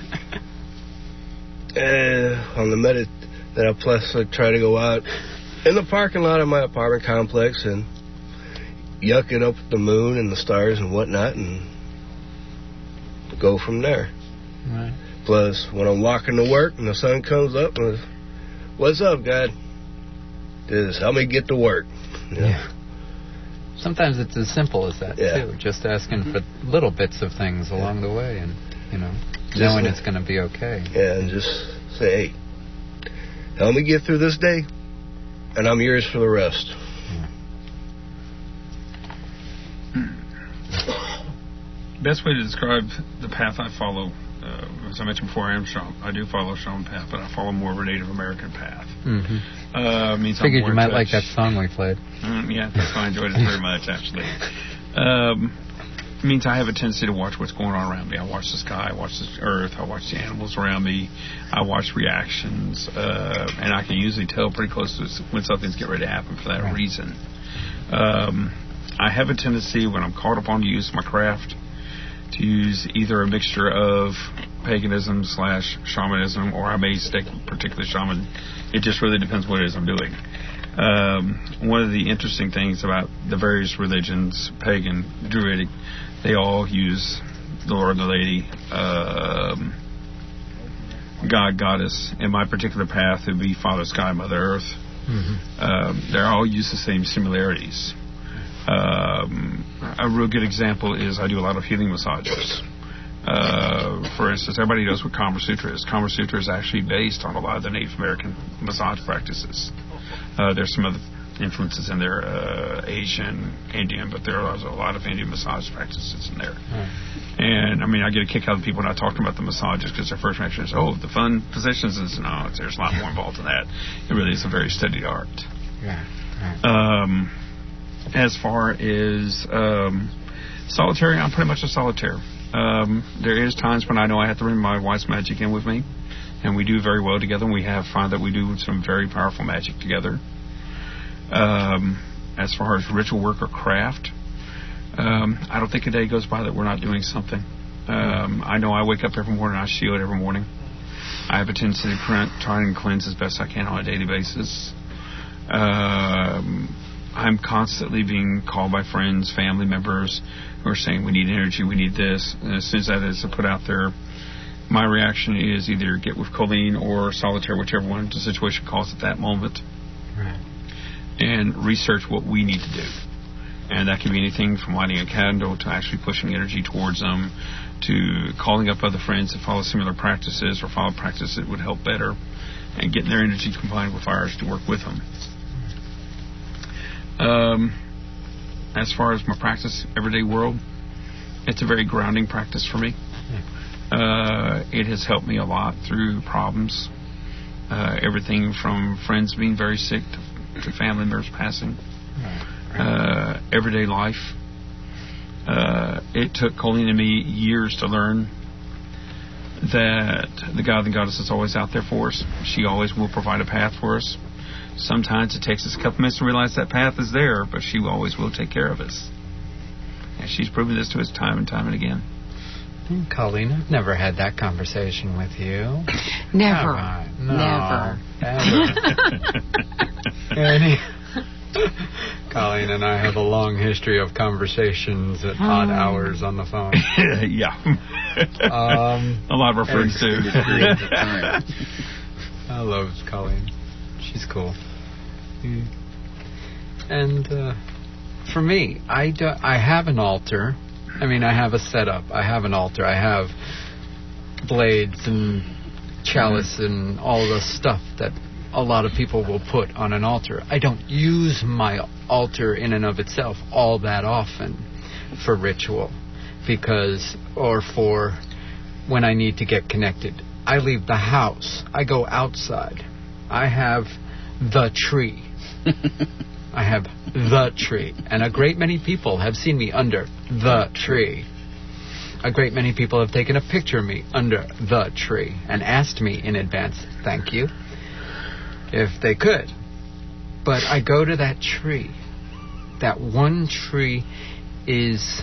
uh, on the medit, then I plus I try to go out in the parking lot of my apartment complex and yuck it up with the moon and the stars and whatnot, and go from there. Right. Plus, when I'm walking to work and the sun comes up, and what's up, God? Just help me get to work. You know? Yeah. Sometimes it's as simple as that yeah. too. Just asking for little bits of things yeah. along the way, and you know, just knowing like, it's going to be okay. Yeah, and just say, hey, help me get through this day, and I'm yours for the rest. Yeah. Best way to describe the path I follow, uh, as I mentioned before, I am shaman. I do follow a shaman path, but I follow more of a Native American path. Mm-hmm. Uh, means Figured I'm you might touch. like that song we played. Mm, yeah, that's why I enjoyed it very much, actually. Um, means I have a tendency to watch what's going on around me. I watch the sky, I watch the earth, I watch the animals around me, I watch reactions, uh, and I can usually tell pretty close to when something's getting ready to happen for that right. reason. Um, I have a tendency, when I'm called upon to use my craft, to use either a mixture of paganism slash shamanism, or I may stick particularly shaman. It just really depends what it is I'm doing. Um, one of the interesting things about the various religions, pagan, druidic, they all use the Lord and the Lady, um, God, Goddess. In my particular path, it would be Father Sky, Mother Earth. Mm-hmm. Um, they all use the same similarities. Um, a real good example is I do a lot of healing massages. Uh, for instance, everybody knows what Kama Sutra is. Kama Sutra is actually based on a lot of the Native American massage practices. Uh, there's some other influences in there, uh, Asian, Indian, but there are a lot of Indian massage practices in there. Hmm. And, I mean, I get a kick out of people when I talk about the massages because their first reaction is, oh, the fun positions. And no, there's a lot more involved in that. It really is a very studied art. Yeah. Right. Um, as far as um, solitary, I'm pretty much a solitaire. Um, there is times when I know I have to bring my wife's magic in with me, and we do very well together, and we have found that we do some very powerful magic together. Um, as far as ritual work or craft, um, I don't think a day goes by that we're not doing something. Um, I know I wake up every morning, I shield every morning. I have a tendency to try and cleanse as best I can on a daily basis. Um, I'm constantly being called by friends, family members, who are saying, we need energy, we need this. And as soon as that is put out there, my reaction is either get with Colleen or solitaire, whichever one the situation calls at that moment, right. and research what we need to do. And that can be anything from lighting a candle to actually pushing energy towards them, to calling up other friends that follow similar practices or follow practices that would help better, and getting their energy combined with ours to work with them. Um, as far as my practice, everyday world, it's a very grounding practice for me. Uh, it has helped me a lot through problems. Uh, everything from friends being very sick to, to family members passing. Uh, everyday life. Uh, it took Colleen and me years to learn that the God and Goddess is always out there for us. She always will provide a path for us. Sometimes it takes us a couple minutes to realize that path is there, but she always will take care of us. And she's proven this to us time and time and again. Colleen, I've never had that conversation with you. Never. No, never. Never. Any, Colleen and I have a long history of conversations at odd hours on the phone. yeah. Um, a lot of our friends do. I love Colleen. She's cool. Mm. And uh, for me, I, do, I have an altar. I mean, I have a setup. I have an altar. I have blades and chalice mm-hmm. and all the stuff that a lot of people will put on an altar. I don't use my altar in and of itself all that often for ritual, because, or for when I need to get connected. I leave the house. I go outside. I have the tree. I have the tree. And a great many people have seen me under the tree. A great many people have taken a picture of me under the tree and asked me in advance, thank you, if they could. But I go to that tree. That one tree is...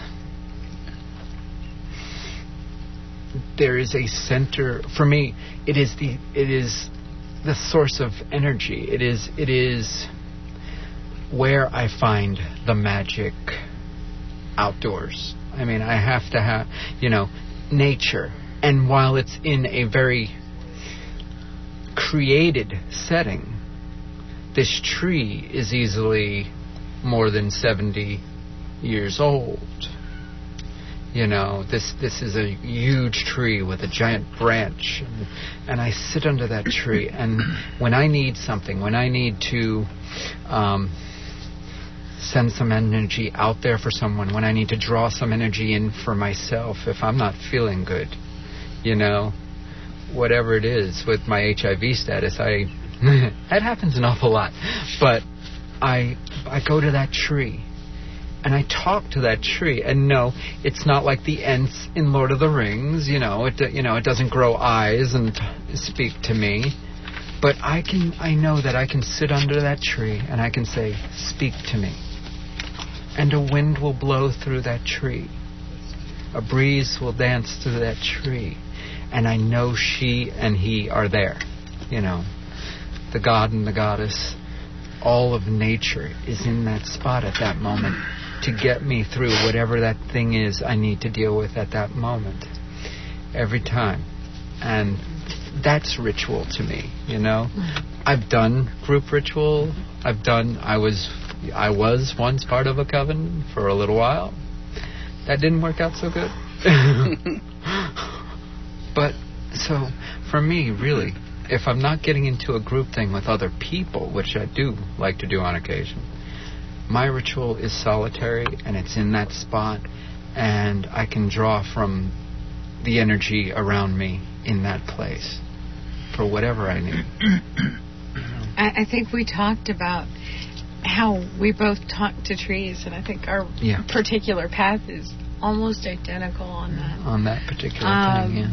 There is a center... For me, it is the... It is... the source of energy. It is it is where I find the magic outdoors. I mean, I have to have, you know, nature. And while it's in a very created setting, this tree is easily more than seventy years old. You know, this this is a huge tree with a giant branch. And, and I sit under that tree, and when I need something, when I need to um, send some energy out there for someone, when I need to draw some energy in for myself, if I'm not feeling good, you know, whatever it is with my H I V status, I that happens an awful lot. But I I go to that tree, and I talk to that tree. And no, it's not like the Ents in Lord of the Rings. You know, it you know it doesn't grow eyes and t- speak to me. But I can, I know that I can sit under that tree and I can say, "Speak to me." And a wind will blow through that tree. A breeze will dance through that tree. And I know she and he are there. You know, the god and the goddess, all of nature is in that spot at that moment to get me through whatever that thing is I need to deal with at that moment. Every time. And that's ritual to me, you know. I've done group ritual. I've done, I was, I was once part of a coven for a little while. That didn't work out so good. But, so, for me, really, if I'm not getting into a group thing with other people, which I do like to do on occasion, my ritual is solitary, and it's in that spot, and I can draw from the energy around me in that place for whatever I need. I, I think we talked about how we both talk to trees, and I think our yeah. particular path is almost identical on that. On that particular um, thing, yeah.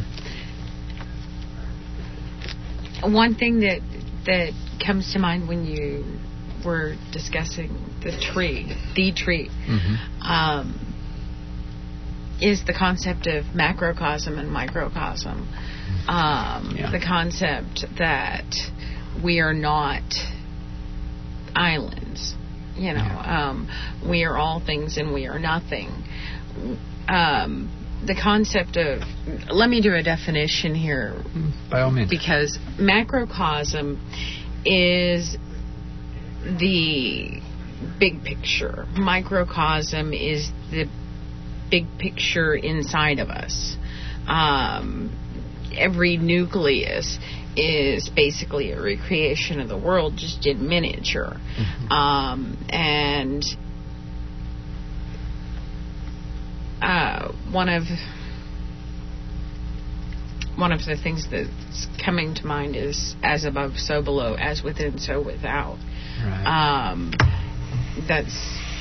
One thing that that comes to mind when you were discussing the tree, the tree, mm-hmm. um, is the concept of macrocosm and microcosm. Um, yeah. The concept that we are not islands. You know, yeah. um, we are all things and we are nothing. Um, the concept of, let me do a definition here. By all means. Because macrocosm is the big picture. Microcosm is the big picture inside of us. Um, every nucleus is basically a recreation of the world, just in miniature. Mm-hmm. Um, and uh, one of one of the things that's coming to mind is as above, so below, as within, so without. Right. Um, that's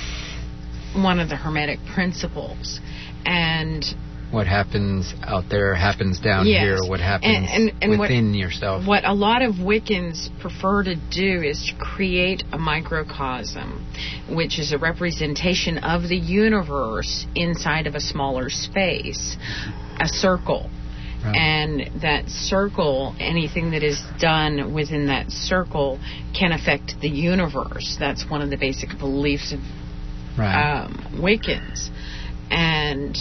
one of the Hermetic principles. And what happens out there happens down yes. here. What happens and, and, and within what, yourself. What a lot of Wiccans prefer to do is to create a microcosm, which is a representation of the universe inside of a smaller space, a circle. Right. And that circle, anything that is done within that circle can affect the universe. That's one of the basic beliefs of right. um, Wiccans. And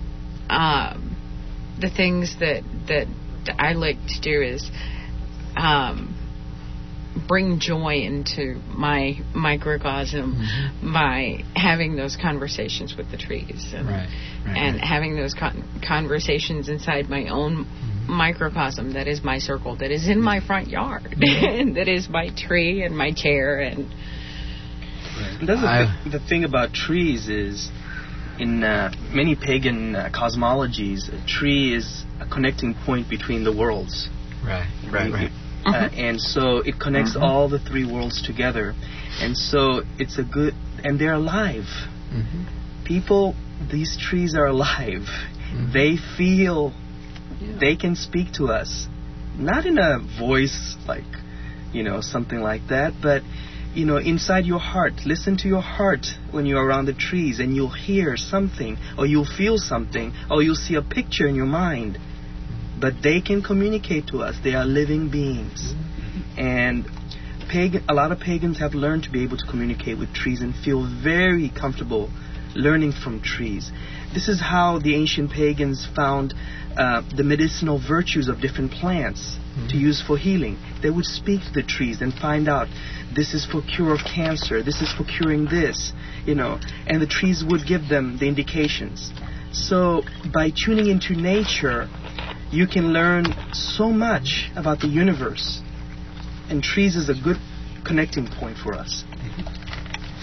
um, the things that, that I like to do is um, bring joy into my microcosm mm-hmm. by having those conversations with the trees and, right. Right, and right. having those con- conversations inside my own mm-hmm. microcosm that is my circle, that is in my front yard, and that is my tree and my chair. And right. that's the, th- the thing about trees is, in uh, many pagan uh, cosmologies, a tree is a connecting point between the worlds. Right, right, right. Uh-huh. Uh, and so it connects uh-huh. all the three worlds together. And so it's a good... And they're alive. Mm-hmm. People, these trees are alive. Mm-hmm. They feel... Yeah. They can speak to us. Not in a voice like, you know, something like that, but... You know, inside your heart, listen to your heart when you're around the trees, and you'll hear something, or you'll feel something, or you'll see a picture in your mind. But they can communicate to us. They are living beings. And pagan, a lot of pagans have learned to be able to communicate with trees and feel very comfortable learning from trees. This is how the ancient pagans found uh, the medicinal virtues of different plants mm-hmm. to use for healing. They would speak to the trees and find out, this is for cure of cancer, this is for curing this, you know, and the trees would give them the indications. So by tuning into nature, you can learn so much about the universe. And trees is a good connecting point for us.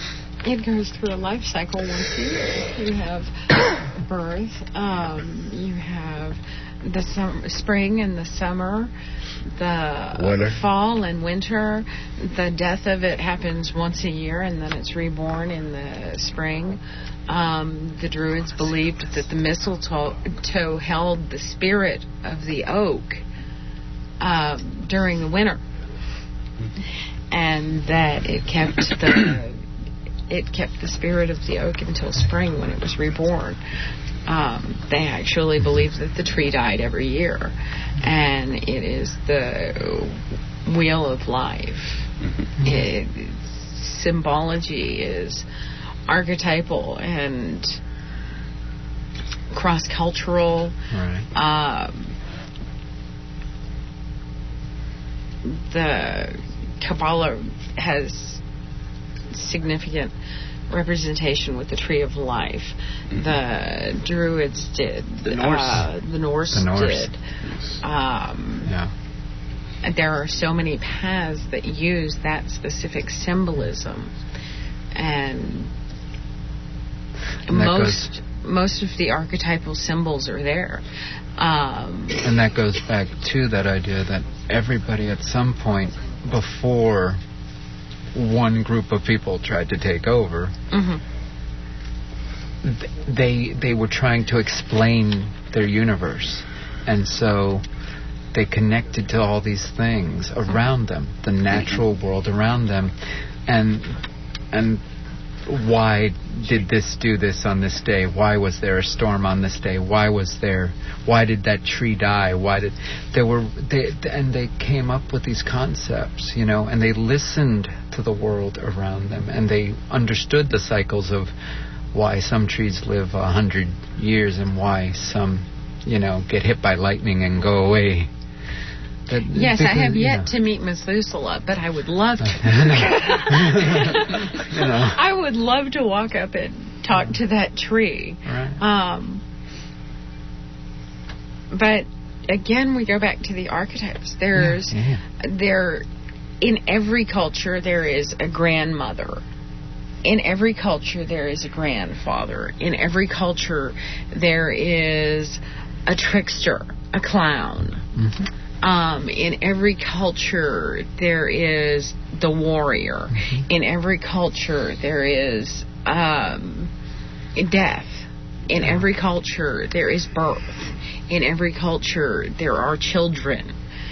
It goes through a life cycle once a year. You have birth, um, you have the sum- spring and the summer, the Winter. fall and winter. The death of it happens once a year, and then it's reborn in the spring. Um, the Druids believed that the mistletoe held the spirit of the oak um, during the winter, and that it kept the it kept the spirit of the oak until spring when it was reborn. Um, they actually believe that the tree died every year, and it is the wheel of life. Mm-hmm. It, symbology is archetypal and cross-cultural. Right. Um, the Kabbalah has significant representation with the tree of life. Mm-hmm. The Druids did. The Norse. Uh, the Norse, the Norse did. Um, yeah. And there are so many paths that use that specific symbolism, and, and most goes, most of the archetypal symbols are there. Um, and that goes back to that idea that everybody at some point before one group of people tried to take over, mm-hmm. th- they they were trying to explain their universe, and so they connected to all these things around them, the natural world around them, and and why did this do this on this day? Why was there a storm on this day? Why was there? Why did that tree die? Why did there were they and they came up with these concepts, you know, and they listened to the world around them, and they understood the cycles of why some trees live a hundred years and why some, you know, get hit by lightning and go away. That, yes, because, I have yet you know. to meet Methuselah, but I would love to. you know. I would love to walk up and talk to that tree. Right. Um, but again, we go back to the archetypes. There's yeah, yeah. there in every culture there is a grandmother. In every culture there is a grandfather. In every culture there is a trickster, a clown. Mm-hmm. Um, in every culture, there is the warrior. Mm-hmm. In every culture, there is um, death. In every culture, there is birth. In every culture, there are children.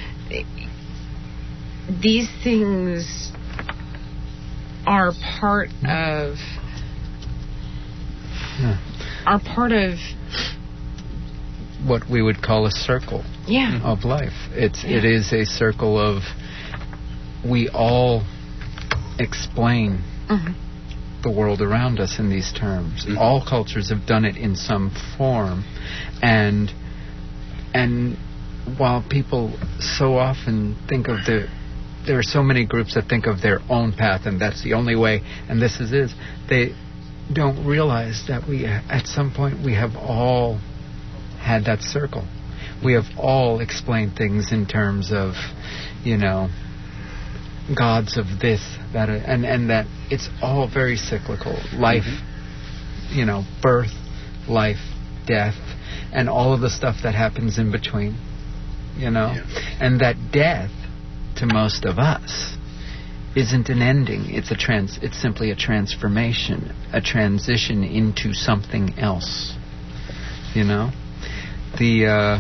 These things are part of yeah. are part of what we would call a circle yeah. of life. It's yeah. it is a circle of we all explain mm-hmm. the world around us in these terms. Mm-hmm. All cultures have done it in some form, and and while people so often think of the there are so many groups that think of their own path and that's the only way and this is it, they don't realize that we at some point we have all had that circle. We have all explained things in terms of, you know, gods of this, that, and and that it's all very cyclical. Life, mm-hmm. you know, birth, life, death, and all of the stuff that happens in between, you know, yeah. and that death, to most of us, isn't an ending. It's a trans. It's simply a transformation, a transition into something else, you know. The uh,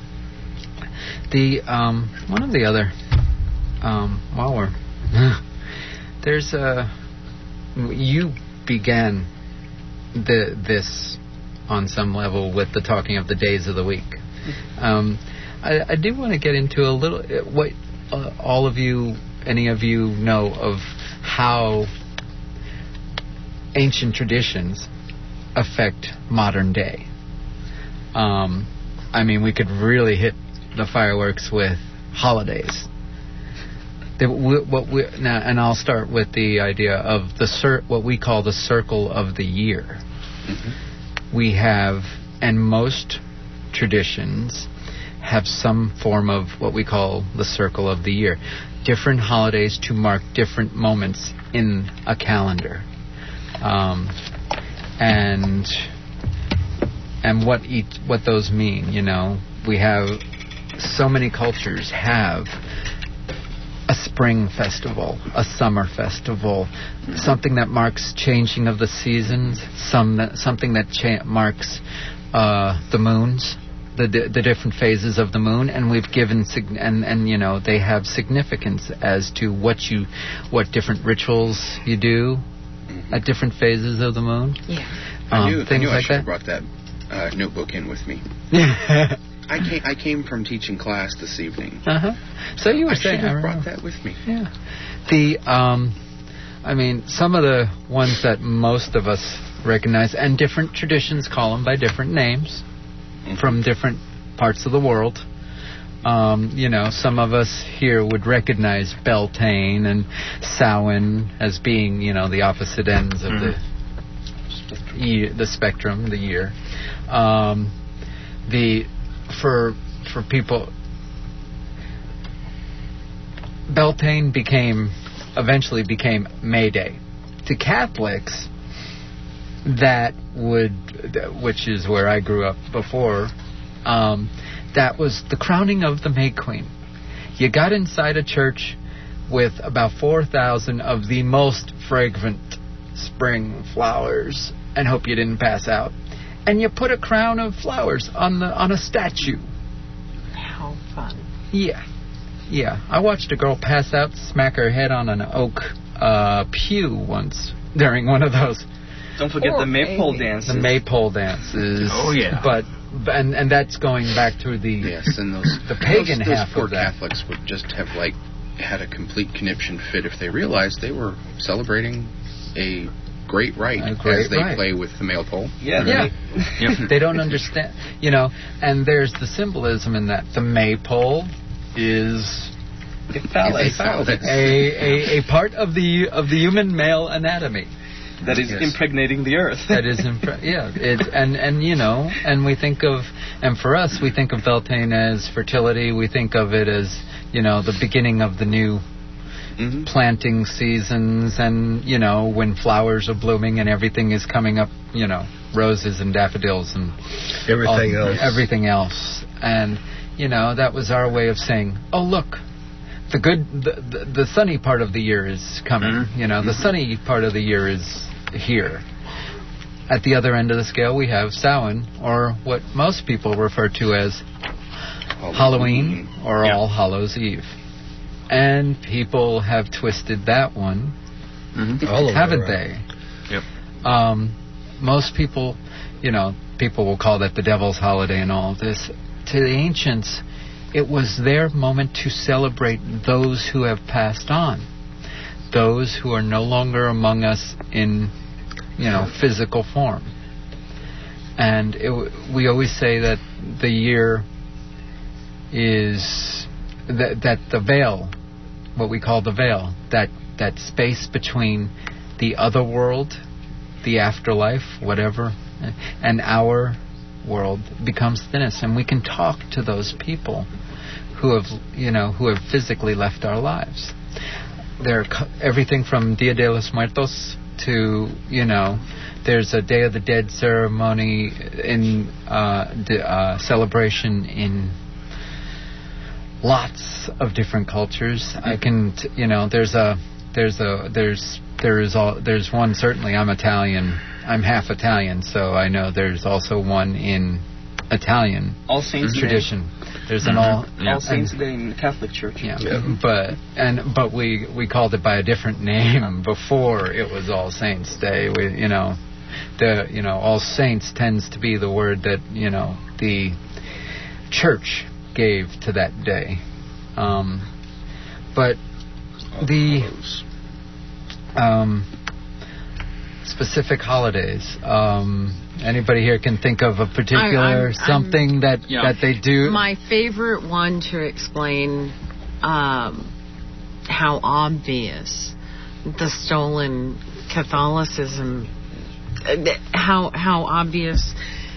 the um, one of the other um, while we're there's a you began the this on some level with the talking of the days of the week. Um, I, I do want to get into a little what uh, all of you, any of you know of how ancient traditions affect modern day. Um, I mean, we could really hit the fireworks with holidays. The, what we, now, and I'll start with the idea of the cir- what we call the circle of the year. Mm-hmm. We have, and most traditions have some form of what we call the circle of the year. Different holidays to mark different moments in a calendar. um, and and what each what those mean. You know, we have so many cultures have a spring festival, a summer festival, something that marks changing of the seasons, some that, something that cha- marks uh, the moons, the the different phases of the moon, and we've given sig- and and you know they have significance as to what you what different rituals you do at different phases of the moon. Yeah, I um, knew, things I, knew I like should that. have brought that uh, notebook in with me. I came, I came from teaching class this evening. Uh huh. So you were I saying should have I brought remember. that with me. Yeah. The um, I mean, some of the ones that most of us recognize, and different traditions call them by different names mm-hmm. from different parts of the world. Um, you know, some of us here would recognize Beltane and Samhain as being, you know, the opposite ends of mm-hmm. the e- the spectrum, the year. Um, the for for people, Beltane became eventually became May Day. To Catholics, that would, which is where I grew up before, um, that was the crowning of the May Queen. You got inside a church with about four thousand of the most fragrant spring flowers and hope you didn't pass out. And you put a crown of flowers on the on a statue. How fun. Yeah. Yeah. I watched a girl pass out, smack her head on an oak uh, pew once during one of those. Don't forget Poor the maypole baby. dances. The maypole dances. Oh, yeah. But and and that's going back to the yes, and those the pagan those, those half poor of that. Catholics would just have like had a complete conniption fit if they realized they were celebrating a great rite A great as they rite. play with the maypole. Yeah, Yeah. Yep. They don't understand, you know, and there's the symbolism in that. The maypole is a phallus. a, a, a part of the of the human male anatomy. That is Yes. impregnating the earth. That is, impre- yeah. It, and, and, you know, and we think of, and for us, we think of Beltane as fertility. We think of it as, you know, the beginning of the new mm-hmm. planting seasons and, you know, when flowers are blooming and everything is coming up, you know, roses and daffodils and Everything all, else. Everything else. And, you know, that was our way of saying, oh, look, the good, the, the, the sunny part of the year is coming. Mm-hmm. You know, the sunny part of the year is here. At the other end of the scale, we have Samhain, or what most people refer to as Halloween, or yeah. All Hallows Eve. And people have twisted that one, mm-hmm. haven't right. they? Yep. Um, most people, you know, people will call that the devil's holiday and all of this. To the ancients, it was their moment to celebrate those who have passed on, those who are no longer among us in, you know, physical form. And it, we always say that the year is that, that the veil, what we call the veil, that that space between the other world, the afterlife, whatever, and our world becomes thinnest, and we can talk to those people who have, you know, who have physically left our lives. There, everything from Dia de los Muertos to, you know, there's a Day of the Dead ceremony in uh, the, uh, celebration in lots of different cultures. I can, t- you know, there's a, there's a, there's, there is all, there's one certainly. I'm Italian. I'm half Italian, so I know there's also one in Italian All Saints tradition. Day. There's an all yeah. All Saints Day in the Catholic Church. Yeah, yeah. but and but we we called it by a different name before it was All Saints Day. We, you know, the you know All Saints tends to be the word that you know the church gave to that day, um, but the um, specific holidays. Um, Anybody here can think of a particular I, I'm, something I'm, that yeah. that they do? My favorite one to explain um, how obvious the stolen Catholicism, how how obvious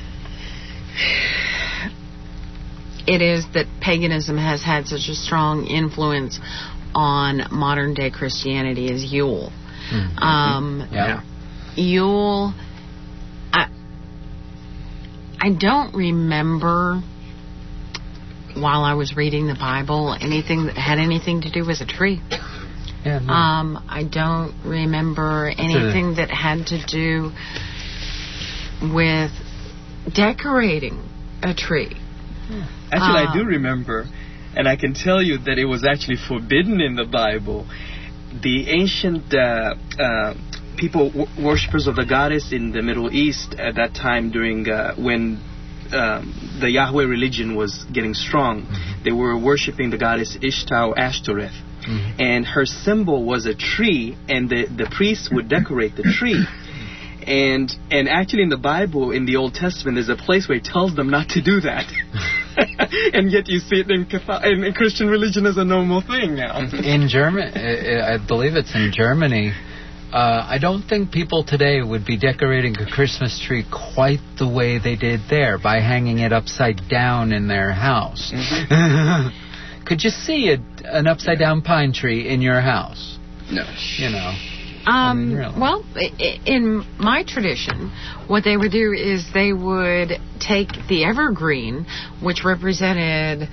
it is that paganism has had such a strong influence on modern day Christianity is Yule. Mm-hmm. Um, yeah. Yule, I, I don't remember while I was reading the Bible anything that had anything to do with a tree. Yeah, no. Um, I don't remember anything that had to do with decorating a tree. Actually, Uh, I do remember, and I can tell you that it was actually forbidden in the Bible. The ancient uh, uh, people, w- worshippers of the goddess in the Middle East at that time, during uh, when um, the Yahweh religion was getting strong, mm-hmm. they were worshiping the goddess Ishtar Ashtoreth. Mm-hmm. And her symbol was a tree, and the, the priests would decorate the tree. And and actually in the Bible, in the Old Testament, there's a place where it tells them not to do that. And yet you see it in, Catholic, in Christian religion as a normal thing now. In Germany, I believe it's in Germany, uh, I don't think people today would be decorating a Christmas tree quite the way they did there, by hanging it upside down in their house. Mm-hmm. Could you see a, an upside-down pine tree in your house? No. You know. Um, I mean, really. Well, i- in my tradition, what they would do is they would take the evergreen, which represented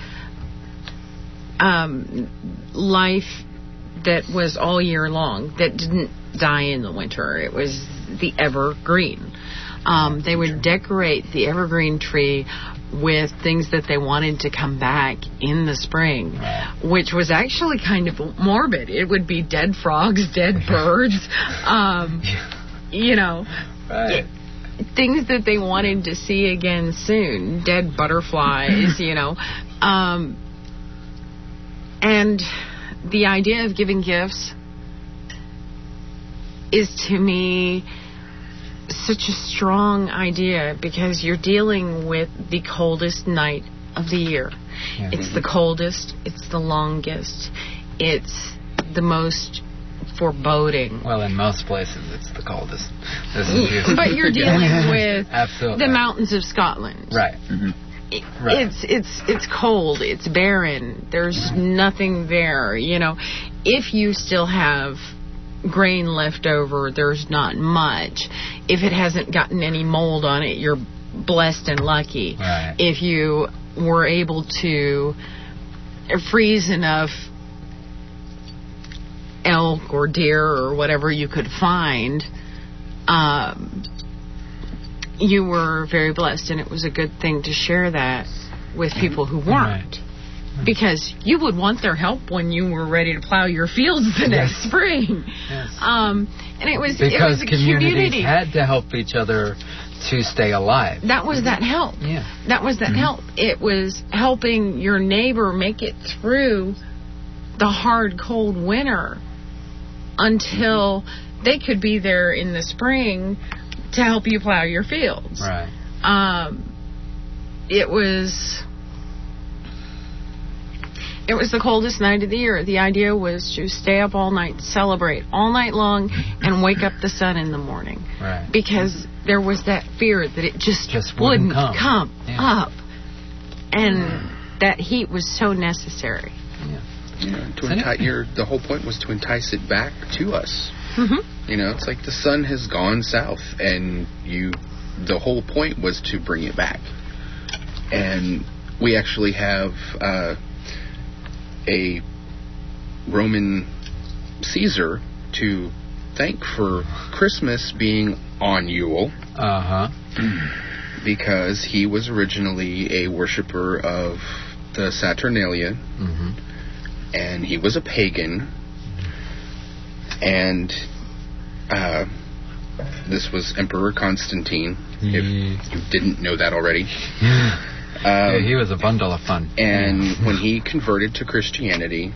um, life that was all year long, that didn't die in the winter. It was the evergreen. Um, they would decorate the evergreen tree with things that they wanted to come back in the spring, which was actually kind of morbid. It would be dead frogs, dead birds, um, you know, right. things that they wanted to see again soon, dead butterflies, you know. Um, and the idea of giving gifts is, to me, such a strong idea, because you're dealing with the coldest night of the year. Yeah. It's the coldest, it's the longest, it's the most foreboding. Well, in most places it's the coldest. This is but you're dealing with Absolutely. the mountains of Scotland. Right. Mm-hmm. It, right. It's it's it's cold, it's barren, there's nothing there, you know. If you still have grain left over, there's not much. If it hasn't gotten any mold on it, you're blessed and lucky. Right. If you were able to freeze enough elk or deer or whatever you could find, um, you were very blessed, and it was a good thing to share that with people who weren't. Right. Because you would want their help when you were ready to plow your fields the next yes. spring. Yes. Um, and it was because it was a communities community. had to help each other to stay alive. That was that help. Yeah. That was that Mm-hmm. help. It was helping your neighbor make it through the hard, cold winter until mm-hmm. they could be there in the spring to help you plow your fields. Right. Um, it was... It was the coldest night of the year. The idea was to stay up all night, celebrate all night long, and wake up the sun in the morning. Right. Because there was that fear that it just, just wouldn't, wouldn't come, come yeah. up. And that heat was so necessary. Yeah. Yeah, to enti- your, the whole point was to entice it back to us. Mm-hmm. You know, it's like the sun has gone south, and you. The whole point was to bring it back. And we actually have... Uh, a Roman Caesar to thank for Christmas being on Yule. Uh-huh. Because he was originally a worshiper of the Saturnalia. Mm-hmm. And he was a pagan. And uh, this was Emperor Constantine, yeah. if you didn't know that already. Um, yeah, he was a bundle of fun. And yeah. when he converted to Christianity,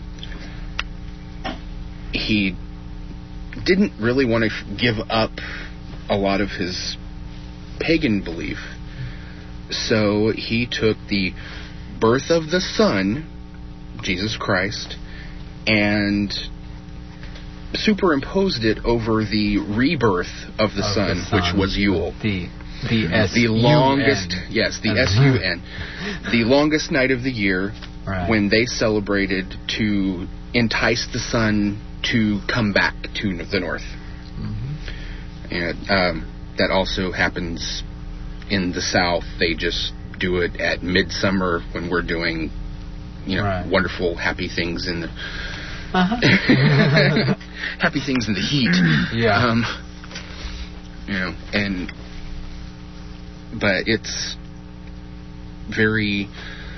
he didn't really want to f- give up a lot of his pagan belief. So he took the birth of the Son, Jesus Christ, and superimposed it over the rebirth of the, of sun, the sun, which was Yule. The The S the longest, yes, the S U N, the longest night of the year, right. when they celebrated to entice the sun to come back to the north. Mm-hmm. And um, that also happens in the South. They just do it at midsummer when we're doing, you know, right. wonderful, happy things in the uh-huh. happy things in the heat. Yeah. Um, you know, and but it's very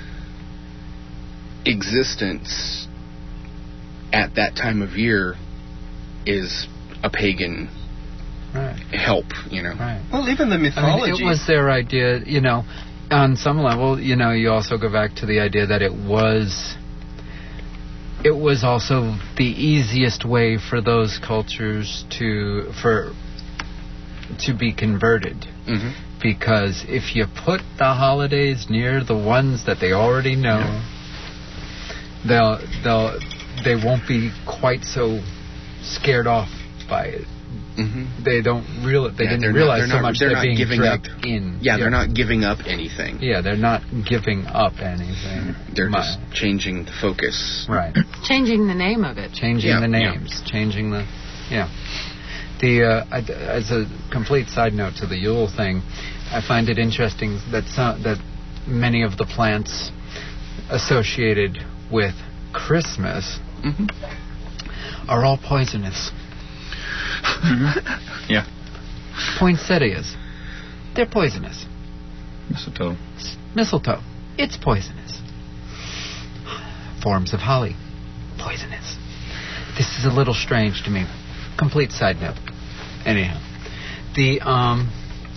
existence at that time of year is a pagan right. help, you know. Right. Well, even the mythology. I mean, it was their idea, you know, on some level, you know, you also go back to the idea that it was it was also the easiest way for those cultures to for to be converted. Mm-hmm. Because if you put the holidays near the ones that they already know, yeah. they'll they'll they won't be quite so scared off by it. Mm-hmm. They don't real they yeah, didn't realize not, so not, much they're, they're not being giving dragged up. in. Yeah, yeah, they're not giving up anything. Yeah, they're not giving up anything. They're My, just changing the focus. Right. Changing the name of it. Changing yeah, the names. Yeah. Changing the yeah. The uh, I, as a complete side note to the Yule thing, I find it interesting that some, that many of the plants associated with Christmas mm-hmm. are all poisonous. Mm-hmm. Yeah. Poinsettias, they're poisonous. Mistletoe. Mistletoe, it's poisonous. Forms of holly, poisonous. This is a little strange to me. Complete side note. Anyhow, the um,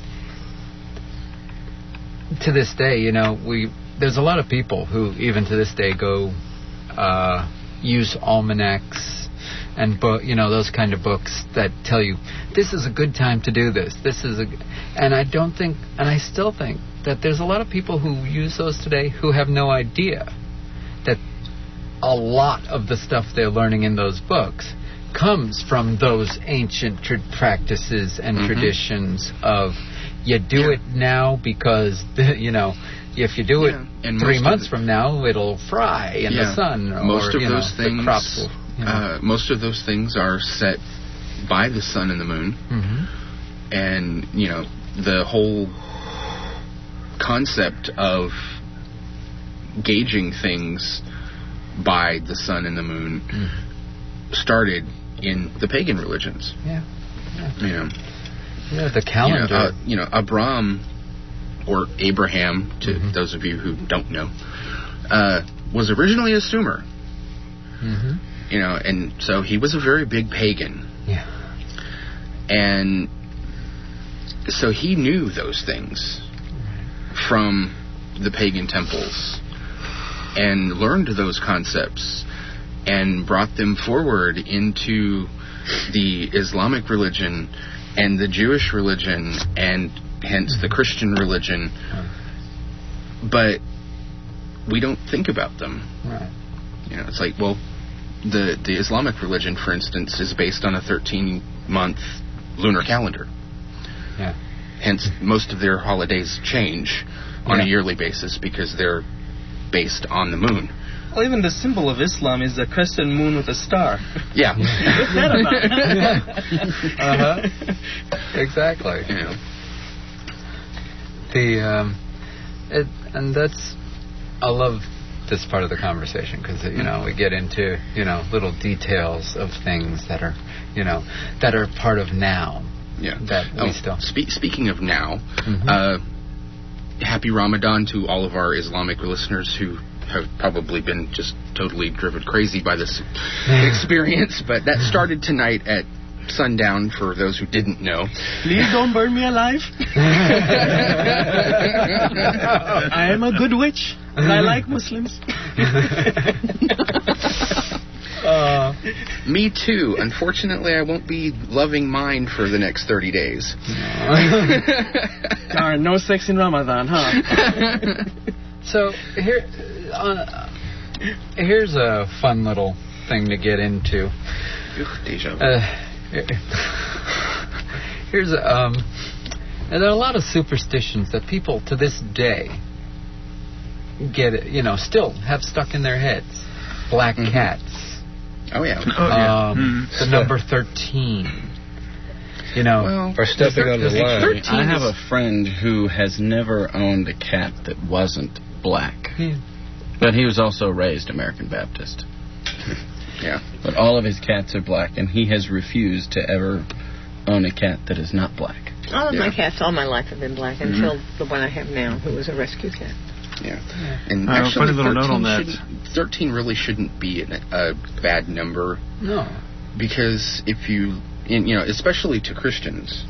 to this day, you know, we there's a lot of people who even to this day go uh, use almanacs and book, you know, those kind of books that tell you this is a good time to do this. This is a, and I don't think, and I still think that there's a lot of people who use those today who have no idea that a lot of the stuff they're learning in those books comes from those ancient tr- practices and mm-hmm. traditions of you do yeah. it now because, you know, if you do yeah. it and three months the, from now, it'll fry in yeah. the sun. Most or, of you those know, things, the crops will, you know. uh, most of those things are set by the sun and the moon. Mm-hmm. And, you know, the whole concept of gauging things by the sun and the moon mm. started in the pagan religions. Yeah. yeah. You know. Yeah, the calendar. You know, uh, you know Abram, or Abraham, to mm-hmm. those of you who don't know, uh, was originally a Sumer. Mm-hmm. You know, and so he was a very big pagan. Yeah. And so he knew those things from the pagan temples and learned those concepts and brought them forward into the Islamic religion and the Jewish religion and hence the Christian religion. But we don't think about them. Right. You know, it's like, well, the the Islamic religion, for instance, is based on a thirteen-month lunar calendar. Yeah. Hence, most of their holidays change on yeah. a yearly basis because they're based on the moon. Well, even the symbol of Islam is a crescent moon with a star. Yeah. What's that about? uh-huh. Exactly. You know. The um, it, and that's I love this part of the conversation because you know we get into you know little details of things that are you know that are part of now. Yeah. That we oh, still. Spe- speaking of now, mm-hmm. uh, happy Ramadan to all of our Islamic listeners who have probably been just totally driven crazy by this experience. But that started tonight at sundown for those who didn't know. Please don't burn me alive. I am a good witch and I like Muslims. uh, me too. Unfortunately, I won't be loving mine for the next thirty days. Darn, no sex in Ramadan, huh? So here, uh, here's a fun little thing to get into. Ugh, deja vu. Uh, Here's a, um, and there are a lot of superstitions that people to this day get, you know, still have stuck in their heads. Black mm-hmm. cats. Oh yeah. Um, oh, yeah. Mm-hmm. The number thirteen. You know, Well, For stepping on the line. I have a friend who has never owned a cat that wasn't black. Hmm. But he was also raised American Baptist. Yeah. But all of his cats are black, and he has refused to ever own a cat that is not black. All of Yeah. my cats all my life have been black Mhm. until the one I have now, who is a rescue cat. Yeah. And Uh, actually, funny little note on thirteen that. shouldn't- thirteen really shouldn't be an, a bad number. No. Because if you, in, you know, especially to Christians,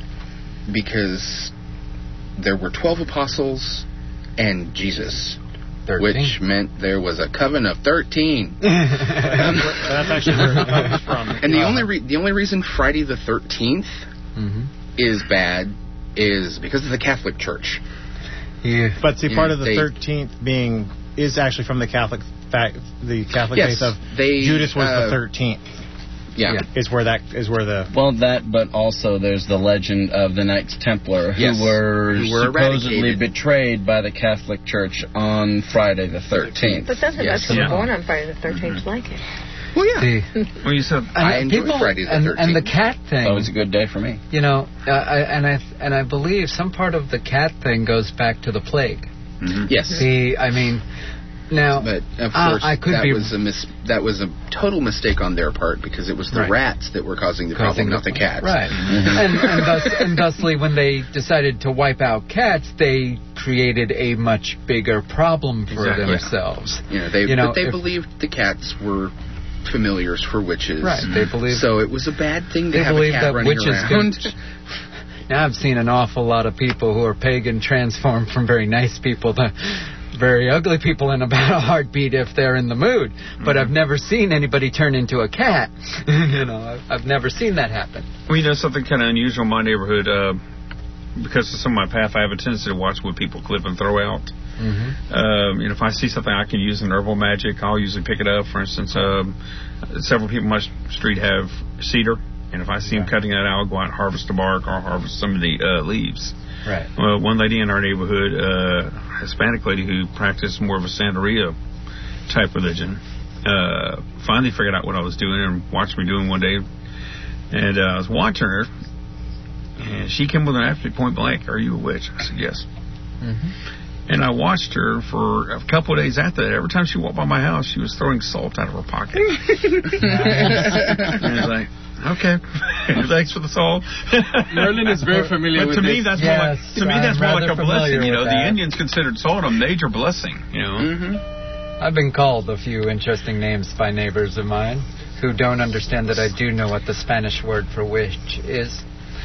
because there were twelve apostles and Jesus, thirteen. which meant there was a coven of thirteen. That's actually where it comes from. And the only re- the only reason Friday the thirteenth Mm-hmm. is bad is because of the Catholic Church. Yeah. But see, You part know, of the they- thirteenth being is actually from the Catholic fact, the Catholic Yes, faith of they, Judas was uh, the thirteenth. Yeah. Is where that is where the Well, that, but also there's the legend of the Knights Templar who Yes. were, Who were supposedly eradicated. betrayed by the Catholic Church on Friday the thirteenth. But those of Yes. us who were Yeah. born on Friday the thirteenth like it. Well, yeah. See, Well, you said I and enjoy people, Friday the and, thirteenth. and the cat thing. That was a good day for me. You know, uh, I, and I and I believe some part of the cat thing goes back to the plague. Mm-hmm. Yes. See, I mean, now But of uh, course, I could that be was a mis- that was a total mistake on their part because it was the Right. rats that were causing the causing problem, not the cats. Right. Mhm. and and, thus, and thusly, when they decided to wipe out cats, they created a much bigger problem for Exactly. themselves. You know, they You know, but they if- believed the cats were familiars for witches. Right, they believed- So it was a bad thing to They have a believe cat that running witches around. could- Now I've seen an awful lot of people who are pagan transform from very nice people to very ugly people in about a heartbeat if they're in the mood. But I've never seen anybody turn into a cat. you know, I've, I've never seen that happen. Well, you know, something kind of unusual in my neighborhood, uh, because of some of my path, I have a tendency to watch what people clip and throw out. Mm-hmm. Um, you know, if I see something I can use in herbal magic, I'll usually pick it up. For instance, um, several people in my street have cedar, and if I see them cutting that out, I'll go out and harvest the bark or harvest some of the uh, leaves. Right. Well, one lady in our neighborhood, uh, Hispanic lady who practiced more of a Santeria type religion, uh, finally figured out what I was doing and watched me doing one day. And uh, I was watching her, and she came with an absolute point blank, "Are you a witch?" I said, "Yes." Mm-hmm. And I watched her for a couple of days after that. Every time she walked by my house, she was throwing salt out of her pocket. And I was like, okay, thanks for the salt. Merlin is very familiar but with to me, this. that's Yes, more like to me I'm that's more like rather a blessing. familiar You know, with the that. Indians considered salt a major blessing. You know. Mm-hmm. I've been called a few interesting names by neighbors of mine who don't understand that I do know what the Spanish word for witch is.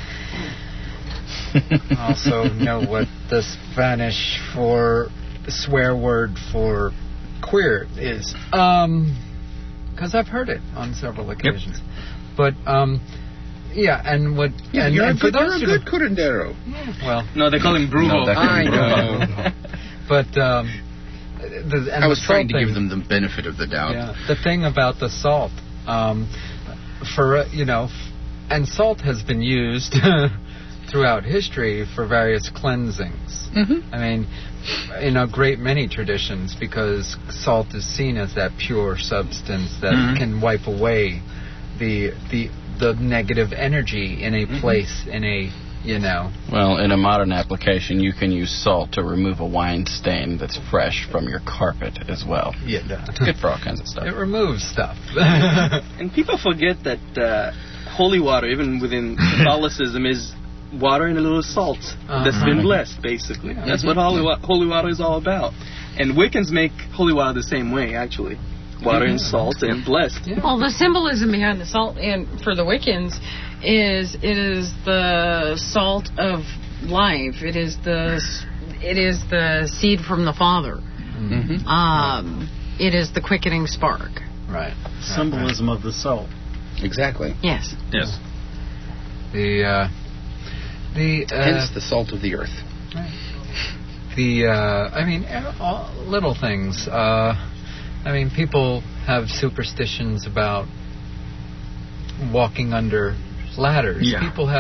Also know what the Spanish for swear word for queer is. Um, because I've heard it on several occasions. But um, yeah, and what Yeah, and, you're, and a for good, those you're a who good curandero. well, No, they call him Brujo. No, that- I know. but um, the, and I was the trying to salt give thing- them the benefit of the doubt. Yeah, the thing about the salt, um, for uh, you know, f- and salt has been used throughout history for various cleansings. Mm-hmm. I mean, in a great many traditions, because salt is seen as that pure substance that Mhm. can wipe away the the the negative energy in a place, in a you know. Well, in a modern application, you can use salt to remove a wine stain that's fresh from your carpet as well. Yeah, It's good for all kinds of stuff. it removes stuff. And people forget that uh, holy water, even within Catholicism, is water and a little salt that's Uh-huh. been blessed, basically. Yeah. That's what holy, wa- holy water is all about. And Wiccans make holy water the same way, actually. Water and salt and blessed. Well, the symbolism behind the salt and for the Wiccans is it is the salt of life. It is the it is the seed from the Father. Mm-hmm. Um, it is the quickening spark. Right. Symbolism of the soul. Exactly. Yes. Yes. The uh, the uh, Hence the salt of the earth. the uh, I mean, uh, all little things. Uh, I mean, people have superstitions about walking under ladders. Yeah. People have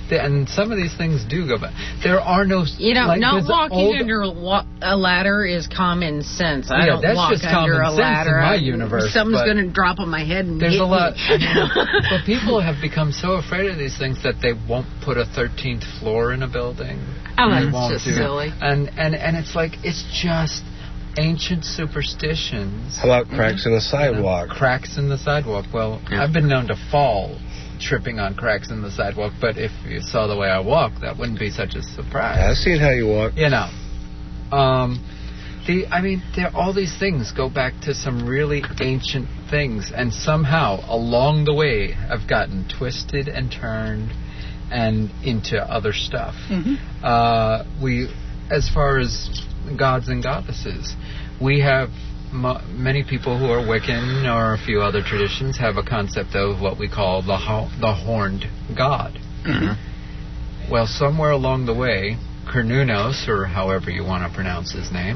The, and some of these things do go back. There are no... You know, like, not there's walking old- under a, wa- a ladder is common sense. I Yeah, don't that's walk just under common a sense in ladder. my I- universe, Something's but going to drop on my head and There's hit a lot... me. But people have become so afraid of these things that they won't put a thirteenth floor in a building. Oh, They that's won't just do- silly. And, and, and it's like, it's just ancient superstitions. How about cracks in the sidewalk? Cracks in the sidewalk. Well, I've been known to fall tripping on cracks in the sidewalk, but if you saw the way I walk, that wouldn't be such a surprise. I've seen how you walk. You know. Um, the I mean, there all these things go back to some really ancient things, and somehow along the way have gotten twisted and turned and into other stuff. Mm-hmm. Uh, we, as far as gods and goddesses, we have mo- many people who are Wiccan or a few other traditions have a concept of what we call the ho- the horned god. Mm-hmm. Well, somewhere along the way, Cernunnos, or however you want to pronounce his name,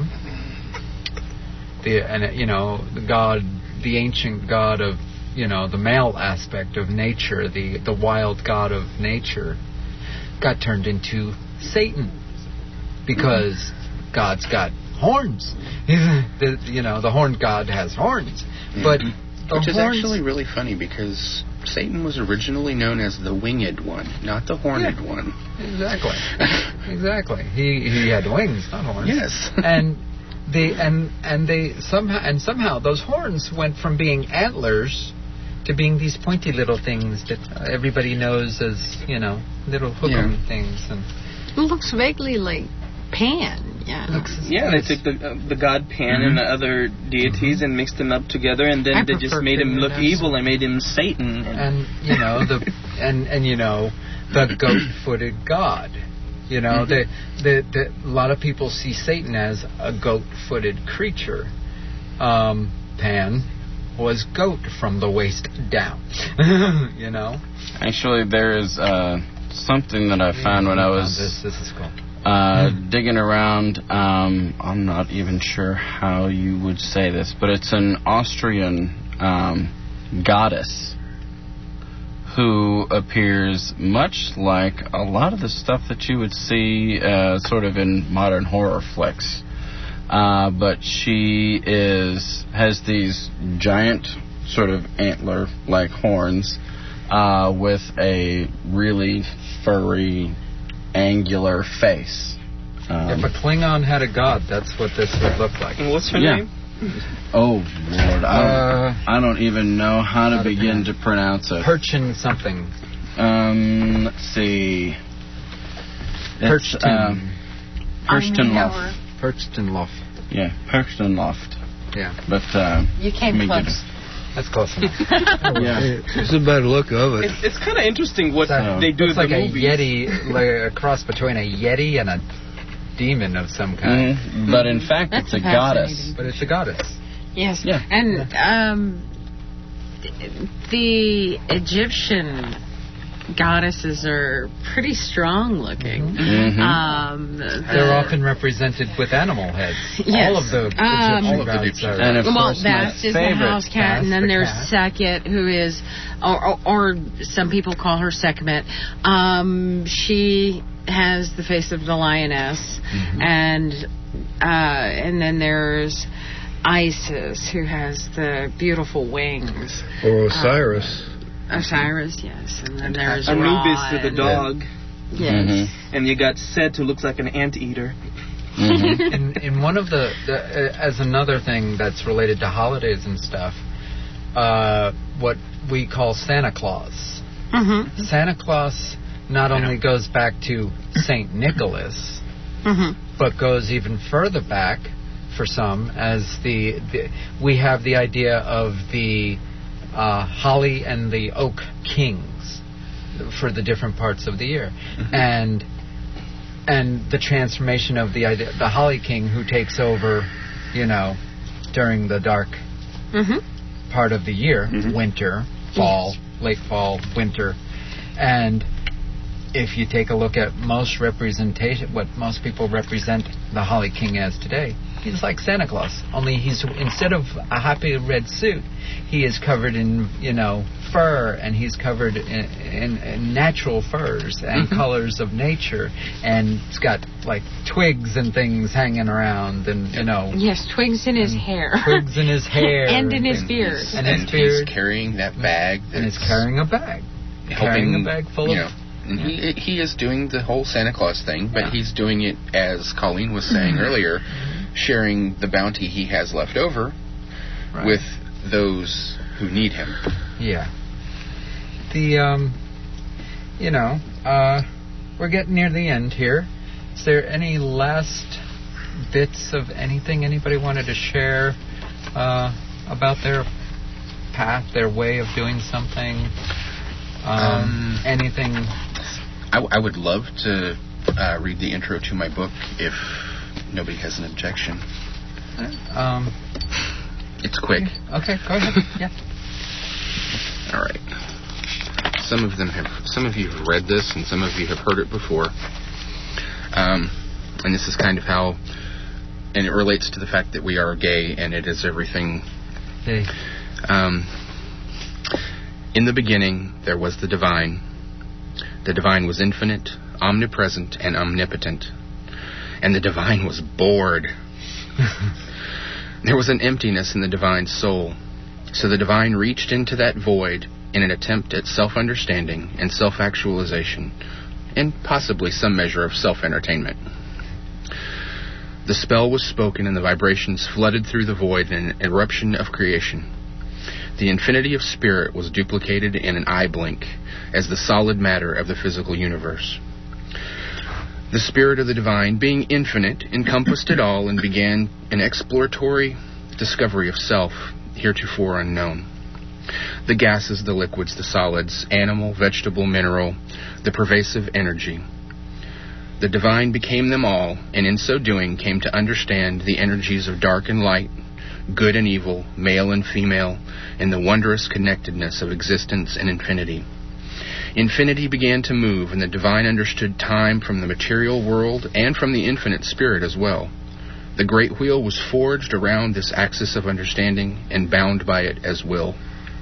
the and you know the god, the ancient god of you know the male aspect of nature, the the wild god of nature, got turned into Satan because God's got horns. the, you know the horned god has horns, but Mm-hmm. the Which is horns, actually really funny because Satan was originally known as the winged one, not the horned Yeah. one. Exactly. Exactly. He he had wings, not horns. Yes. and they and and they somehow and somehow those horns went from being antlers to being these pointy little things that everybody knows as, you know, little hookum Yeah. things. And It looks vaguely like Pan. Yeah. Yeah, they took the uh, the god Pan Mhm. and the other deities and mixed them up together, and then I they just prefer made him look Cernunnos. evil and made him Satan. And, and you know the and and you know the goat-footed god. You know, Mhm. the, the the a lot of people see Satan as a goat-footed creature. Um, Pan was goat from the waist down. You know. Actually, there is uh, something that I found when I was This this is cool. uh, digging around. Um, I'm not even sure how you would say this, but it's an Austrian um, goddess who appears much like a lot of the stuff that you would see uh, sort of in modern horror flicks. Uh, but she is has these giant sort of antler-like horns uh, with a really furry, angular face. Um, If a Klingon had a god, that's what this would look like. and what's her Yeah. name? oh Lord, I don't, Uh, I don't even know how to how to begin to pronounce it. Perchin something. Um, let's see. It's, Perchton. um, Perchtonloft. Perchtonloft. Yeah, Perchtonloft. Yeah. But uh, You came let me get close. That's close enough. Yeah. It's a better look of it. It's, it's kind of interesting what So, they do looks in like the a movies. yeti, like a cross between a yeti and a demon of some kind. Mhm. But in fact, That's it's a goddess. fascinating. But it's a goddess. Yes. Yeah. And um, the Egyptian goddesses are pretty strong looking. Mhm. Um, the, They're often represented with animal heads. Yes. All of the Egyptian Um, All of the gods Egyptian- are. and of well, course, my Bast is the favorite- house cat, and Bast then the there's cat. Sekhet, who is, or, or, or some people call her Sekhmet. Um, she has the face of the lioness, Mhm. and uh, and then there's Isis, who has the beautiful wings. Or Osiris. Osiris, yes, and then there's Anubis Ra to the and- dog, Yes. Mhm. and you got Set, who looks like an anteater. Mhm. in, in one of the, the uh, as another thing that's related to holidays and stuff, uh, what we call Santa Claus. Mm-hmm. Santa Claus not only goes back to Saint Nicholas, Mm-hmm. but goes even further back for some as the, the we have the idea of the uh, holly and the oak kings for the different parts of the year, Mm-hmm. and and the transformation of the idea, the holly king who takes over, you know, during the dark Mm-hmm. part of the year, Mhm. winter, fall, late fall, winter, and if you take a look at most representation, what most people represent the Holly King as today, he's like Santa Claus. Only he's, instead of a happy red suit, he is covered in, you know, fur, and he's covered in, in, in natural furs and Mm-hmm. colors of nature, and it's got like twigs and things hanging around, and you know, Yes, twigs in his hair. twigs in his hair And in his And beard. he's- And And, his beard. he's carrying that bag. and he's that's carrying a bag, carrying helping, a bag full you of. know, and he he is doing the whole Santa Claus thing, but he's doing it, as Colleen was saying earlier, sharing the bounty he has left over Right. with those who need him. Yeah. The, um, you know, uh, we're getting near the end here. Is there any last bits of anything anybody wanted to share uh, about their path, their way of doing something? Um, Um, anything? I, I would love to uh, read the intro to my book if nobody has an objection. Um, It's quick. okay, go ahead. Yeah. All right. Some of them have, some of you have read this, and some of you have heard it before. Um, and this is kind of how, and it relates to the fact that we are gay, and it is everything. Hey. Um, in the beginning, there was the divine. The divine was infinite, omnipresent, and omnipotent. And the divine was bored. There was an emptiness in the divine soul. So the divine reached into that void in an attempt at self-understanding and self-actualization, and possibly some measure of self-entertainment. The spell was spoken, and the vibrations flooded through the void in an eruption of creation. The infinity of spirit was duplicated in an eye blink as the solid matter of the physical universe. The spirit of the divine, being infinite, encompassed it all and began an exploratory discovery of self, heretofore unknown. The gases, the liquids, the solids, animal, vegetable, mineral, the pervasive energy. The divine became them all, and in so doing came to understand the energies of dark and light, good and evil, male and female, and the wondrous connectedness of existence and infinity. Infinity began to move, and the divine understood time from the material world and from the infinite spirit as well. The great wheel was forged around this axis of understanding and bound by it as will.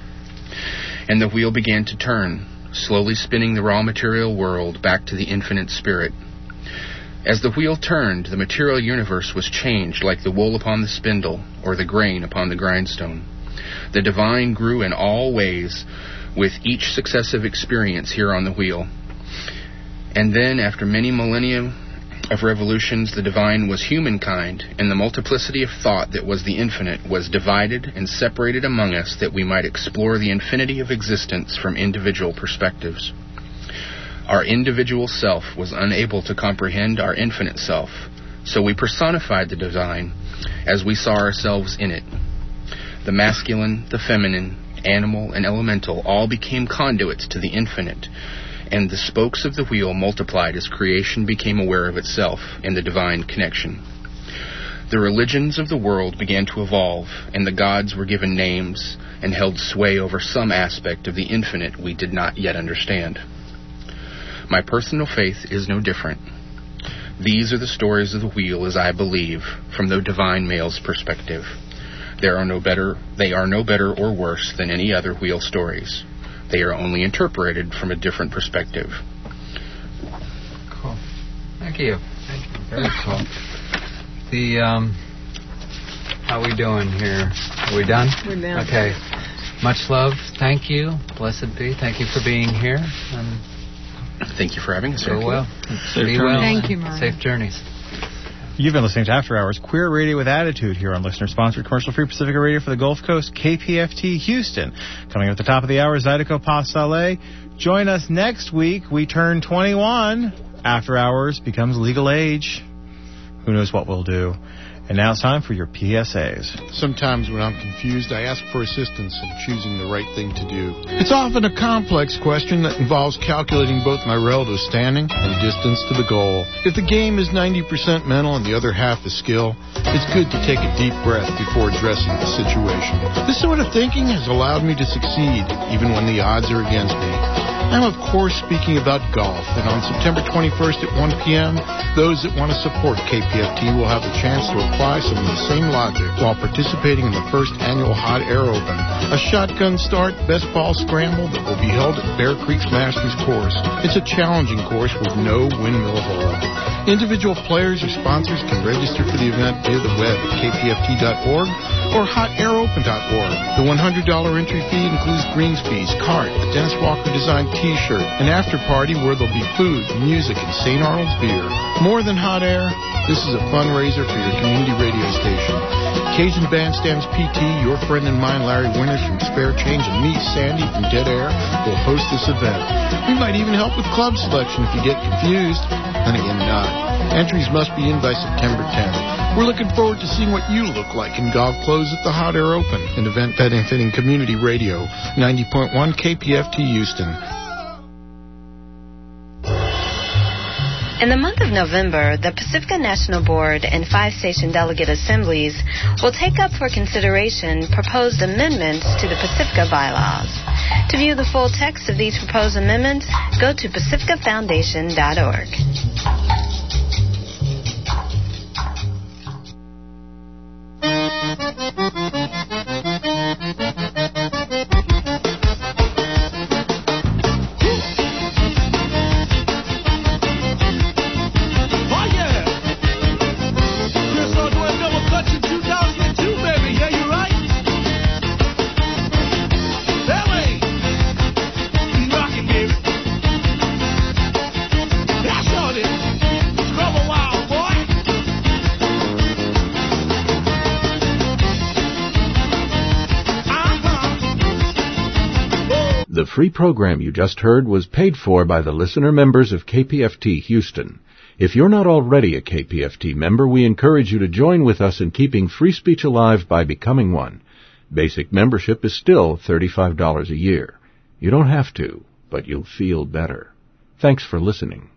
And the wheel began to turn, slowly spinning the raw material world back to the infinite spirit. As the wheel turned, the material universe was changed like the wool upon the spindle or the grain upon the grindstone. The divine grew in all ways with each successive experience here on the wheel. And then, after many millennia of revolutions, the divine was humankind, and the multiplicity of thought that was the infinite was divided and separated among us that we might explore the infinity of existence from individual perspectives. Our individual self was unable to comprehend our infinite self, so we personified the divine as we saw ourselves in it. The masculine, the feminine, animal, and elemental all became conduits to the infinite, and the spokes of the wheel multiplied as creation became aware of itself in the divine connection. The religions of the world began to evolve, and the gods were given names and held sway over some aspect of the infinite we did not yet understand. My personal faith is no different. These are the stories of the wheel as I believe, from the divine male's perspective. There are no better, they are no better or worse than any other wheel stories. They are only interpreted from a different perspective. Cool. Thank you. Thank you. Very cool. The, um, how we doing here? Are we done? We're done. Okay. Much love. Thank you. Blessed be. Thank you for being here. And Thank you for having us. go well. Safe Be journeys. well. Thank you, Murray. Safe journeys. You've been listening to After Hours, Queer Radio with Attitude, here on listener-sponsored commercial-free Pacifica Radio for the Gulf Coast, K P F T Houston. Coming up at the top of the hour, Zydeco Pasale. Join us next week. We turn twenty-one. After Hours becomes legal age. Who knows what we'll do. And now it's time for your P S As. Sometimes when I'm confused, I ask for assistance in choosing the right thing to do. It's often a complex question that involves calculating both my relative standing and distance to the goal. If the game is ninety percent mental and the other half is skill, it's good to take a deep breath before addressing the situation. This sort of thinking has allowed me to succeed, even when the odds are against me. I'm, of course, speaking about golf, and on September twenty-first at one p.m., those that want to support K P F T will have the chance to apply some of the same logic while participating in the first annual Hot Air Open, a shotgun start best ball scramble that will be held at Bear Creek's Masters course. It's a challenging course with no windmill hole. Individual players or sponsors can register for the event via the web at k p f t dot org or hot air open dot org. The one hundred dollars entry fee includes greens fees, cart, a Dennis Walker designed t-shirt, an after party where there'll be food, music, and Saint Arnold's beer. More than hot air, this is a fundraiser for your community radio station. Cajun Bandstands P T, your friend and mine, Larry Winters from Spare Change, and me, Sandy from Dead Air, will host this event. We might even help with club selection if you get confused. Then again, not. Entries must be in by September tenth. We're looking forward to seeing what you look like in golf clothes at the Hot Air Open, an event benefiting community radio, ninety point one K P F T Houston. In the month of November, the Pacifica National Board and five station delegate assemblies will take up for consideration proposed amendments to the Pacifica bylaws. To view the full text of these proposed amendments, go to pacifica foundation dot org. The free program you just heard was paid for by the listener members of K P F T Houston. If you're not already a K P F T member, we encourage you to join with us in keeping free speech alive by becoming one. Basic membership is still thirty-five dollars a year. You don't have to, but you'll feel better. Thanks for listening.